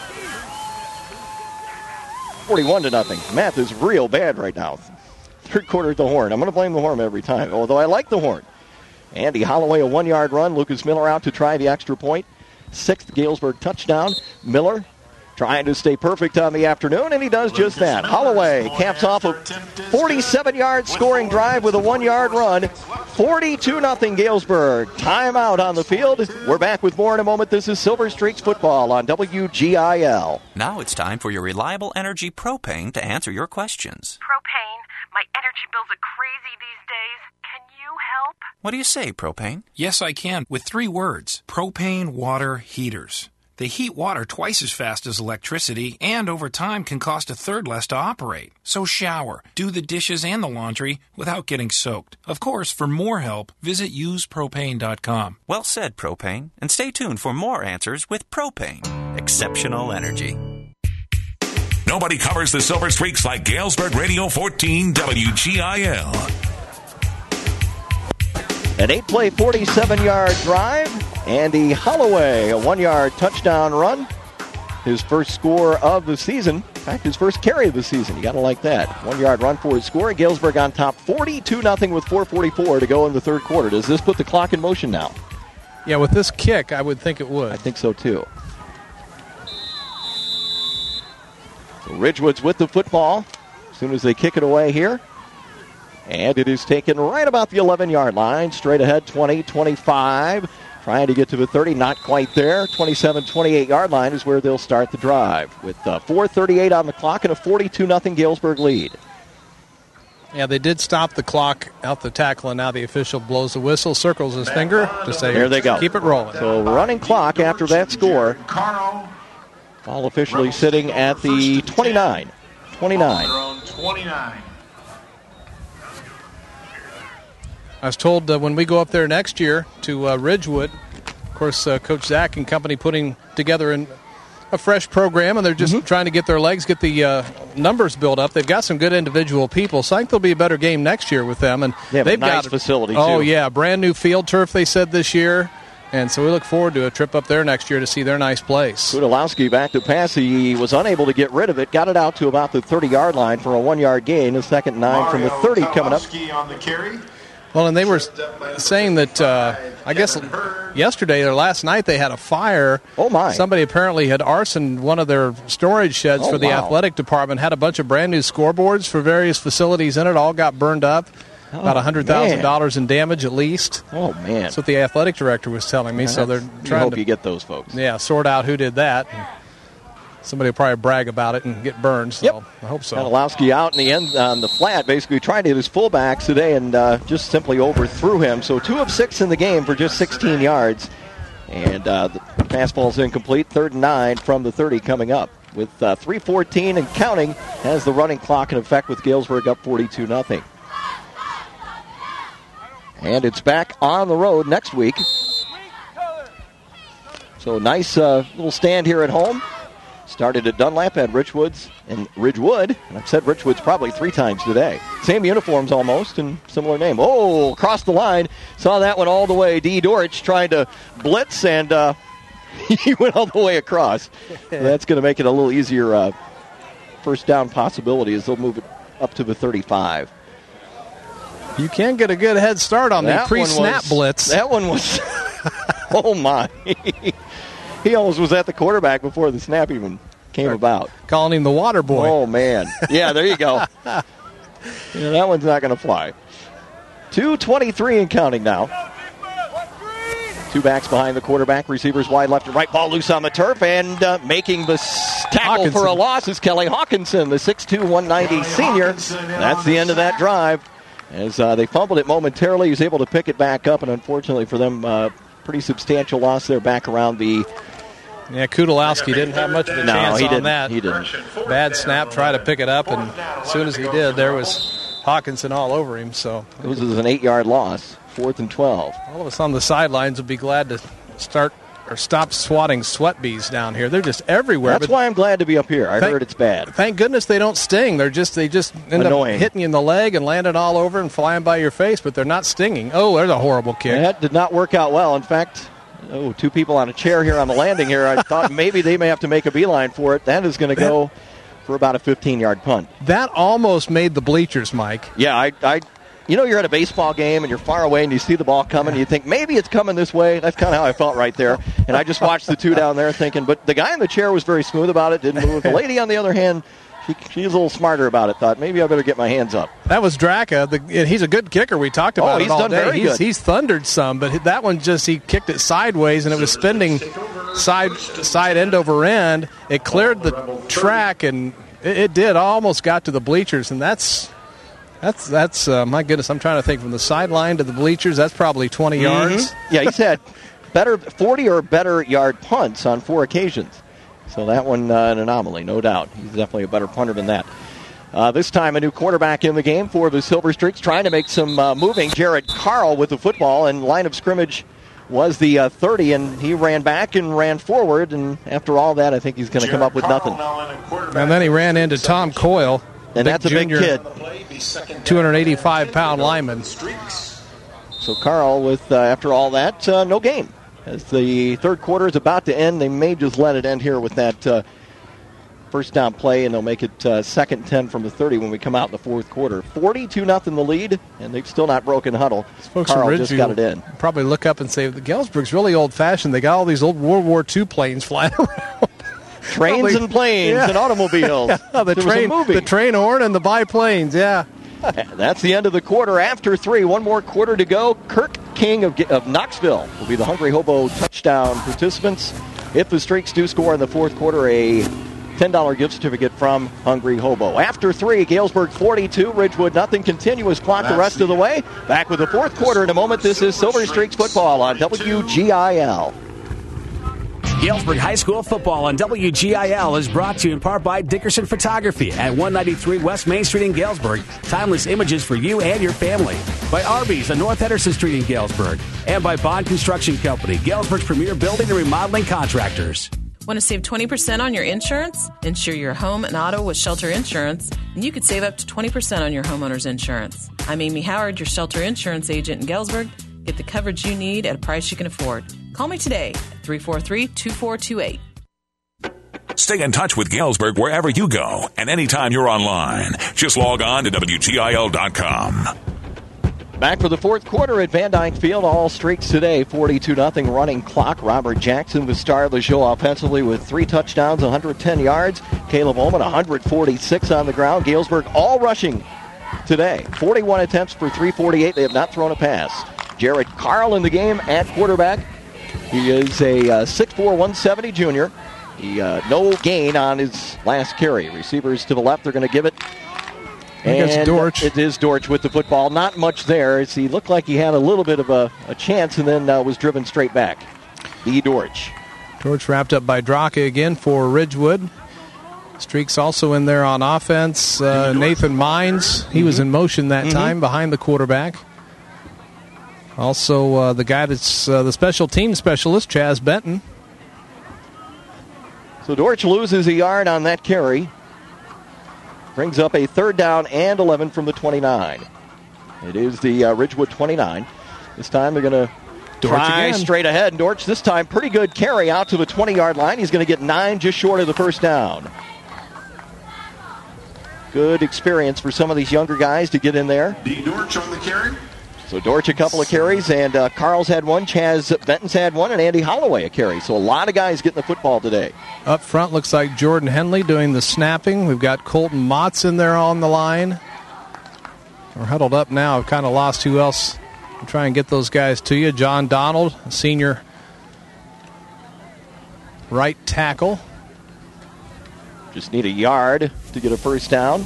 forty-one to nothing. Math is real bad right now. Third quarter at the horn. I'm going to blame the horn every time, although I like the horn. Andy Holloway, a one-yard run. Lucas Miller out to try the extra point. Sixth Galesburg touchdown. Miller trying to stay perfect on the afternoon, and he does just that. Holloway caps off a forty-seven-yard scoring drive with a one-yard run. forty-two nothing Galesburg. Timeout on the field. We're back with more in a moment. This is Silver Streaks Football on W G I L.
Now it's time for your reliable energy propane to answer your questions.
Propane? My energy bills are crazy these days. Can you help?
What do you say, Propane?
Yes, I can, with three words. Propane water heaters. They heat water twice as fast as electricity and over time can cost a third less to operate. So shower, do the dishes and the laundry without getting soaked. Of course, for more help, visit use propane dot com.
Well said, Propane. And stay tuned for more answers with Propane. Exceptional energy.
Nobody covers the Silver Streaks like Galesburg Radio fourteen W G I L.
An eight-play, forty-seven-yard drive. Andy Holloway, a one-yard touchdown run. His first score of the season. In fact, his first carry of the season. You got to like that. One-yard run for his score. Galesburg on top, forty-two nothing with four forty-four to go in the third quarter. Does this put the clock in motion now?
Yeah, with this kick, I would think it would.
I think so, too. So Ridgewood's with the football as soon as they kick it away here. And it is taken right about the eleven-yard line. Straight ahead, twenty, twenty-five. Trying to get to the thirty, not quite there. twenty-seven, twenty-eight-yard line is where they'll start the drive. With uh, four thirty-eight on the clock and a forty-two nothing Galesburg lead.
Yeah, they did stop the clock out the tackle, and now the official blows the whistle, circles his finger to say,
there they go.
Keep it rolling.
So running clock after that score. All officially sitting at the twenty-nine. twenty-nine.
twenty-nine.
I was told uh, when we go up there next year to uh, Ridgewood, of course, uh, Coach Zach and company putting together an, a fresh program, and they're just mm-hmm. trying to get their legs, get the uh, numbers built up. They've got some good individual people, so I think there'll be a better game next year with them. And
they have
they've
a nice
got
facility,
oh,
too.
yeah, brand new field turf, they said, this year. And so we look forward to a trip up there next year to see their nice place.
Kudalowski back to pass. He was unable to get rid of it. Got it out to about the thirty-yard line for a one-yard gain. A second nine
Mario
from the thirty coming up.
On the carry.
Well, and they were saying that, uh, I guess yesterday or last night they had a fire.
Oh, my.
Somebody apparently had arsoned one of their storage sheds
oh,
for the
wow.
athletic department, had a bunch of brand new scoreboards for various facilities in it, all got burned up.
Oh,
About one hundred thousand dollars in damage at least.
Oh, man.
That's what the athletic director was telling me. So they're trying
I hope
to
you get those folks.
Yeah, sort out who did that. Somebody will probably brag about it and get burned, so
yep.
I hope so.
Kudalowski out in the end on the flat, basically trying to hit his fullbacks today and uh, just simply overthrew him. So two of six in the game for just sixteen yards. And uh, the fastball's incomplete. Third and nine from the thirty coming up. With uh, three fourteen and counting has the running clock in effect with Galesburg up forty-two nothing. And it's back on the road next week. So nice uh, little stand here at home. Started at Dunlap, had Ridgewoods and Ridgewood. And I've said Ridgewoods probably three times today. Same uniforms almost and similar name. Oh, across the line. Saw that one all the way. D. Dorich trying to blitz, and uh, he went all the way across. So that's going to make it a little easier uh, first down possibility as they'll move it up to the thirty-five.
You can get a good head start on
that
the pre-snap
was,
blitz.
That one was, oh my. He almost was at the quarterback before the snap even came about.
Calling him the water boy.
Oh, man. Yeah, there you go. You know, that one's not going to fly. two twenty-three and counting now. Two backs behind the quarterback. Receivers wide left and right. Ball loose on the turf. And uh, making the tackle
Hawkinson.
for a loss is Kelly Hawkinson, the six two, one ninety Kelly senior. Hawkinson, That's the end of that drive. As uh, they fumbled it momentarily, he was able to pick it back up. And unfortunately for them, uh, pretty substantial loss there back around the...
Yeah, Kudalowski didn't have much of a
no,
chance
he
on
didn't.
that.
He didn't.
Bad snap, try to pick it up, and as soon as he did, there was Hawkinson all over him. So
it was an eight-yard loss, fourth and twelve.
All of us on the sidelines would be glad to start or stop swatting sweat bees down here. They're just everywhere.
That's why I'm glad to be up here. I
thank,
heard it's bad.
Thank goodness they don't sting. They're just they just end
Annoying.
up hitting you in the leg and landing all over and flying by your face, but they're not stinging. Oh, there's a horrible kick.
That did not work out well. In fact, oh, two people on a chair here on the landing here. I thought maybe they may have to make a beeline for it. That is going to go for about a fifteen-yard punt.
That almost made the bleachers, Mike.
Yeah, I, I, you know, you're at a baseball game and you're far away and you see the ball coming and you think maybe it's coming this way. That's kind of how I felt right there. And I just watched the two down there thinking, but the guy in the chair was very smooth about it, didn't move. The lady, on the other hand, She, she's a little smarter about it. Thought maybe I better get my hands up.
That was Draka. The, he's a good kicker. We talked about
oh,
it
he's
all
done
day.
Very
he's,
good.
he's thundered some, but that one just he kicked it sideways and it was spinning side side end over end. It cleared the track and it, it did. Almost got to the bleachers, and that's that's that's uh, my goodness. I'm trying to think from the sideline to the bleachers. That's probably twenty
mm-hmm.
yards.
Yeah, he's had better forty or better yard punts on four occasions. So that one, uh, an anomaly, no doubt. He's definitely a better punter than that. Uh, this time, a new quarterback in the game for the Silver Streaks, trying to make some uh, moving. Jared Carl with the football, and line of scrimmage was the uh, thirty, and he ran back and ran forward, and after all that, I think he's going to come up with nothing.
And then he ran into Tom Coyle.
And that's a
junior,
big kid.
two hundred eighty-five pound lineman.
So Carl, with uh, after all that, uh, no gain. As the third quarter is about to end, they may just let it end here with that uh, first down play, and they'll make it uh, second ten from the thirty when we come out in the fourth quarter. forty-two nothing the lead, and they've still not broken huddle. Carl just got it in.
Probably look up and say, the Galesburg's really old-fashioned. They got all these old World War Two planes flying around.
Trains probably, and planes yeah. and automobiles.
Yeah, the, train, the train horn and the biplanes, yeah.
That's the end of the quarter. After three, one more quarter to go. Kirk King of, of Knoxville will be the Hungry Hobo touchdown participants. If the Streaks do score in the fourth quarter, a ten dollars gift certificate from Hungry Hobo. After three, Galesburg forty-two, Ridgewood nothing. Continuous clock the rest of the way. Back with the fourth quarter in a moment. This is Silver Streaks football on W G I L.
Galesburg High School football on W G I L is brought to you in part by Dickerson Photography at one ninety-three West Main Street in Galesburg. Timeless images for you and your family. By Arby's on North Henderson Street in Galesburg. And by Bond Construction Company, Galesburg's premier building and remodeling contractors.
Want to save twenty percent on your insurance? Insure your home and auto with Shelter Insurance, and you could save up to twenty percent on your homeowner's insurance. I'm Amy Howard, your Shelter Insurance agent in Galesburg. Get the coverage you need at a price you can afford. Call me today at three four three, two four two eight.
Stay in touch with Galesburg wherever you go and anytime you're online. Just log on to W G I L dot com.
Back for the fourth quarter at Van Dyke Field. All Streaks today, forty-two nothing running clock. Robert Jackson, the star of the show offensively with three touchdowns, one hundred ten yards. Caleb Ullman, one hundred forty-six on the ground. Galesburg all rushing today. forty-one attempts for three forty-eight. They have not thrown a pass. Jared Carl in the game at quarterback. He is a uh, six four, one seventy junior. He uh, no gain on his last carry. Receivers to the left, they're going to give it. And
Dortch.
It is Dortch with the football. Not much there. As he looked like he had a little bit of a, a chance and then uh, was driven straight back. E. Dortch.
Dortch wrapped up by Draka again for Ridgewood. Streaks also in there on offense. Uh, Nathan Mines, he mm-hmm. was in motion that mm-hmm. time behind the quarterback. Also, uh, the guy that's uh, the special team specialist, Chaz Benton.
So Dortch loses a yard on that carry. Brings up a third down and eleven from the twenty-nine. It is the uh, Ridgewood twenty-nine. This time they're going to try again. Straight ahead. Dortch this time pretty good carry out to the twenty-yard line. He's going to get nine just short of the first down. Good experience for some of these younger guys to get in there.
D. Dortch on the carry.
So Dortch a couple of carries, and uh, Carl's had one, Chaz Benton's had one, and Andy Holloway a carry. So a lot of guys getting the football today.
Up front looks like Jordan Henley doing the snapping. We've got Colton Motz in there on the line. We're huddled up now. I've kind of lost who else. I'll try and get those guys to you. John Donald, a senior right tackle.
Just need a yard to get a first down.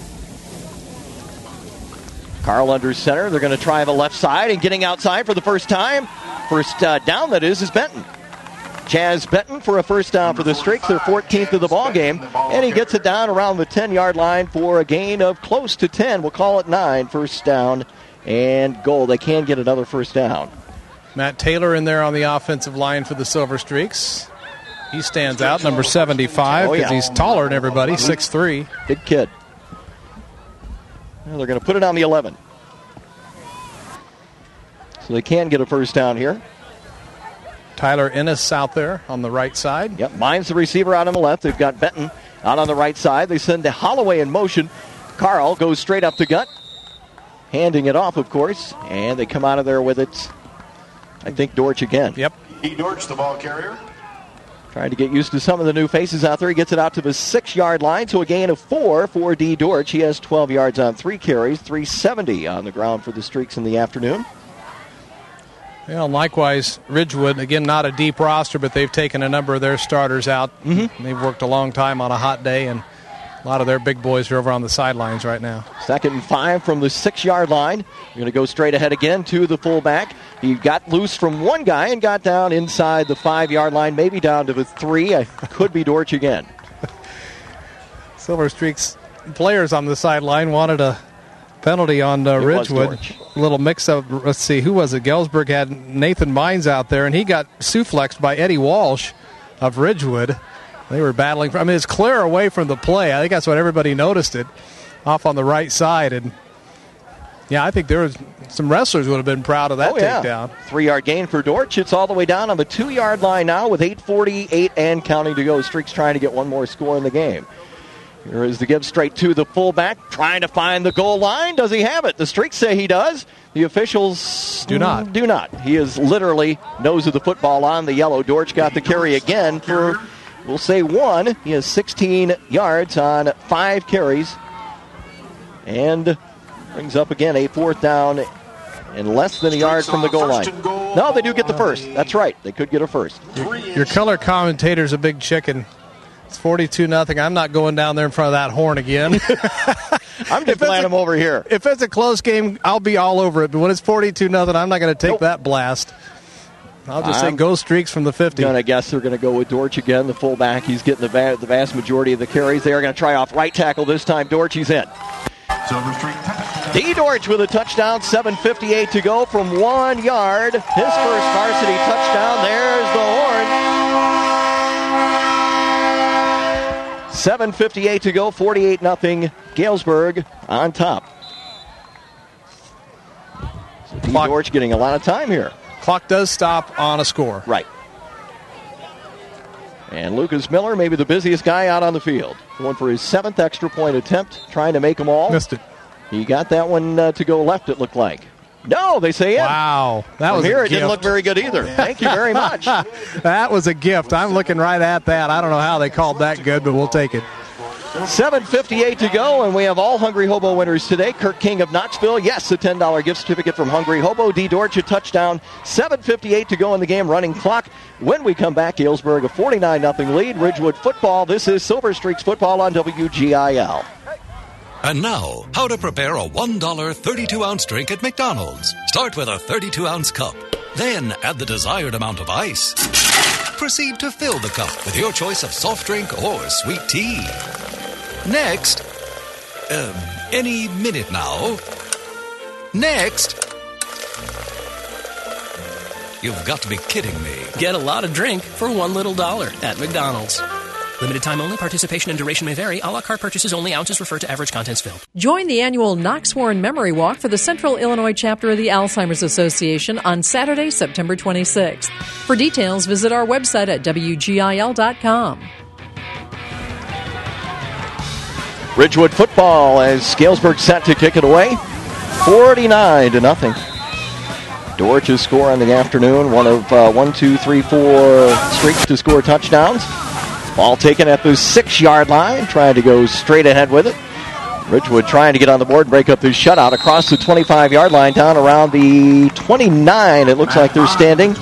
Carl under center. They're going to try the left side, and getting outside for the first time. First uh, down, that is, is Benton. Chaz Benton for a first down for the Streaks, their fourteenth of the ball game, and he gets it down around the ten-yard line for a gain of close to ten. We'll call it nine. First down and goal. They can get another first down.
Matt Taylor in there on the offensive line for the Silver Streaks. He stands out, number seventy-five, because oh, yeah. he's taller than everybody, six three.
Big kid. Well, they're going to put it on the eleven. So they can get a first down here.
Tyler Ennis out there on the right side.
Yep, mine's the receiver out on the left. They've got Benton out on the right side. They send to Holloway in motion. Carl goes straight up the gut, handing it off, of course, and they come out of there with it. I think Dortch again.
Yep.
E. Dortch, the ball carrier.
Trying to get used to some of the new faces out there. He gets it out to the six-yard line, so a gain of four for D. Dortch. He has twelve yards on three carries, three seventy on the ground for the Streaks in the afternoon.
Well, likewise, Ridgewood, again, not a deep roster, but they've taken a number of their starters out.
Mm-hmm.
They've worked a long time on a hot day, and a lot of their big boys are over on the sidelines right now.
Second and five from the six-yard line. You're going to go straight ahead again to the fullback. He got loose from one guy and got down inside the five-yard line, maybe down to the three. I could be Dortch again.
Silver Streaks players on the sideline wanted a penalty on uh, Ridgewood. A little mix-up. Let's see, who was it? Galesburg had Nathan Mines out there, and he got supplexed by Eddie Walsh of Ridgewood. They were battling for, I mean, it's clear away from the play. I think that's what everybody noticed it, off on the right side. And, yeah, I think there was some wrestlers would have been proud of that
oh, yeah.
takedown.
Three-yard gain for Dortch. It's all the way down on the two-yard line now with eight forty-eight and counting to go. Streaks trying to get one more score in the game. Here is the give straight to the fullback, trying to find the goal line. Does he have it? The Streaks say he does. The officials
do not.
Do not. He is literally nose of the football on the yellow. Dortch got the carry again for, we'll say, one. He has sixteen yards on five carries. And brings up again a fourth down and less than a yard from the goal line. No, they do get the first. That's right. They could get a first.
Your color commentator's a big chicken. It's forty-two nothing. I'm not going down there in front of that horn again.
I'm just playing him over here.
If it's a close game, I'll be all over it. But when it's forty-two nothing, I'm not going to take nope. that blast. I'll just I'm say go Streaks from the fifty.
I guess they're going to go with Dortch again, the fullback. He's getting the, va- the vast majority of the carries. They are going to try off right tackle this time. Dortch, he's in.
Silver Streak touchdown.
D. Dortch with a touchdown. seven fifty-eight to go from one yard. His first varsity touchdown. There's the horn. seven fifty-eight to go, forty-eight nothing. Galesburg on top. So D. Dortch getting a lot of time here.
Clock does stop on a score.
Right. And Lucas Miller, maybe the busiest guy out on the field. Going for his seventh extra point attempt, trying to make them all.
Missed it.
He got that one uh, to go left, it looked like. No, they say in.
Wow. That
From
was
here,
a
it
gift.
didn't look very good either. Thank you very much.
That was a gift. I'm looking right at that. I don't know how they called that good, but we'll take it.
seven fifty-eight to go, and we have all Hungry Hobo winners today. Kirk King of Knoxville, yes, a ten dollars gift certificate from Hungry Hobo. D. Dortch, a touchdown. seven fifty-eight to go in the game, running clock. When we come back, Galesburg a forty-nine nothing lead. Ridgewood football. This is Silver Streaks football on W G I L.
And now, how to prepare a one dollar thirty-two ounce drink at McDonald's. Start with a thirty-two ounce cup. Then add the desired amount of ice. Proceed to fill the cup with your choice of soft drink or sweet tea. Next, um, any minute now. Next, you've got to be kidding me.
Get a lot of drink for one little dollar at McDonald's. Limited time only. Participation and duration may vary. A la carte purchases only. Ounces refer to average contents filled.
Join the annual Knox Warren Memory Walk for the Central Illinois chapter of the Alzheimer's Association on Saturday, September twenty-sixth. For details, visit our website at W G I L dot com.
Ridgewood football as Galesburg set to kick it away. forty-nine to nothing. Dorch's score in the afternoon, one of uh, one, two, three, four streaks to score touchdowns. Ball taken at the six-yard line, trying to go straight ahead with it. Ridgewood trying to get on the board and break up this shutout across the twenty-five-yard line, down around the twenty-nine. It looks like they're standing.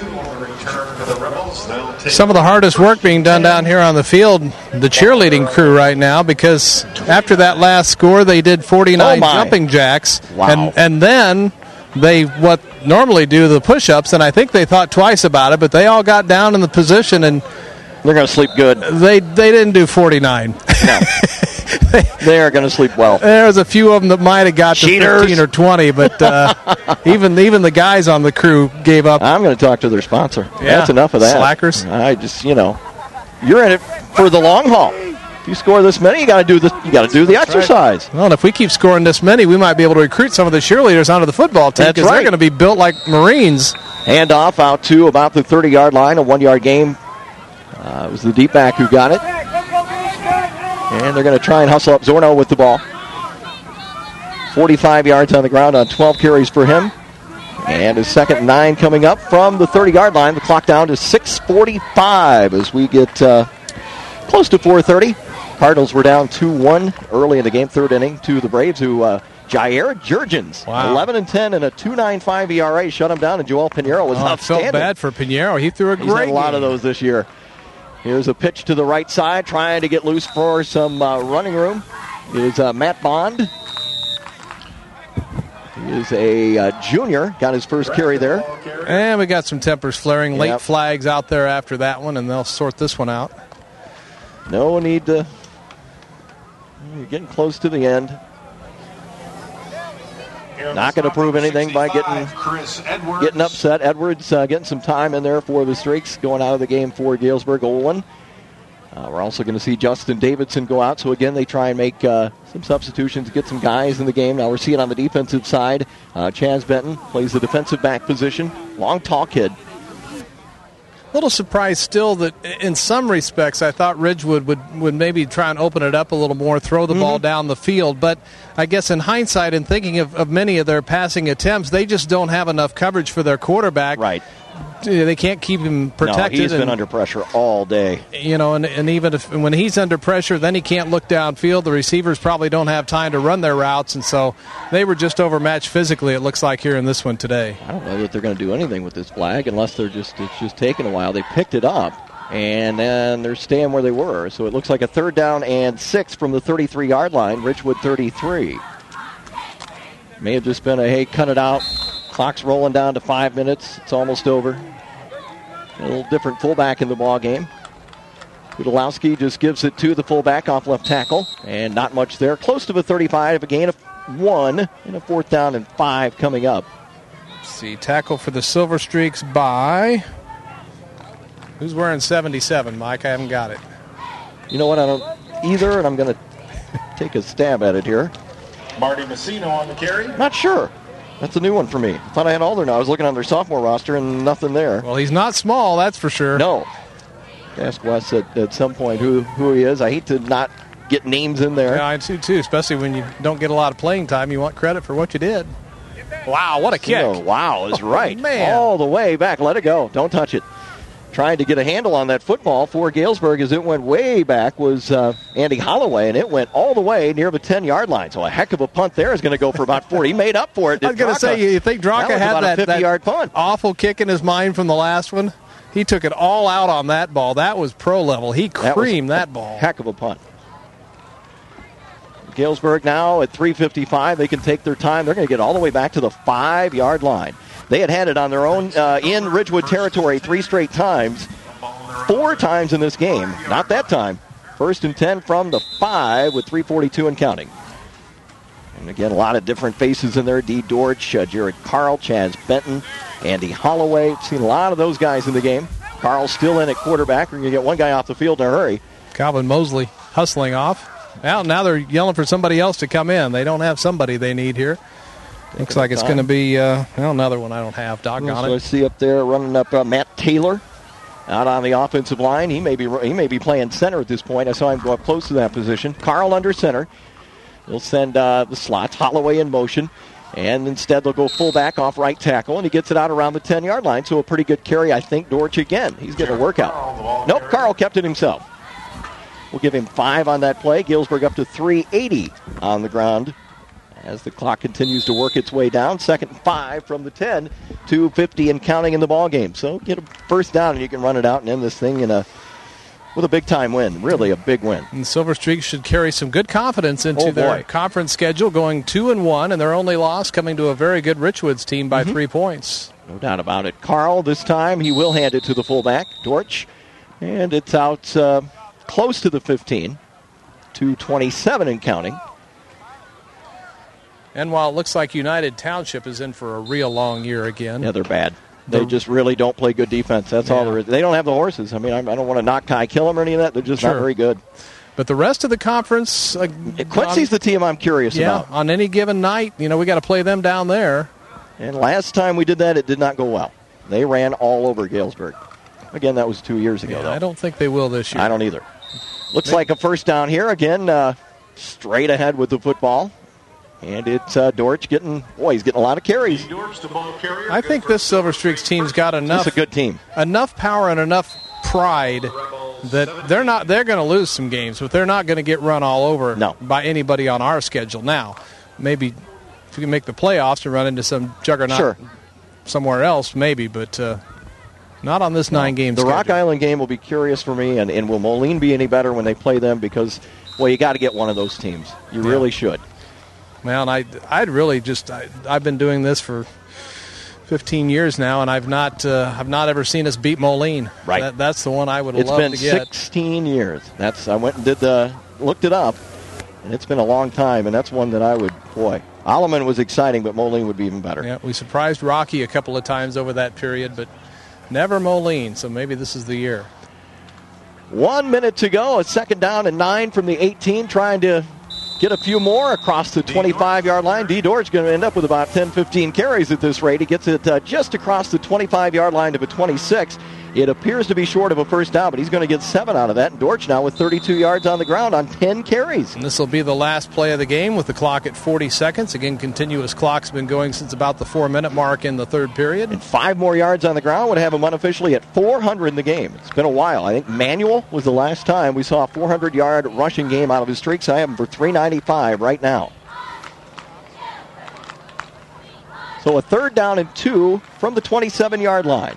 Some of the hardest work being done down here on the field, the cheerleading crew right now, because after that last score, they did forty-nine
oh
jumping jacks.
Wow.
And, and then they, what normally do, the push-ups, and I think they thought twice about it, but they all got down in the position, and
they're going to sleep good.
They they didn't do forty-nine.
No. They are going to sleep well.
There was a few of them that might have got to
Cheaters.
fifteen or twenty, but uh, even even the guys on the crew gave up.
I'm going to talk to their sponsor.
Yeah.
That's enough of that.
Slackers.
I just, you know, you're in it for the long haul. If you score this many, you got to do the you got to do the exercise.
Right. Well, and if we keep scoring this many, we might be able to recruit some of the cheerleaders onto the football team, because
right.
they're going to be built like Marines.
Hand off out to about the thirty-yard line, a one-yard game. Uh, it was the deep back who got it. And they're going to try and hustle up Zorno with the ball. forty-five yards on the ground on twelve carries for him. And his second nine coming up from the thirty-yard line. The clock down to six forty-five as we get uh, close to four thirty. Cardinals were down two one early in the game, third inning, to the Braves, who uh, Jair Jurgens,
wow.
eleven and ten and a two point nine five E R A, shut him down, and Joel Pinheiro was
oh,
outstanding.
I felt bad for Pinheiro. He threw a
He's
great
had a lot
game.
of those this year. Here's a pitch to the right side, trying to get loose for some uh, running room. Is uh, Matt Bond. He is a uh, junior, got his first carry there.
And we got some tempers flaring. Late
Yep.
flags out there after that one, and they'll sort this one out.
No need to. You're getting close to the end. Not going to prove anything by getting getting upset. Edwards uh, getting some time in there for the Streaks, going out of the game for Galesburg. Olin. Uh, we're also going to see Justin Davidson go out. So, again, they try and make uh, some substitutions, get some guys in the game. Now we're seeing on the defensive side, uh, Chaz Benton plays the defensive back position. Long, tall kid.
A little surprised still that in some respects I thought Ridgewood would, would maybe try and open it up a little more, throw the mm-hmm. ball down the field. But I guess in hindsight and thinking of, of many of their passing attempts, they just don't have enough coverage for their quarterback.
Right.
They can't keep him protected.
No, he's
and,
been under pressure all day.
You know, and, and even if when he's under pressure, then he can't look downfield. The receivers probably don't have time to run their routes, and so they were just overmatched physically, it looks like, here in this one today.
I don't know that they're going to do anything with this flag unless they're just it's just taking a while. They picked it up, and then they're staying where they were. So it looks like a third down and six from the thirty-three-yard line, Ridgewood thirty-three. May have just been a, hey, cut it out. Clock's rolling down to five minutes. It's almost over. A little different fullback in the ball game. Kudalowski just gives it to the fullback off left tackle, and not much there. Close to the thirty-five, a gain of one, and a fourth down and five coming up.
Let's see, tackle for the Silver Streaks by... Who's wearing seventy-seven, Mike? I haven't got it.
You know what? I don't either, and I'm going to take a stab at it here.
Marty Messino on the carry.
Not sure. That's a new one for me. I thought I had all their now. I was looking on their sophomore roster and nothing there.
Well, he's not small, that's for sure.
No. Ask Wes at, at some point who, who he is. I hate to not get names in there.
Yeah, I do too, especially when you don't get a lot of playing time. You want credit for what you did. Wow, what a kick.
You know, wow is right.
Oh, man.
All the way back. Let it go. Don't touch it. Trying to get a handle on that football for Galesburg as it went way back was uh, Andy Holloway, and it went all the way near the ten-yard line. So a heck of a punt there is going to go for about forty. He made up for it.
I was going to say, you think Draka
that
had that,
fifty-yard punt.
Awful kick in his mind from the last one? He took it all out on that ball. That was pro level. He creamed that, that ball.
Heck of a punt. Galesburg now at three fifty-five. They can take their time. They're going to get all the way back to the five-yard line. They had had it on their own uh, in Ridgewood territory three straight times. Four times in this game. Not that time. First and ten from the five with three forty-two and counting. And again, a lot of different faces in there. Dee Dorch, uh, Jared Carl, Chaz Benton, Andy Holloway. Seen a lot of those guys in the game. Carl's still in at quarterback. We're going to get one guy off the field in a hurry.
Calvin Mosley hustling off. Now, now they're yelling for somebody else to come in. They don't have somebody they need here. Looks like it's going to be uh, well, another one I don't have. Doggone
so
it.
I see up there running up uh, Matt Taylor out on the offensive line. He may be he may be playing center at this point. I saw him go up close to that position. Carl under center. He'll send uh, the slots. Holloway in motion. And instead they'll go fullback off right tackle, and he gets it out around the ten-yard line, so a pretty good carry, I think. Dortch again. He's getting a workout. Nope, Carl kept it himself. We'll give him five on that play. Galesburg up to three eighty on the ground as the clock continues to work its way down. Second and five from the ten, two fifty and counting in the ball game. So get a first down, and you can run it out and end this thing in a with a big-time win, really a big win.
And Silver Streaks should carry some good confidence into
oh,
their
boy.
conference schedule, going two and one, and their only loss coming to a very good Richwoods team by mm-hmm. three points.
No doubt about it. Carl, this time, he will hand it to the fullback, Dortch, and it's out uh, close to the fifteen, two twenty-seven and counting.
And while it looks like United Township is in for a real long year again.
Yeah, they're bad. They just really don't play good defense. That's yeah. all there is. They don't have the horses. I mean, I don't want to knock Kai kill them or any of that. They're just
sure.
not very good.
But the rest of the conference... Uh,
Quincy's on, the team I'm curious
yeah,
about.
On any given night, you know, we got to play them down there.
And last time we did that, it did not go well. They ran all over Galesburg. Again, that was two years ago,
yeah,
though.
I don't think they will this year.
I don't either. Looks Maybe. like a first down here. Again, uh, straight ahead with the football. And it's uh, Dortch getting, boy, he's getting a lot of carries.
I think this Silver Streaks team's got enough.
It's a good team.
Enough power and enough pride that they're not. They're going to lose some games, but they're not going to get run all over
no.
by anybody on our schedule. Now, maybe if we can make the playoffs and run into some juggernaut
sure.
somewhere else, maybe, but uh, not on this no. nine-game
The
schedule.
Rock Island game will be curious for me, and, and will Moline be any better when they play them? Because, well, you got to get one of those teams. You yeah. really should.
Well, and I, I'd really just, I, I've been doing this for fifteen years now, and I've not, uh, I've not ever seen us beat Moline.
Right.
That, that's the one I would
it's
love to get.
It's been sixteen years. That's I went and did the, looked it up, and it's been a long time, and that's one that I would, boy. Alleman was exciting, but Moline would be even better.
Yeah, we surprised Rocky a couple of times over that period, but never Moline, so maybe this is the year.
One minute to go, a second down and nine from the eighteen, trying to get a few more across the twenty-five-yard line. D. Dortch going to end up with about ten, fifteen carries at this rate. He gets it uh, just across the twenty-five-yard line to the twenty-six. It appears to be short of a first down, but he's going to get seven out of that. And Dortch now with thirty-two yards on the ground on ten carries.
And this will be the last play of the game with the clock at forty seconds. Again, continuous clock's been going since about the four-minute mark in the third period.
And five more yards on the ground would have him unofficially at four hundred in the game. It's been a while. I think Manuel was the last time we saw a four hundred-yard rushing game out of his streaks. I have him for three ninety-five right now. So a third down and two from the twenty-seven-yard line.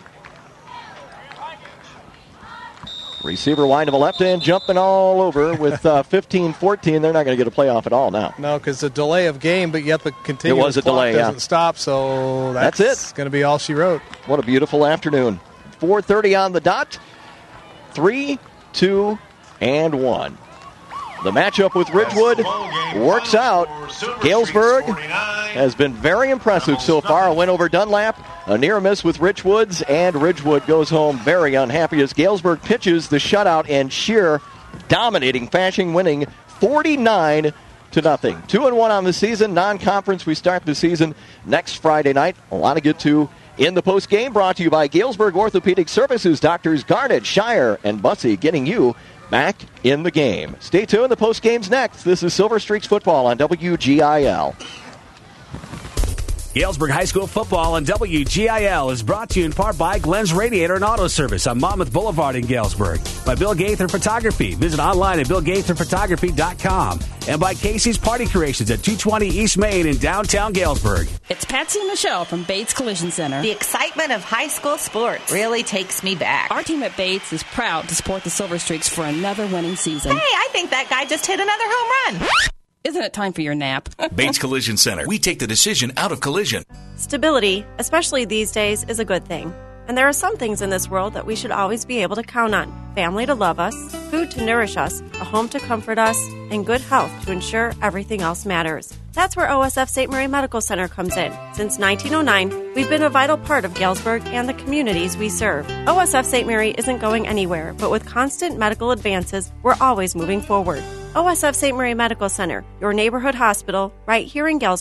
Receiver wide to the left end, jumping all over with uh, fifteen fourteen. They're not going to get a playoff at all now.
No, because the delay of game, but yet the continuous
it was a
clock
delay,
doesn't
yeah.
stop, so that's,
that's it.
going to be all she wrote.
What a beautiful afternoon. four thirty on the dot. Three, two, and one. The matchup with Ridgewood works out. Galesburg has been very impressive so far. A win over Dunlap, a near miss with Richwoods, and Ridgewood goes home very unhappy as Galesburg pitches the shutout in sheer dominating fashion, winning forty-nine to nothing. Two and one on the season, non-conference. We start the season next Friday night. A lot to get to in the post game. Brought to you by Galesburg Orthopedic Services, Doctors Garnett, Shire, and Bussey, getting you back in the game. Stay tuned. The post game's next. This is Silver Streaks football on W G I L.
Galesburg High School football on W G I L is brought to you in part by Glenn's Radiator and Auto Service on Monmouth Boulevard in Galesburg, by Bill Gaither Photography. Visit online at bill gaither photography dot com, and by Casey's Party Creations at two twenty East Main in downtown Galesburg.
It's Patsy and Michelle from Bates Collision Center.
The excitement of high school sports really takes me back.
Our team at Bates is proud to support the Silver Streaks for another winning season.
Hey, I think that guy just hit another home run.
Isn't it time for your nap?
Bates Collision Center. We take the decision out of collision.
Stability, especially these days, is a good thing. And there are some things in this world that we should always be able to count on. Family to love us, food to nourish us, a home to comfort us, and good health to ensure everything else matters. That's where O S F Saint Mary Medical Center comes in. Since nineteen oh nine, we've been a vital part of Galesburg and the communities we serve. O S F Saint Mary isn't going anywhere, but with constant medical advances, we're always moving forward. O S F Saint Mary Medical Center, your neighborhood hospital, right here in Galesburg,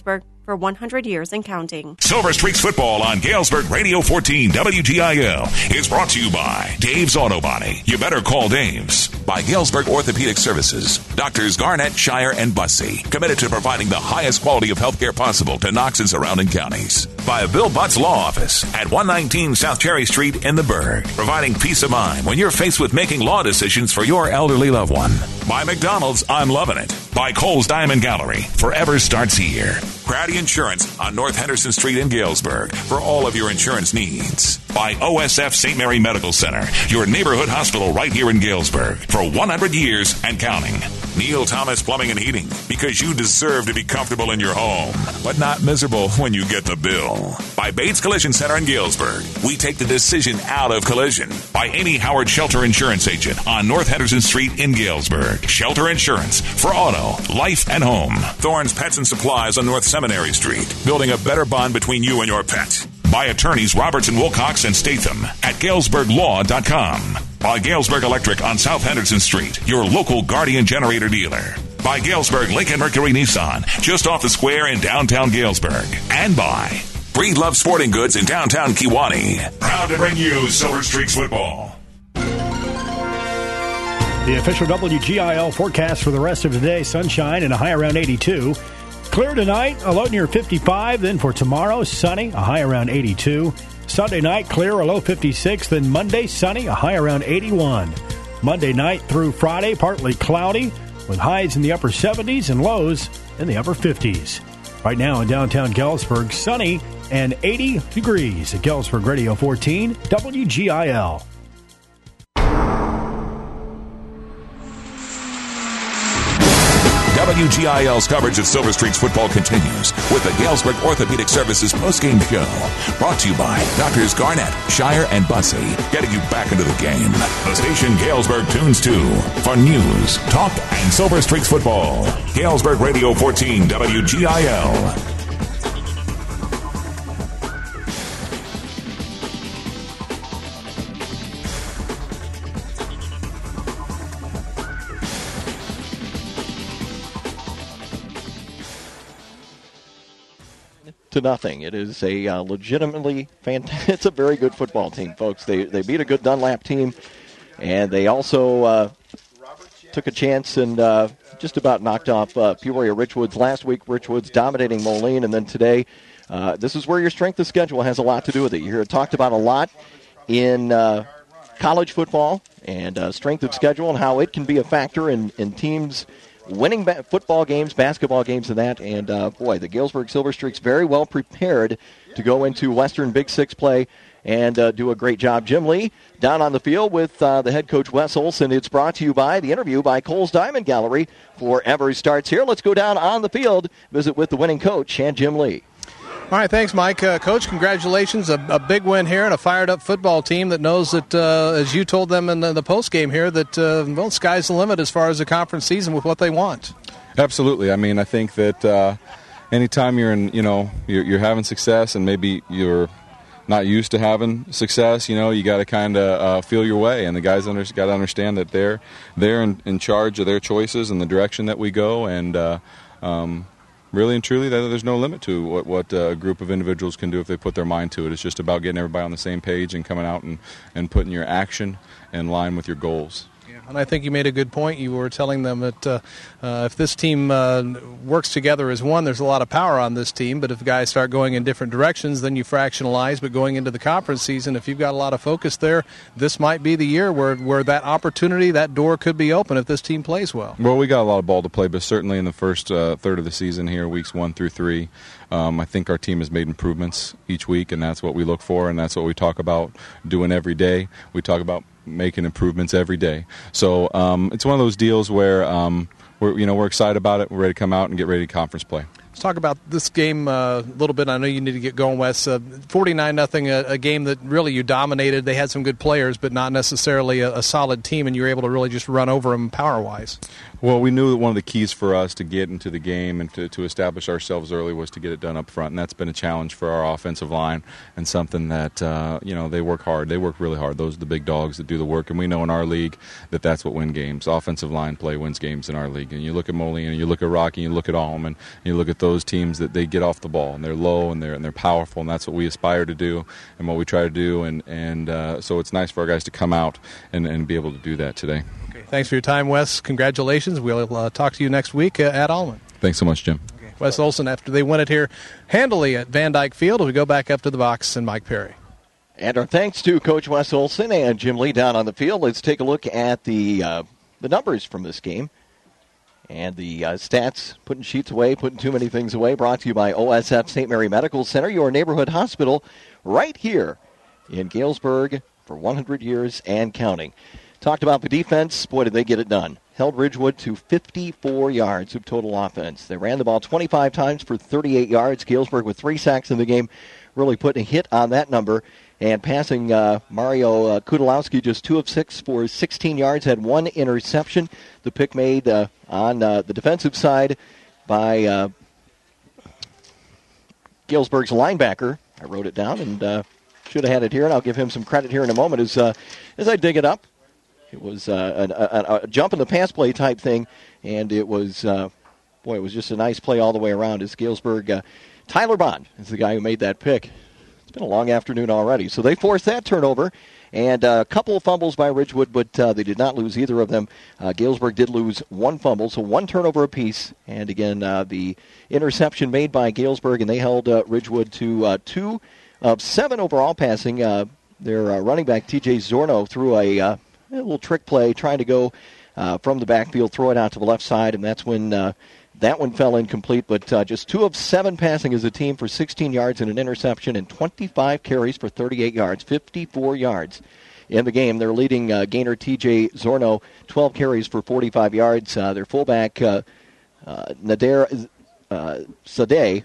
for one hundred years and counting.
Silver Streaks football on Galesburg Radio fourteen W G I L is brought to you by Dave's Auto Body. You better call Dave's. By Galesburg Orthopedic Services. Doctors Garnett, Shire, and Bussey. Committed to providing the highest quality of health care possible to Knox and surrounding counties. By Bill Butts Law Office at one nineteen South Cherry Street in the Burg. Providing peace of mind when you're faced with making law decisions for your elderly loved one. By McDonald's, I'm loving it. By Cole's Diamond Gallery. Forever starts here. Crowdy Insurance on North Henderson Street in Galesburg for all of your insurance needs. By O S F Saint Mary Medical Center, your neighborhood hospital right here in Galesburg for one hundred years and counting. Neil Thomas Plumbing and Heating, because you deserve to be comfortable in your home, but not miserable when you get the bill. By Bates Collision Center in Galesburg, we take the decision out of collision. By Amy Howard Shelter Insurance Agent on North Henderson Street in Galesburg. Shelter Insurance for auto, life, and home. Thorne's Pets and Supplies on North Seminary Street, building a better bond between you and your pet. By attorneys Robertson, Wilcox, and Statham at Galesburg Law dot com. By Galesburg Electric on South Henderson Street, your local Guardian generator dealer. By Galesburg Lincoln Mercury Nissan, just off the square in downtown Galesburg. And by Breed Love Sporting Goods in downtown Kewanee. Proud to bring you Silver Streaks football.
The official W G I L forecast for the rest of today, sunshine and a high around eighty-two. Clear tonight, a low near fifty-five. Then for tomorrow, sunny, a high around eighty-two. Sunday night, clear, a low fifty-six. Then Monday, sunny, a high around eighty-one. Monday night through Friday, partly cloudy, with highs in the upper seventies and lows in the upper fifties. Right now in downtown Galesburg, sunny and eighty degrees at Galesburg Radio fourteen, W G I L.
W G I L's coverage of Silver Streaks football continues with the Galesburg Orthopedic Services postgame show. Brought to you by Doctors Garnett, Shire, and Bussey. Getting you back into the game. The station Galesburg tunes to for news, talk, and Silver Streaks football. Galesburg Radio fourteen W G I L.
To nothing. It is a uh, legitimately fantastic. It's a very good football team, folks. They they beat a good Dunlap team, and they also uh, took a chance and uh, just about knocked off uh, Peoria Richwoods last week. Richwoods dominating Moline, and then today, uh, this is where your strength of schedule has a lot to do with it. You hear it talked about a lot in uh, college football and uh, strength of schedule and how it can be a factor in, in teams winning ba- football games, basketball games, and that. And, uh, boy, the Galesburg Silver Streaks very well prepared to go into Western Big Six play and uh, do a great job. Jim Lee down on the field with uh, the head coach, Wes Olson. It's brought to you by the interview by Cole's Diamond Gallery. Forever starts here. Let's go down on the field, visit with the winning coach and Jim Lee.
All right, thanks, Mike. Uh, Coach, congratulations. A, a big win here and a fired-up football team that knows that, uh, as you told them in the, the post-game here, that, uh, well, sky's the limit as far as the conference season with what they want.
Absolutely. I mean, I think that uh, anytime you're in, you know, you're, you're having success and maybe you're not used to having success, you know, you got to kind of uh, feel your way. And the guys under, got to understand that they're, they're in, in charge of their choices and the direction that we go. And, uh, um, really and truly, there's no limit to what, what a group of individuals can do if they put their mind to it. It's just about getting everybody on the same page and coming out and, and putting your action in line with your goals.
And I think you made a good point. You were telling them that uh, uh, if this team uh, works together as one, there's a lot of power on this team. But if guys start going in different directions, then you fractionalize. But going into the conference season, if you've got a lot of focus there, this might be the year where, where that opportunity, that door could be open if this team plays well.
Well, we got a lot of ball to play, but certainly in the first uh, third of the season here, weeks one through three, um, I think our team has made improvements each week, and that's what we look for, and that's what we talk about doing every day. We talk about making improvements every day. So um, it's one of those deals where um, we're you know we're excited about it. We're ready to come out and get ready to conference play.
Let's talk about this game uh, a little bit. I know you need to get going, Wes. Uh, forty-nine nothing, a, a game that really you dominated. They had some good players, but not necessarily a, a solid team, and you were able to really just run over them power-wise.
Well, we knew that one of the keys for us to get into the game and to, to establish ourselves early was to get it done up front, and that's been a challenge for our offensive line and something that, uh, you know, they work hard. They work really hard. Those are the big dogs that do the work, and we know in our league that that's what wins games. Offensive line play wins games in our league. And you look at Moline, and you look at Rocky, and you look at Allman, and you look at those teams that they get off the ball, and they're low, and they're, and they're powerful, and that's what we aspire to do and what we try to do, and, and uh, so it's nice for our guys to come out and, and be able to do that today.
Thanks for your time, Wes. Congratulations. We'll uh, talk to you next week uh, at Allman.
Thanks so much, Jim.
Okay. Wes Olson, after they win it here handily at Van Dyke Field, we go back up to the box and Mike Perry.
And our thanks to Coach Wes Olson and Jim Lee down on the field. Let's take a look at the uh, the numbers from this game. And the uh, stats, putting sheets away, putting too many things away, brought to you by O S F Saint Mary Medical Center, your neighborhood hospital right here in Galesburg for one hundred years and counting. Talked about the defense. Boy, did they get it done. Held Ridgewood to fifty-four yards of total offense. They ran the ball twenty-five times for thirty-eight yards. Galesburg with three sacks in the game, really putting a hit on that number. And passing uh, Mario uh, Kudalowski just two of six for sixteen yards, had one interception. The pick made uh, on uh, the defensive side by uh, Galesburg's linebacker. I wrote it down and uh, should have had it here, and I'll give him some credit here in a moment as, uh, as I dig it up. It was uh, a, a, a jump in the pass play type thing, and it was, uh, boy, it was just a nice play all the way around. As Galesburg, uh, Tyler Bond is the guy who made that pick. It's been a long afternoon already. So they forced that turnover, and a couple of fumbles by Ridgewood, but uh, they did not lose either of them. Uh, Galesburg did lose one fumble, so one turnover apiece. And again, uh, the interception made by Galesburg, and they held uh, Ridgewood to uh, two of seven overall passing. Uh, their uh, running back, T J Zorno, threw a... Uh, A little trick play, trying to go uh, from the backfield, throw it out to the left side, and that's when uh, that one fell incomplete. But uh, just two of seven passing as a team for sixteen yards and an interception, and twenty-five carries for thirty-eight yards, fifty-four yards in the game. Their leading uh, gainer, T J Zorno, twelve carries for forty-five yards. Uh, their fullback, uh, uh, Nader uh, Sadeh,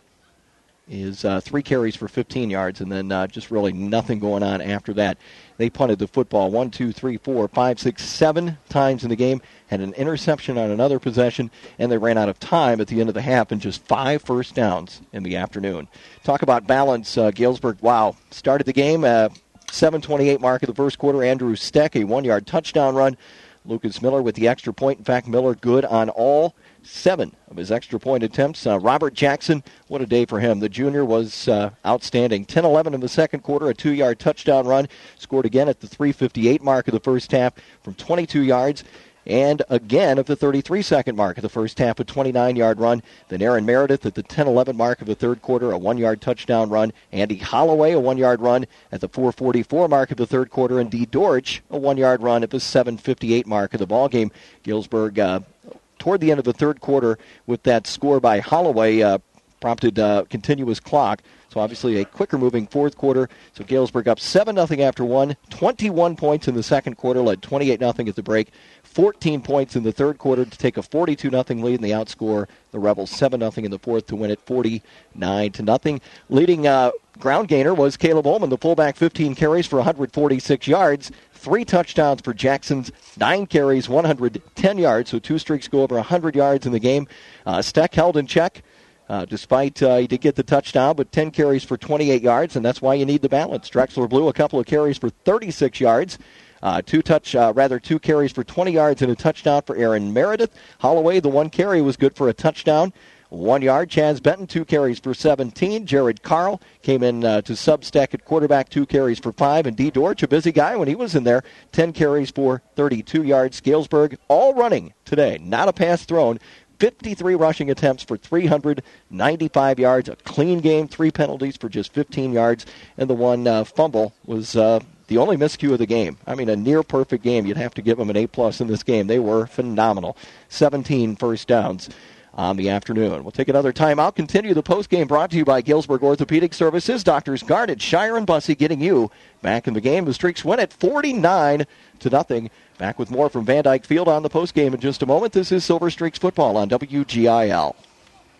is uh, three carries for fifteen yards, and then uh, just really nothing going on after that. They punted the football one, two, three, four, five, six, seven times in the game, had an interception on another possession, and they ran out of time at the end of the half and just five first downs in the afternoon. Talk about balance. Uh, Galesburg, wow, started the game at seven twenty-eight mark of the first quarter. Andrew Steck, a one-yard touchdown run. Lucas Miller with the extra point. In fact, Miller good on all seven of his extra point attempts. Uh, Robert Jackson, what a day for him. The junior was uh, outstanding. ten eleven in the second quarter, a two-yard touchdown run. Scored again at the three fifty-eight mark of the first half from twenty-two yards. And again at the thirty-three second mark of the first half, a twenty-nine-yard run. Then Aaron Meredith at the ten eleven mark of the third quarter, a one-yard touchdown run. Andy Holloway, a one-yard run at the four forty-four mark of the third quarter. And Dee Dorch, a one-yard run at the seven fifty-eight mark of the ballgame. Galesburg, uh, toward the end of the third quarter, with that score by Holloway, uh, prompted uh, continuous clock. So obviously a quicker-moving fourth quarter. So Galesburg up seven nothing after one, twenty-one points in the second quarter, led twenty-eight nothing at the break, fourteen points in the third quarter to take a forty-two nothing lead, and they outscore the Rebels seven nothing in the fourth to win it forty-nine to nothing. Leading uh, ground gainer was Caleb Ullman, the fullback, fifteen carries for one hundred forty-six yards. Three touchdowns for Jackson's, nine carries, one hundred ten yards, so two streaks go over one hundred yards in the game. Uh, Steck held in check. Uh, despite uh, he did get the touchdown, but ten carries for twenty-eight yards, and that's why you need the balance. Drexler Blue, a couple of carries for thirty-six yards. Uh, two touch, uh, rather two carries for twenty yards and a touchdown for Aaron Meredith. Holloway, the one carry was good for a touchdown. One yard. Chaz Benton, two carries for seventeen. Jared Carl came in uh, to sub-stack at quarterback, two carries for five. And Dee Dorch, a busy guy when he was in there, ten carries for thirty-two yards. Galesburg, all running today, not a pass thrown. fifty-three rushing attempts for three hundred ninety-five yards. A clean game, three penalties for just fifteen yards. And the one uh, fumble was uh, the only miscue of the game. I mean, a near-perfect game. You'd have to give them an A-plus in this game. They were phenomenal. seventeen first downs on the afternoon. We'll take another timeout. Continue the postgame brought to you by Galesburg Orthopedic Services. Doctors Garnett, Shire, and Bussey getting you back in the game. The Streaks win at forty-nine to nothing. Back with more from Van Dyke Field on the postgame in just a moment. This is Silver Streaks football on W G I L.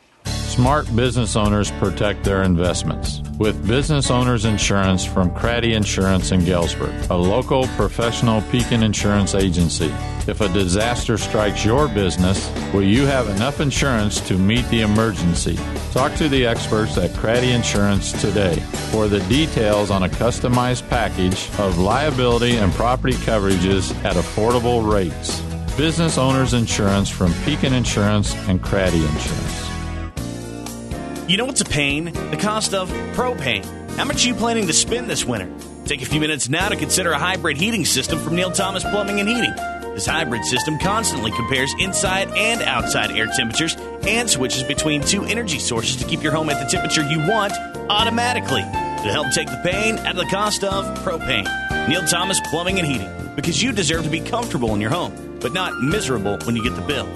Smart business owners protect their investments with Business Owners Insurance from Craddy Insurance in Galesburg, a local professional Pekin insurance agency. If a disaster strikes your business, will you have enough insurance to meet the emergency? Talk to the experts at Craddy Insurance today for the details on a customized package of liability and property coverages at affordable rates. Business Owners Insurance from Pekin Insurance and Craddy Insurance.
You know what's a pain? The cost of propane. How much are you planning to spend this winter? Take a few minutes now to consider a hybrid heating system from Neil Thomas Plumbing and Heating. This hybrid system constantly compares inside and outside air temperatures and switches between two energy sources to keep your home at the temperature you want automatically. To help take the pain out of the cost of propane. Neil Thomas Plumbing and Heating. Because you deserve to be comfortable in your home, but not miserable when you get the bill.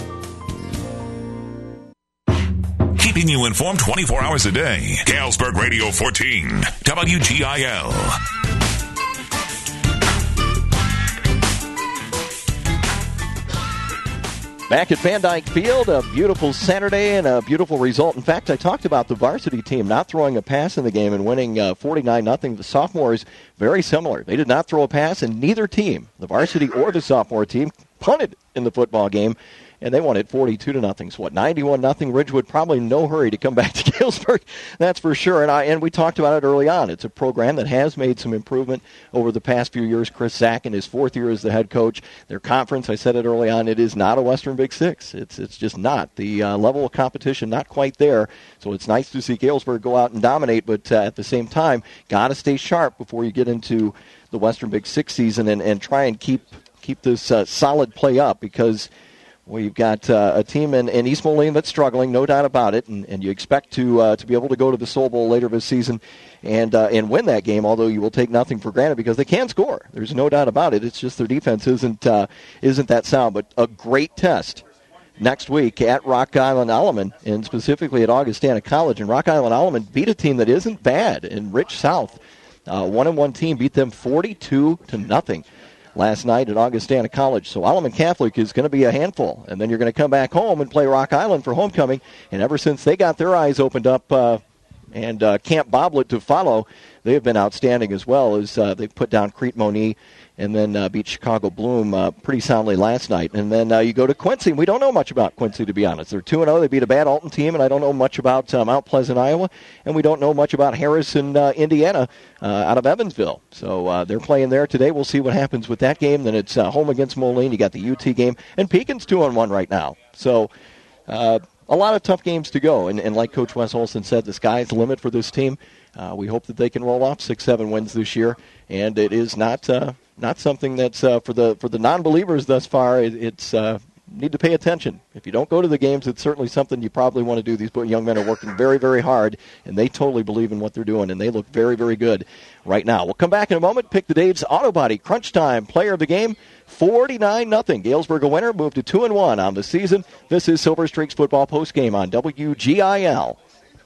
Keeping you informed twenty-four hours a day. Galesburg Radio fourteen, W G I L.
Back at Van Dyke Field, a beautiful Saturday and a beautiful result. In fact, I talked about the varsity team not throwing a pass in the game and winning uh, forty-nine nothing. The sophomores, very similar. They did not throw a pass, and neither team, the varsity or the sophomore team, punted in the football game. And they won it forty-two to nothing. So what, ninety-one nothing. Ridgewood probably in no hurry to come back to Galesburg. That's for sure. And I and we talked about it early on. It's a program that has made some improvement over the past few years. Chris Zach in his fourth year as the head coach. Their conference, I said it early on, it is not a Western Big Six. It's it's just not. The uh, level of competition not quite there. So it's nice to see Galesburg go out and dominate, but uh, at the same time, got to stay sharp before you get into the Western Big Six season and, and try and keep keep this uh, solid play up because. Well, you've got uh, a team in, in East Moline that's struggling, no doubt about it, and, and you expect to uh, to be able to go to the Soul Bowl later this season and uh, and win that game, although you will take nothing for granted because they can score. There's no doubt about it. It's just their defense isn't uh, isn't that sound, but a great test next week at Rock Island Alleman, and specifically at Augustana College. And Rock Island Alleman beat a team that isn't bad in Rich South. Uh, one and one team beat them forty-two to nothing. Last night at Augustana College. So Alleman Catholic is going to be a handful. And then you're going to come back home and play Rock Island for homecoming. And ever since they got their eyes opened up uh, and uh, Camp Boblet to follow, they have been outstanding as well as uh, they've put down Crete Moni and then uh, beat Chicago Bloom uh, pretty soundly last night. And then uh, you go to Quincy. We don't know much about Quincy, to be honest. They're two and oh. They beat a bad Alton team, and I don't know much about uh, Mount Pleasant, Iowa. And we don't know much about Harrison, uh, Indiana, uh, out of Evansville. So uh, they're playing there today. We'll see what happens with that game. Then it's uh, home against Moline. You got the U T game. And Pekin's two and one right now. So uh, a lot of tough games to go. And, and like Coach Wes Olson said, the sky's the limit for this team. Uh, we hope that they can roll off six, seven wins this year. And it is not... Uh, Not something that's uh, for the for the non-believers thus far. It, it's uh, need to pay attention. If you don't go to the games, it's certainly something you probably want to do. These young men are working very, very hard, and they totally believe in what they're doing, and they look very, very good right now. We'll come back in a moment. Pick the Dave's Auto Body Crunch Time Player of the Game, forty-nine nothing. Galesburg a winner, moved to two and one on the season. This is Silver Streaks Football Postgame on W G I L.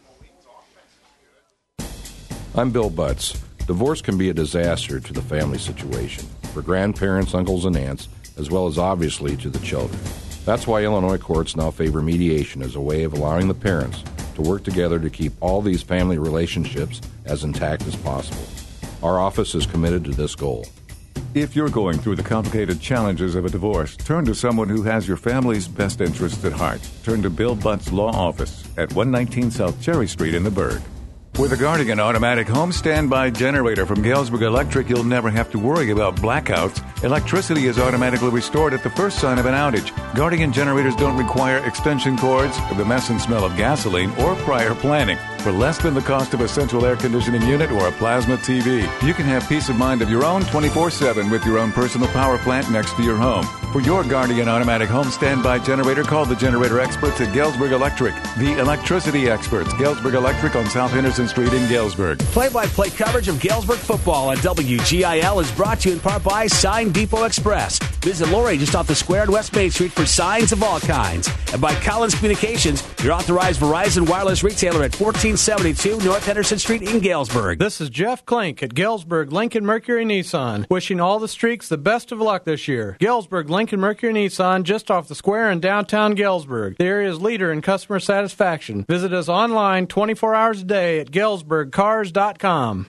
I'm Bill Butts. Divorce can be a disaster to the family situation, for grandparents, uncles, and aunts, as well as obviously to the children. That's why Illinois courts now favor mediation as a way of allowing the parents to work together to keep all these family relationships as intact as possible. Our office is committed to this goal.
If you're going through the complicated challenges of a divorce, turn to someone who has your family's best interests at heart. Turn to Bill Butts Law Office at one nineteen South Cherry Street in the Burg. With a Guardian automatic home standby generator from Galesburg Electric, you'll never have to worry about blackouts. Electricity is automatically restored at the first sign of an outage. Guardian generators don't require extension cords, the mess and smell of gasoline, or prior planning. For less than the cost of a central air conditioning unit or a plasma T V, you can have peace of mind of your own twenty-four seven with your own personal power plant next to your home. For your Guardian automatic home standby generator, call the generator experts at Galesburg Electric. The electricity experts, Galesburg Electric on South Henderson Street in Galesburg.
Play-by-play coverage of Galesburg football on W G I L is brought to you in part by Sign Depot Express. Visit Lori just off the square on West Main Street for signs of all kinds. And by Collins Communications, your authorized Verizon wireless retailer at fourteen thirteen seventy-two North Henderson Street in Galesburg.
This is Jeff Klink at Galesburg Lincoln Mercury Nissan, wishing all the streaks the best of luck this year. Galesburg Lincoln Mercury Nissan, just off the square in downtown Galesburg, the area's leader in customer satisfaction. Visit us online twenty-four hours a day at galesburg cars dot com.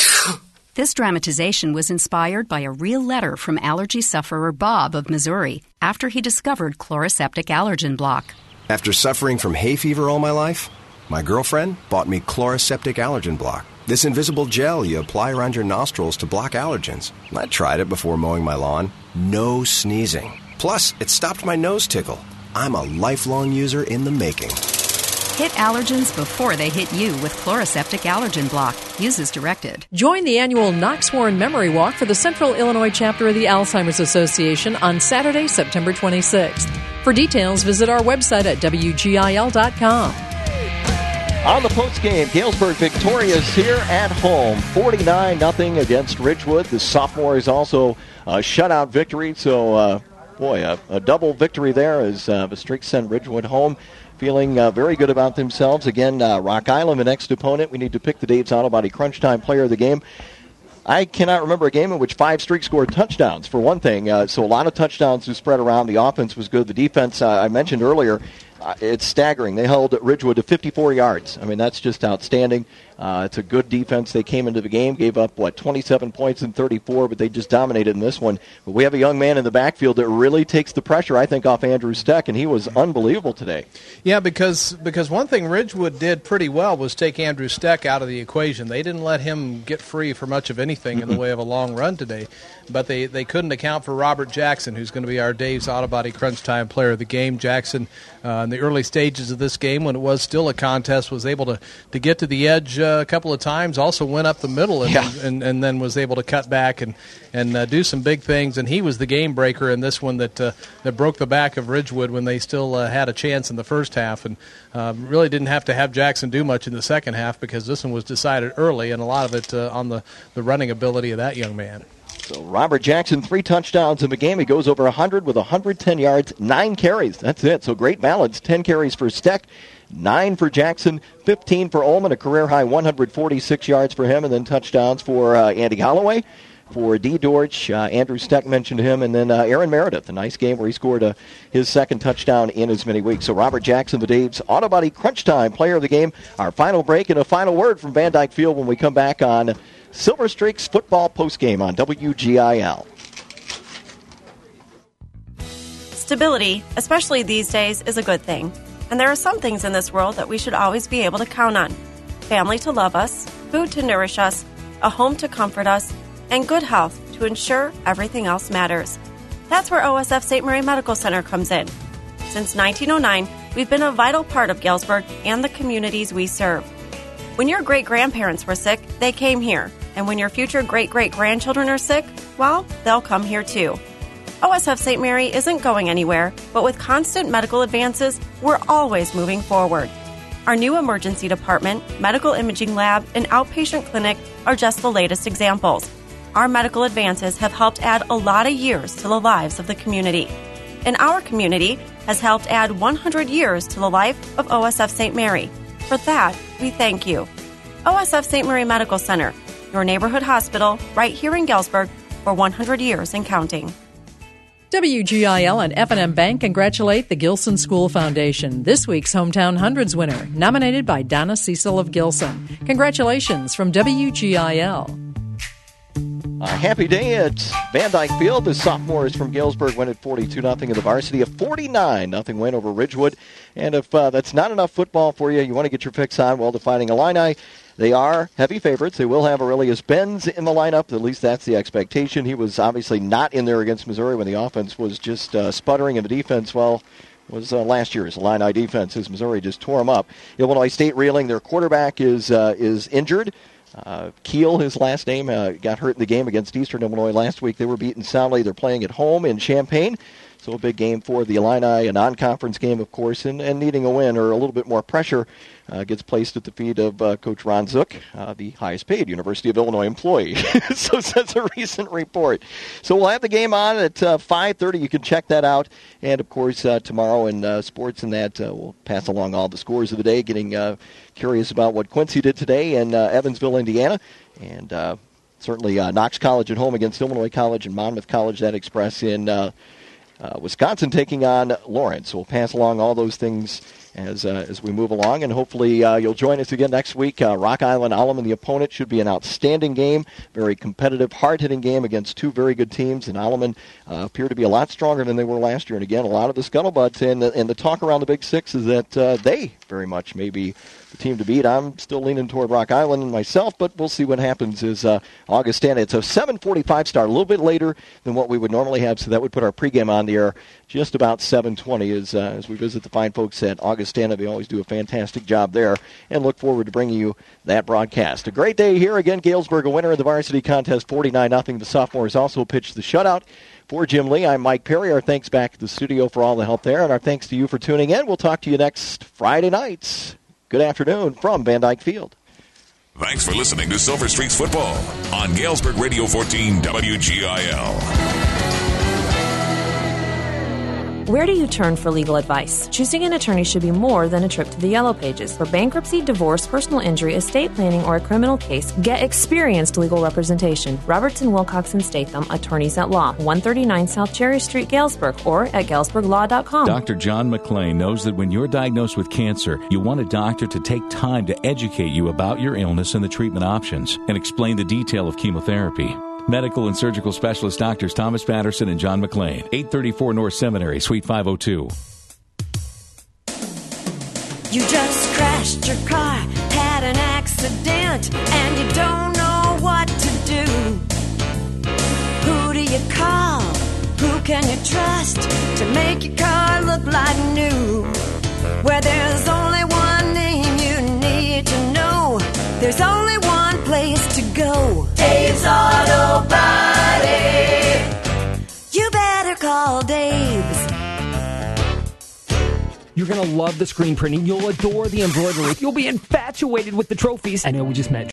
This dramatization was inspired by a real letter from allergy sufferer Bob of Missouri after he discovered chloroseptic allergen block.
After suffering from hay fever all my life, my girlfriend bought me chloroseptic allergen block. This invisible gel you apply around your nostrils to block allergens. I tried it before mowing my lawn. No sneezing. Plus, it stopped my nose tickle. I'm a lifelong user in the making.
Hit allergens before they hit you with chloroseptic allergen block. Use as directed.
Join the annual Knox Warren Memory Walk for the Central Illinois chapter of the Alzheimer's Association on Saturday, September twenty-sixth. For details, visit our website at W G I L dot com.
On the postgame, Galesburg victorious here at home, forty-nine nothing against Ridgewood. The sophomores also a shutout victory, so uh, boy, a, a double victory there as uh, the Streaks send Ridgewood home. Feeling uh, very good about themselves. Again, uh, Rock Island, the next opponent. We need to pick the Dave's Auto Body Crunch Time player of the game. I cannot remember a game in which five Streaks scored touchdowns, for one thing. Uh, so a lot of touchdowns to spread around. The offense was good. The defense, uh, I mentioned earlier, uh, it's staggering. They held Ridgewood to fifty-four yards. I mean, that's just outstanding. Uh, it's a good defense. They came into the game, gave up, what, twenty-seven points in thirty-four, but they just dominated in this one. But we have a young man in the backfield that really takes the pressure, I think, off Andrew Steck, and he was unbelievable today.
Yeah, because because one thing Ridgewood did pretty well was take Andrew Steck out of the equation. They didn't let him get free for much of anything in the way of a long run today, but they, they couldn't account for Robert Jackson, who's going to be our Dave's Auto Body Crunch Time player of the game. Jackson, uh, in the early stages of this game, when it was still a contest, was able to, to get to the edge uh, a couple of times, also went up the middle and, yeah. and, and then was able to cut back and, and uh, do some big things. And he was the game breaker in this one that uh, that broke the back of Ridgewood when they still uh, had a chance in the first half. And uh, really didn't have to have Jackson do much in the second half because this one was decided early, and a lot of it uh, on the, the running ability of that young man.
So Robert Jackson, three touchdowns in the game. He goes over one hundred with one hundred ten yards, nine carries. That's it. So great balance. ten carries for Steck, nine for Jackson, fifteen for Ullman, a career-high one hundred forty-six yards for him, and then touchdowns for uh, Andy Holloway, for D. Dortch, uh, Andrew Steck mentioned him, and then uh, Aaron Meredith, a nice game where he scored uh, his second touchdown in as many weeks. So Robert Jackson, the Dave's Auto Body Crunch Time player of the game. Our final break and a final word from Van Dyke Field when we come back on Silver Streaks football postgame on W G I L.
Stability, especially these days, is a good thing. And there are some things in this world that we should always be able to count on. Family to love us, food to nourish us, a home to comfort us, and good health to ensure everything else matters. That's where O S F Saint Mary Medical Center comes in. Since nineteen oh nine, we've been a vital part of Galesburg and the communities we serve. When your great-grandparents were sick, they came here. And when your future great-great-grandchildren are sick, well, they'll come here too. O S F Saint Mary isn't going anywhere, but with constant medical advances, we're always moving forward. Our new emergency department, medical imaging lab, and outpatient clinic are just the latest examples. Our medical advances have helped add a lot of years to the lives of the community. And our community has helped add one hundred years to the life of O S F Saint Mary. For that, we thank you. O S F Saint Mary Medical Center, your neighborhood hospital right here in Galesburg for one hundred years and counting.
W G I L and F and M Bank congratulate the Gilson School Foundation, this week's Hometown Hundreds winner, nominated by Donna Cecil of Gilson. Congratulations from W G I L.
A happy day at Van Dyke Field. The sophomores from Galesburg win at forty-two nothing in the varsity. A forty-nine nothing win over Ridgewood. And if uh, that's not enough football for you, you want to get your fix on, well, defining Illini. They are heavy favorites. They will have Aurelius Benz in the lineup. At least that's the expectation. He was obviously not in there against Missouri when the offense was just uh, sputtering, and the defense, well, was uh, last year's Illini defense as Missouri just tore them up. Illinois State reeling. Their quarterback is uh, is injured. Uh, Keel, his last name, uh, got hurt in the game against Eastern Illinois last week. They were beaten soundly. They're playing at home in Champaign. So a big game for the Illini, a non-conference game, of course, and, and needing a win or a little bit more pressure uh, gets placed at the feet of uh, Coach Ron Zook, uh, the highest-paid University of Illinois employee. So says a recent report. So we'll have the game on at uh, five thirty. You can check that out. And, of course, uh, tomorrow in uh, sports and that, uh, we'll pass along all the scores of the day, getting uh, curious about what Quincy did today in uh, Evansville, Indiana. And uh, certainly uh, Knox College at home against Illinois College and Monmouth College, that Express in uh, uh, Wisconsin taking on Lawrence. So we'll pass along all those things as uh, as we move along, and hopefully uh, you'll join us again next week. Uh, Rock Island Alleman, the opponent, should be an outstanding game, very competitive, hard-hitting game against two very good teams, and Alleman uh, appear to be a lot stronger than they were last year. And again, a lot of the scuttlebutts and the, and the talk around the Big Six is that uh, they very much may be the team to beat. I'm still leaning toward Rock Island myself, but we'll see what happens as uh, Augustana. It's a seven forty-five start, a little bit later than what we would normally have, so that would put our pregame on the air just about seven twenty as, uh, as we visit the fine folks at Augustana. They always do a fantastic job there, and look forward to bringing you that broadcast. A great day here. Again, Galesburg, a winner of the varsity contest, forty-nine nothing. The sophomores also pitched the shutout. For Jim Lee, I'm Mike Perry. Our thanks back to the studio for all the help there, and our thanks to you for tuning in. We'll talk to you next Friday night. Good afternoon from Van Dyke Field.
Thanks for listening to Silver Streaks Football on Galesburg Radio fourteen W G I L.
Where do you turn for legal advice? Choosing an attorney should be more than a trip to the Yellow Pages. For bankruptcy, divorce, personal injury, estate planning, or a criminal case, get experienced legal representation. Robertson, Wilcox, and Statham, attorneys at law, one thirty-nine South Cherry Street, Galesburg, or at galesburg law dot com.
Doctor John McClain knows that when you're diagnosed with cancer, you want a doctor to take time to educate you about your illness and the treatment options, and explain the detail of chemotherapy. Medical and surgical specialist doctors Thomas Patterson and John McClain, eight thirty-four North Seminary, Suite five oh two.
You just crashed your car, had an accident, and you don't know what to do. Who do you call? Who can you trust to make your car look like new? Where there's only one name you need to know, there's only one place to go. Dave's Auto Body. You better call Dave's.
You're going to love the screen printing. You'll adore the embroidery. You'll be infatuated with the trophies. I know we just met